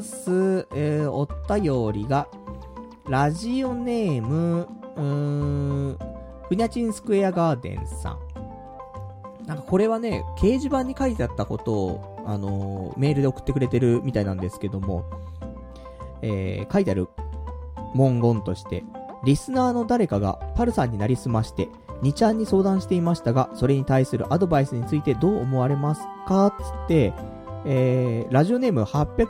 お便りが、ラジオネーム、ふにゃちんスクエアガーデンさん。なんかこれはね、掲示板に書いてあったことを、メールで送ってくれてるみたいなんですけども、書いてある文言として、リスナーの誰かがパルさんになりすまして、2ちゃんに相談していましたが、それに対するアドバイスについてどう思われますかつって、ラジオネーム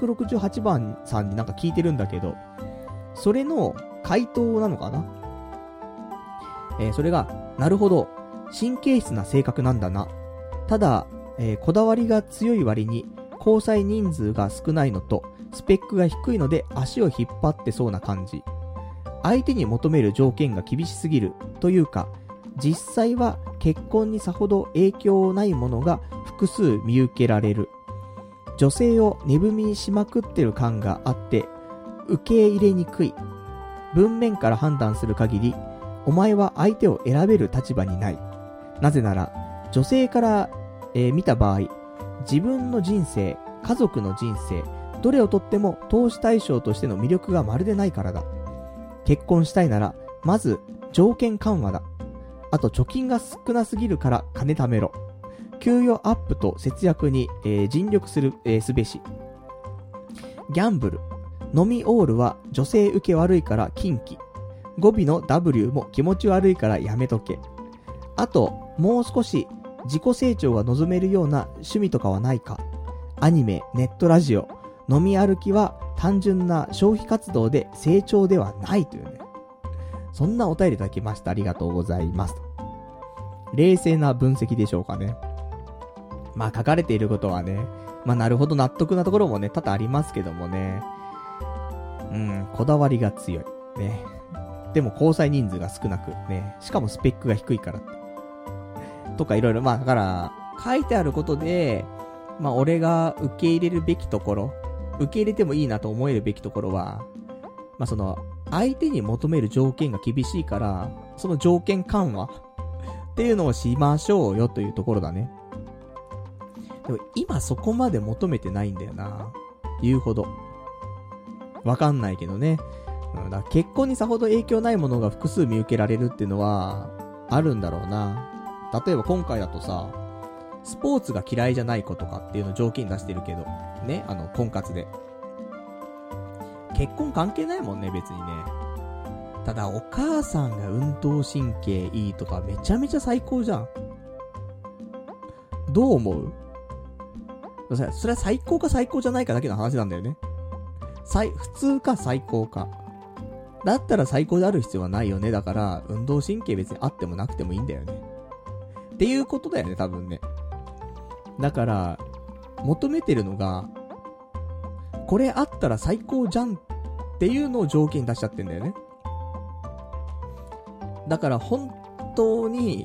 868番さんになんか聞いてるんだけど、それの回答なのかな？それが、なるほど、神経質な性格なんだな。ただ、こだわりが強い割に、交際人数が少ないのと、スペックが低いので足を引っ張ってそうな感じ。相手に求める条件が厳しすぎるというか、実際は結婚にさほど影響ないものが複数見受けられる。女性を値踏みしまくってる感があって、受け入れにくい。文面から判断する限り、お前は相手を選べる立場にない。なぜなら、女性から、見た場合、自分の人生、家族の人生、どれをとっても投資対象としての魅力がまるでないからだ。結婚したいなら、まず条件緩和だ。あと貯金が少なすぎるから金貯めろ。給与アップと節約に、尽力すべし。ギャンブル。飲みオールは女性受け悪いから禁忌。語尾の W も気持ち悪いからやめとけ。あと、もう少し自己成長が望めるような趣味とかはないか。アニメ、ネットラジオ、飲み歩きは単純な消費活動で成長ではないというね。そんなお便りいただきました。ありがとうございます。冷静な分析でしょうかね。まあ書かれていることはね、まあなるほど納得なところもね、多々ありますけどもね。こだわりが強い。ね。でも交際人数が少なく、ね。しかもスペックが低いから。とかいろいろ、まあだから、書いてあることで、まあ俺が受け入れるべきところ、受け入れてもいいなと思えるべきところは、まあその、相手に求める条件が厳しいから、その条件緩和っていうのをしましょうよというところだね。でも今そこまで求めてないんだよな。言うほど。わかんないけどね。だから結婚にさほど影響ないものが複数見受けられるっていうのは、あるんだろうな。例えば今回だとさ、スポーツが嫌いじゃない子とかっていうのを条件出してるけど、ね、婚活で。結婚関係ないもんね、別にね。ただ、お母さんが運動神経いいとかめちゃめちゃ最高じゃん。どう思う？それは最高か最高じゃないかだけの話なんだよね。普通か最高か。だったら最高である必要はないよね。だから、運動神経別にあってもなくてもいいんだよね。っていうことだよね、多分ね。だから、求めてるのが、これあったら最高じゃんっていうのを条件に出しちゃってんだよね。だから本当に、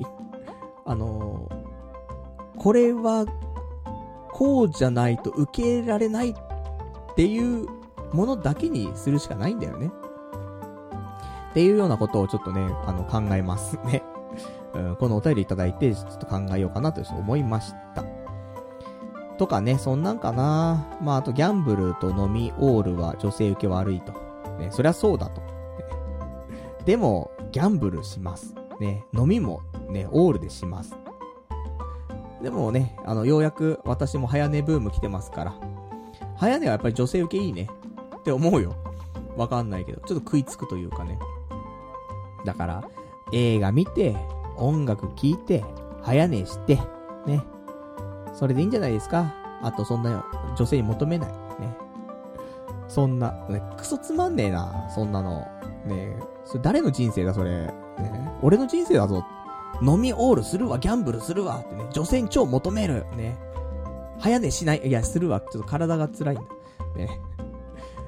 これは、こうじゃないと受け入れられないっていうものだけにするしかないんだよね。っていうようなことをちょっとね、考えますね。このお便りいただいて、ちょっと考えようかなと思いました。とかね、そんなんかな。まあ、あとギャンブルと飲みオールは女性受け悪いと。ね、そりゃそうだと。でも、ギャンブルします。ね、飲みもね、オールでします。でもね、ようやく私も早寝ブーム来てますから。早寝はやっぱり女性受けいいね。って思うよ。わかんないけど。ちょっと食いつくというかね。だから、映画見て、音楽聴いて、早寝して、ね。それでいいんじゃないですか。あとそんな女性に求めない。ね。そんな、ね、クソつまんねえな。そんなの。ね。それ誰の人生だそれ。ね。俺の人生だぞ。飲みオールするわ、ギャンブルするわってね。女性に超求める。ね。早寝しない。いや、するわ。ちょっと体が辛いんだ。ね。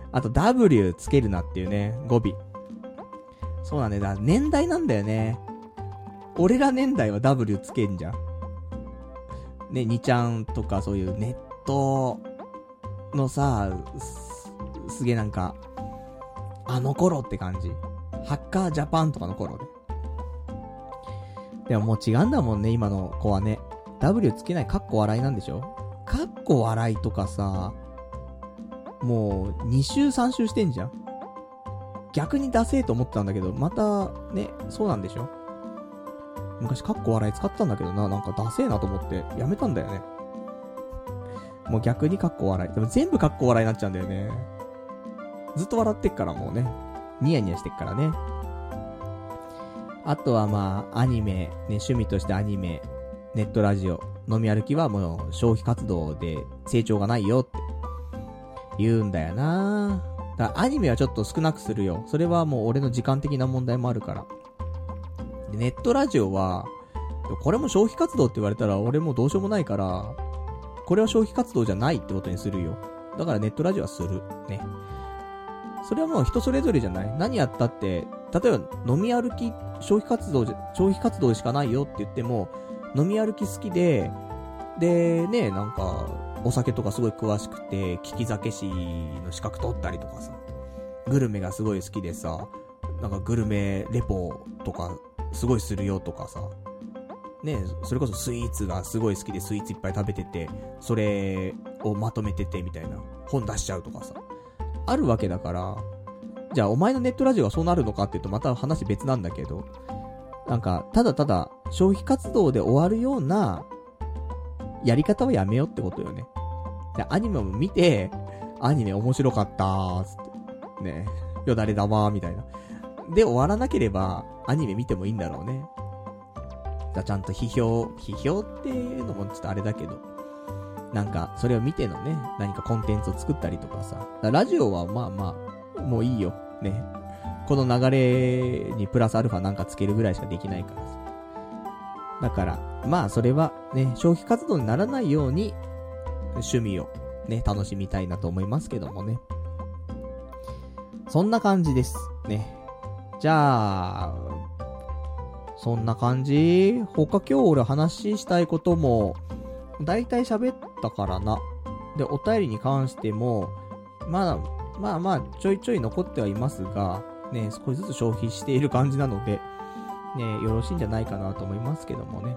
あと W つけるなっていうね、語尾。そうなんだよ。だから年代なんだよね。俺ら年代は W つけんじゃん。ね、2ちゃんとかそういうネットのさ、すげえなんか、あの頃って感じ。ハッカージャパンとかの頃で。でももう違うんだもんね、今の子はね。W つけない、かっこ笑いなんでしょ？かっこ笑いとかさ、もう2週3週してんじゃん。逆にダセーと思ったんだけど、またね、そうなんでしょ？昔かっこ笑い使ったんだけどな、なんかダセーなと思ってやめたんだよね。もう逆にかっこ笑い。でも全部かっこ笑いになっちゃうんだよね。ずっと笑ってっからもうね。ニヤニヤしてっからね。あとはまあ、アニメ、ね、趣味としてアニメ、ネットラジオ、飲み歩きはもう消費活動で成長がないよって言うんだよな。だからアニメはちょっと少なくするよ。それはもう俺の時間的な問題もあるから。でネットラジオは、これも消費活動って言われたら俺もどうしようもないから、これは消費活動じゃないってことにするよ。だからネットラジオはする。ね。それはもう人それぞれじゃない？何やったって、例えば飲み歩き、消費活動しかないよって言っても、飲み歩き好きで、で、ね、なんか、お酒とかすごい詳しくて、利き酒師の資格取ったりとかさ、グルメがすごい好きでさ、なんかグルメレポとかすごいするよとかさ、ね、それこそスイーツがすごい好きでスイーツいっぱい食べてて、それをまとめててみたいな、本出しちゃうとかさ、あるわけだから、じゃあお前のネットラジオはそうなるのかっていうとまた話別なんだけど、なんか、ただただ消費活動で終わるようなやり方はやめようってことよね。でアニメも見て、アニメ面白かったーつって、ね、よだれだまーみたいな。で終わらなければアニメ見てもいいんだろうね。だちゃんと批評っていうのもちょっとあれだけど、なんかそれを見てのね、何かコンテンツを作ったりとかさ。ラジオはまあまあもういいよね。この流れにプラスアルファなんかつけるぐらいしかできないからさ。だからまあそれはね、消費活動にならないように趣味をね楽しみたいなと思いますけどもね。そんな感じですね。じゃあそんな感じ？他今日俺話したいこともだいたい喋ったからな。でお便りに関してもまあちょいちょい残ってはいますがね、少しずつ消費している感じなのでね、よろしいんじゃないかなと思いますけどもね。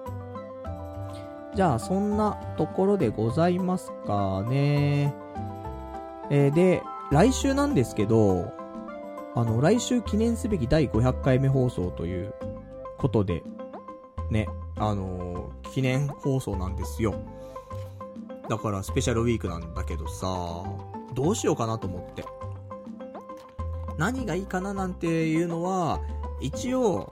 じゃあそんなところでございますかね。で来週なんですけど、来週記念すべき第500回目放送ということでね、記念放送なんですよ。だからスペシャルウィークなんだけどさ、どうしようかなと思って、何がいいかななんていうのは一応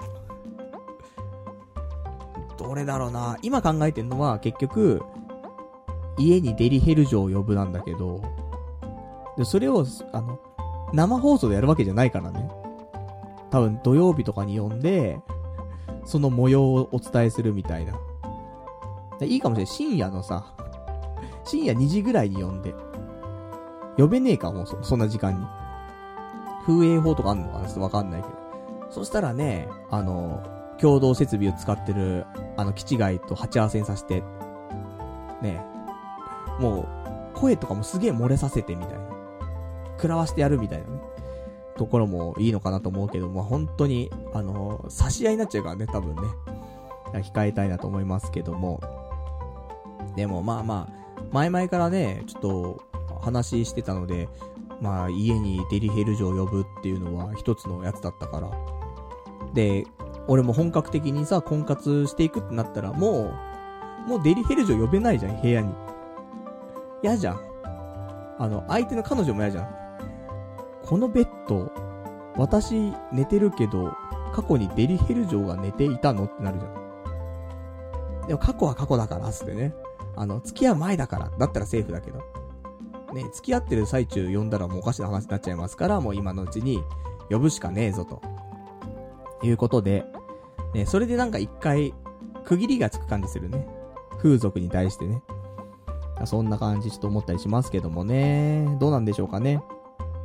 どれだろうな、今考えてるのは結局家にデリヘル嬢を呼ぶなんだけど、でそれを生放送でやるわけじゃないからね。多分土曜日とかに呼んでその模様をお伝えするみたいな。いいかもしれない。深夜2時ぐらいに呼んで、呼べねえかもうそんな時間に。風営法とかあんのかな、ちょっとわかんないけど。そしたらね、共同設備を使ってる基地外と鉢合わせにさせてね、もう声とかもすげえ漏れさせてみたいな、食らわしてやるみたいなねところもいいのかなと思うけど、まあ本当に差し合いになっちゃうからね、多分ね控えたいなと思いますけども。でもまあ前々からねちょっと話してたので、まあ家にデリヘル嬢を呼ぶっていうのは一つのやつだったから、で俺も本格的にさ婚活していくってなったらもうデリヘル嬢呼べないじゃん、部屋に。嫌じゃん。相手の彼女も嫌じゃん。このベッド私寝てるけど過去にデリヘル嬢が寝ていたのってなるじゃん。でも過去は過去だからっつってね、付き合う前だからだったらセーフだけどね、付き合ってる最中呼んだらもうおかしな話になっちゃいますから、もう今のうちに呼ぶしかねえぞということで、ね、それでなんか一回区切りがつく感じするね、風俗に対してね。そんな感じちょっと思ったりしますけどもね。どうなんでしょうかね。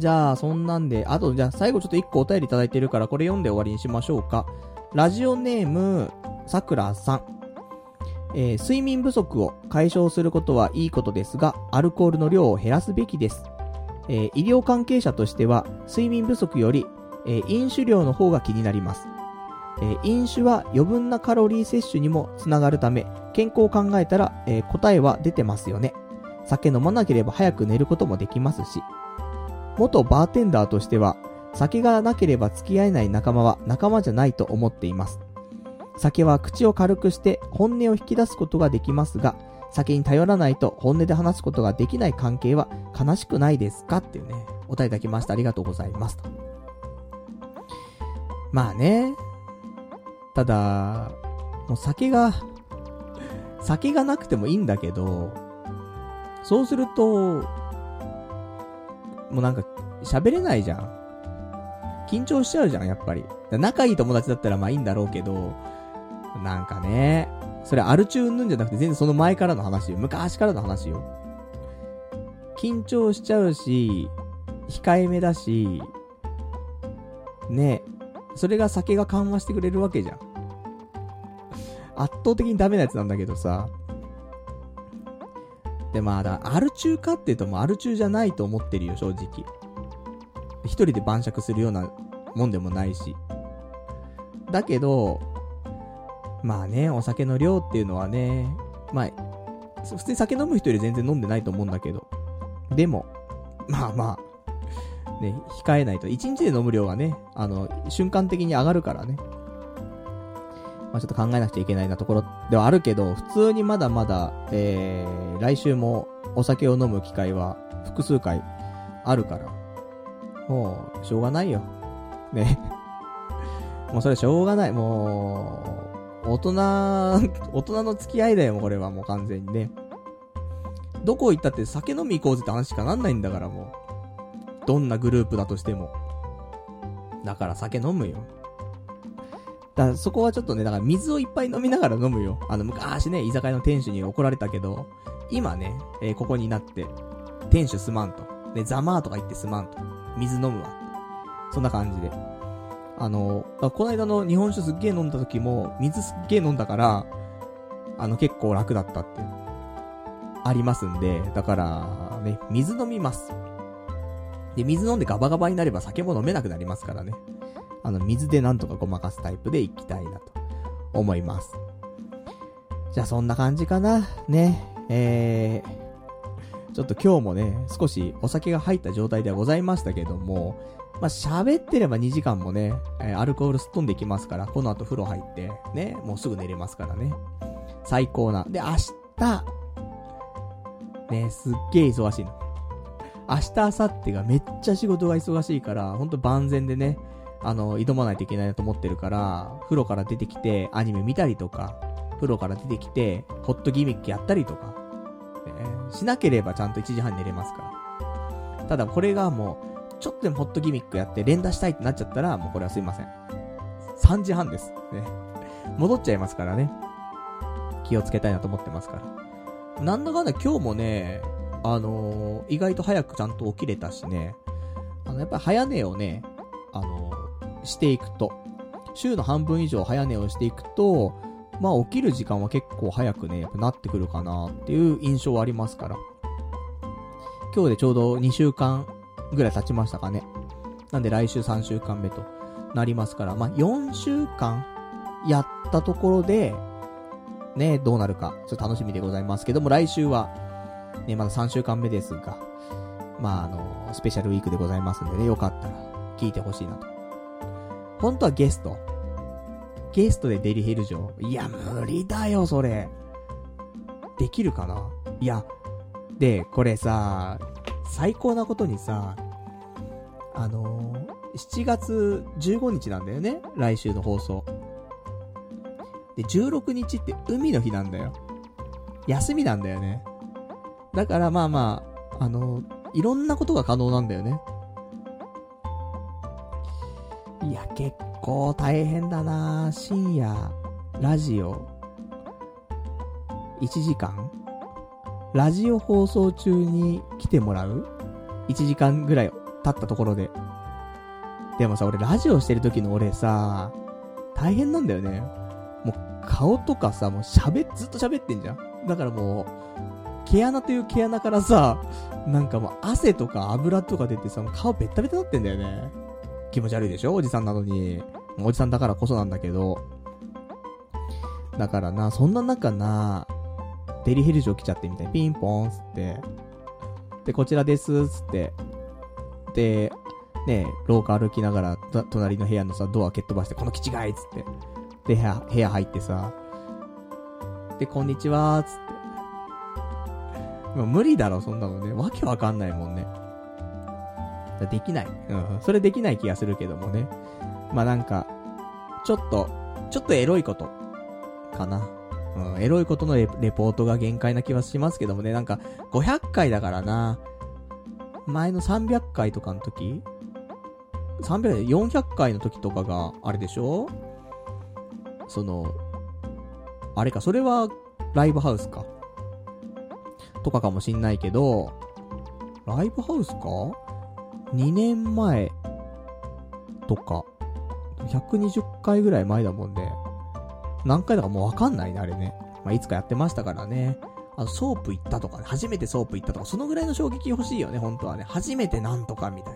じゃあ、そんなんで、あと、じゃあ、最後ちょっと1個お便りいただいてるから、これ読んで終わりにしましょうか。ラジオネーム、さくらさん。睡眠不足を解消することはいいことですが、アルコールの量を減らすべきです。医療関係者としては、睡眠不足より、飲酒量の方が気になります。飲酒は余分なカロリー摂取にもつながるため、健康を考えたら、答えは出てますよね。酒飲まなければ早く寝ることもできますし。元バーテンダーとしては、酒がなければ付き合えない仲間は仲間じゃないと思っています。酒は口を軽くして本音を引き出すことができますが、酒に頼らないと本音で話すことができない関係は悲しくないですかっていうね、お答えいただきました。ありがとうございますと。まあね、ただ、もう酒がなくてもいいんだけど、そうすると、もうなんか、喋れないじゃん。緊張しちゃうじゃん、やっぱり。仲いい友達だったらまあいいんだろうけど、なんかね、それアル中うんじゃなくて全然その前からの話よ。昔からの話よ。緊張しちゃうし、控えめだし、ね、それが酒が緩和してくれるわけじゃん。圧倒的にダメなやつなんだけどさ。で、まあアル中かって言うともうアル中じゃないと思ってるよ、正直。一人で晩酌するようなもんでもないし。だけど、まあね、お酒の量っていうのはね、まあ、普通に酒飲む人より全然飲んでないと思うんだけど。でも、まあ、ね、控えないと。一日で飲む量がね、瞬間的に上がるからね。まあちょっと考えなくちゃいけないなところではあるけど、普通にまだまだ、来週もお酒を飲む機会は複数回あるから、もう、しょうがないよ。ね。もうそれしょうがない。もう、大人の付き合いだよ、もうこれはもう完全にね。どこ行ったって酒飲み行こうぜって話しかなんないんだからもう。どんなグループだとしても。だから酒飲むよ。だからそこはちょっとね、だから水をいっぱい飲みながら飲むよ。昔ね、居酒屋の店主に怒られたけど、今ね、ここになって、店主すまんと。ね、ざまーとか言ってすまんと。水飲むわ。そんな感じで。この間の日本酒すっげー飲んだ時も、水すっげー飲んだから、結構楽だったっていう。ありますんで、だから、ね、水飲みます。で、水飲んでガバガバになれば酒も飲めなくなりますからね。水でなんとかごまかすタイプでいきたいなと思います。じゃあそんな感じかな。ね。ちょっと今日もね、少しお酒が入った状態ではございましたけども、まあ、喋ってれば2時間もね、アルコールすっ飛んできますから、この後風呂入って、ね、もうすぐ寝れますからね。最高な。で、明日、ね、すっげー忙しいの。明日、明後日がめっちゃ仕事が忙しいから、ほんと万全でね、挑まないといけないなと思ってるから、風呂から出てきて、アニメ見たりとか、風呂から出てきて、ホットギミックやったりとか、しなければちゃんと1時半に寝れますから。ただこれがもう、ちょっとでもホットギミックやって連打したいってなっちゃったら、もうこれはすいません。3時半です。ね。戻っちゃいますからね。気をつけたいなと思ってますから。なんだかんだ今日もね、意外と早くちゃんと起きれたしね、やっぱり早寝をね、していくと、週の半分以上早寝をしていくと、まあ起きる時間は結構早くね、やっぱなってくるかなっていう印象はありますから。今日でちょうど2週間ぐらい経ちましたかね。なんで来週3週間目となりますから、まあ4週間やったところで、ね、どうなるか、ちょっと楽しみでございますけども、来週は、ね、まだ3週間目ですが、まあスペシャルウィークでございますんでね、よかったら聞いてほしいなと。本当はゲストでデリヘル嬢。いや、無理だよ、それ。できるかな？いや、で、これさ、最高なことにさ、7月15日なんだよね、来週の放送。で、16日って海の日なんだよ。休みなんだよね。だからまあまあ、いろんなことが可能なんだよね。いや、結構大変だな。深夜、ラジオ、1時間ラジオ放送中に来てもらう ?1 時間ぐらいったところで。でもさ、俺ラジオしてる時の俺さ、大変なんだよね。もう顔とかさ、もうずっと喋ってんじゃん。だからもう、毛穴という毛穴からさ、なんかもう汗とか油とか出てさ、もう顔ベッタベタになってんだよね。気持ち悪いでしょおじさんなのに。おじさんだからこそなんだけど。だからな、そんな中な、デリヘル嬢来ちゃってみたいにピンポーンつって。で、こちらですつって。で、ね、廊下歩きながら、隣の部屋のさ、ドア蹴っ飛ばして、この気違いつって。で、部屋入ってさ、で、こんにちはつって。もう無理だろ、そんなのね。わけわかんないもんね。できない。それできない気がするけどもね。まあなんか、ちょっとエロいこと、かな。エロいことのレポートが限界な気はしますけどもね。なんか、500回だからな。前の300回とかの時400回の時とかが、あれでしょ？あれか、それは、ライブハウスか。とかかもしんないけど、ライブハウスか？ 2 年前とか、120回ぐらい前だもんね。何回だかもうわかんないね、あれね。まあ、いつかやってましたからね。ソープ行ったとかね、初めてソープ行ったとか、そのぐらいの衝撃欲しいよね、本当はね。初めてなんとかみたいな。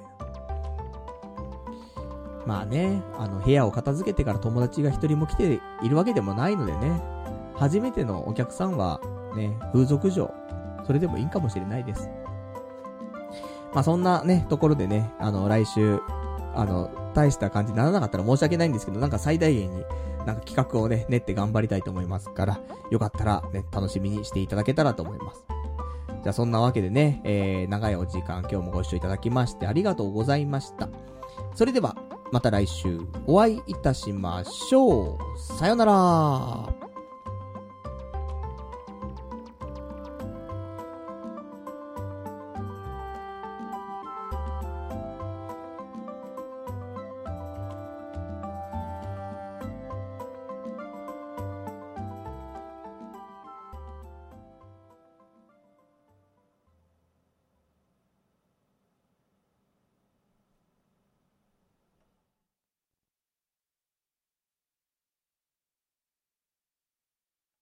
まあね、部屋を片付けてから友達が一人も来ているわけでもないのでね。初めてのお客さんは、ね、風俗嬢。それでもいいかもしれないです。まあそんなね、ところでね、来週、大した感じにならなかったら申し訳ないんですけど、なんか最大限に、なんか企画をね、練って頑張りたいと思いますから、よかったらね、楽しみにしていただけたらと思います。じゃあそんなわけでね、長いお時間今日もご視聴いただきましてありがとうございました。それでは、また来週お会いいたしましょう。さよなら。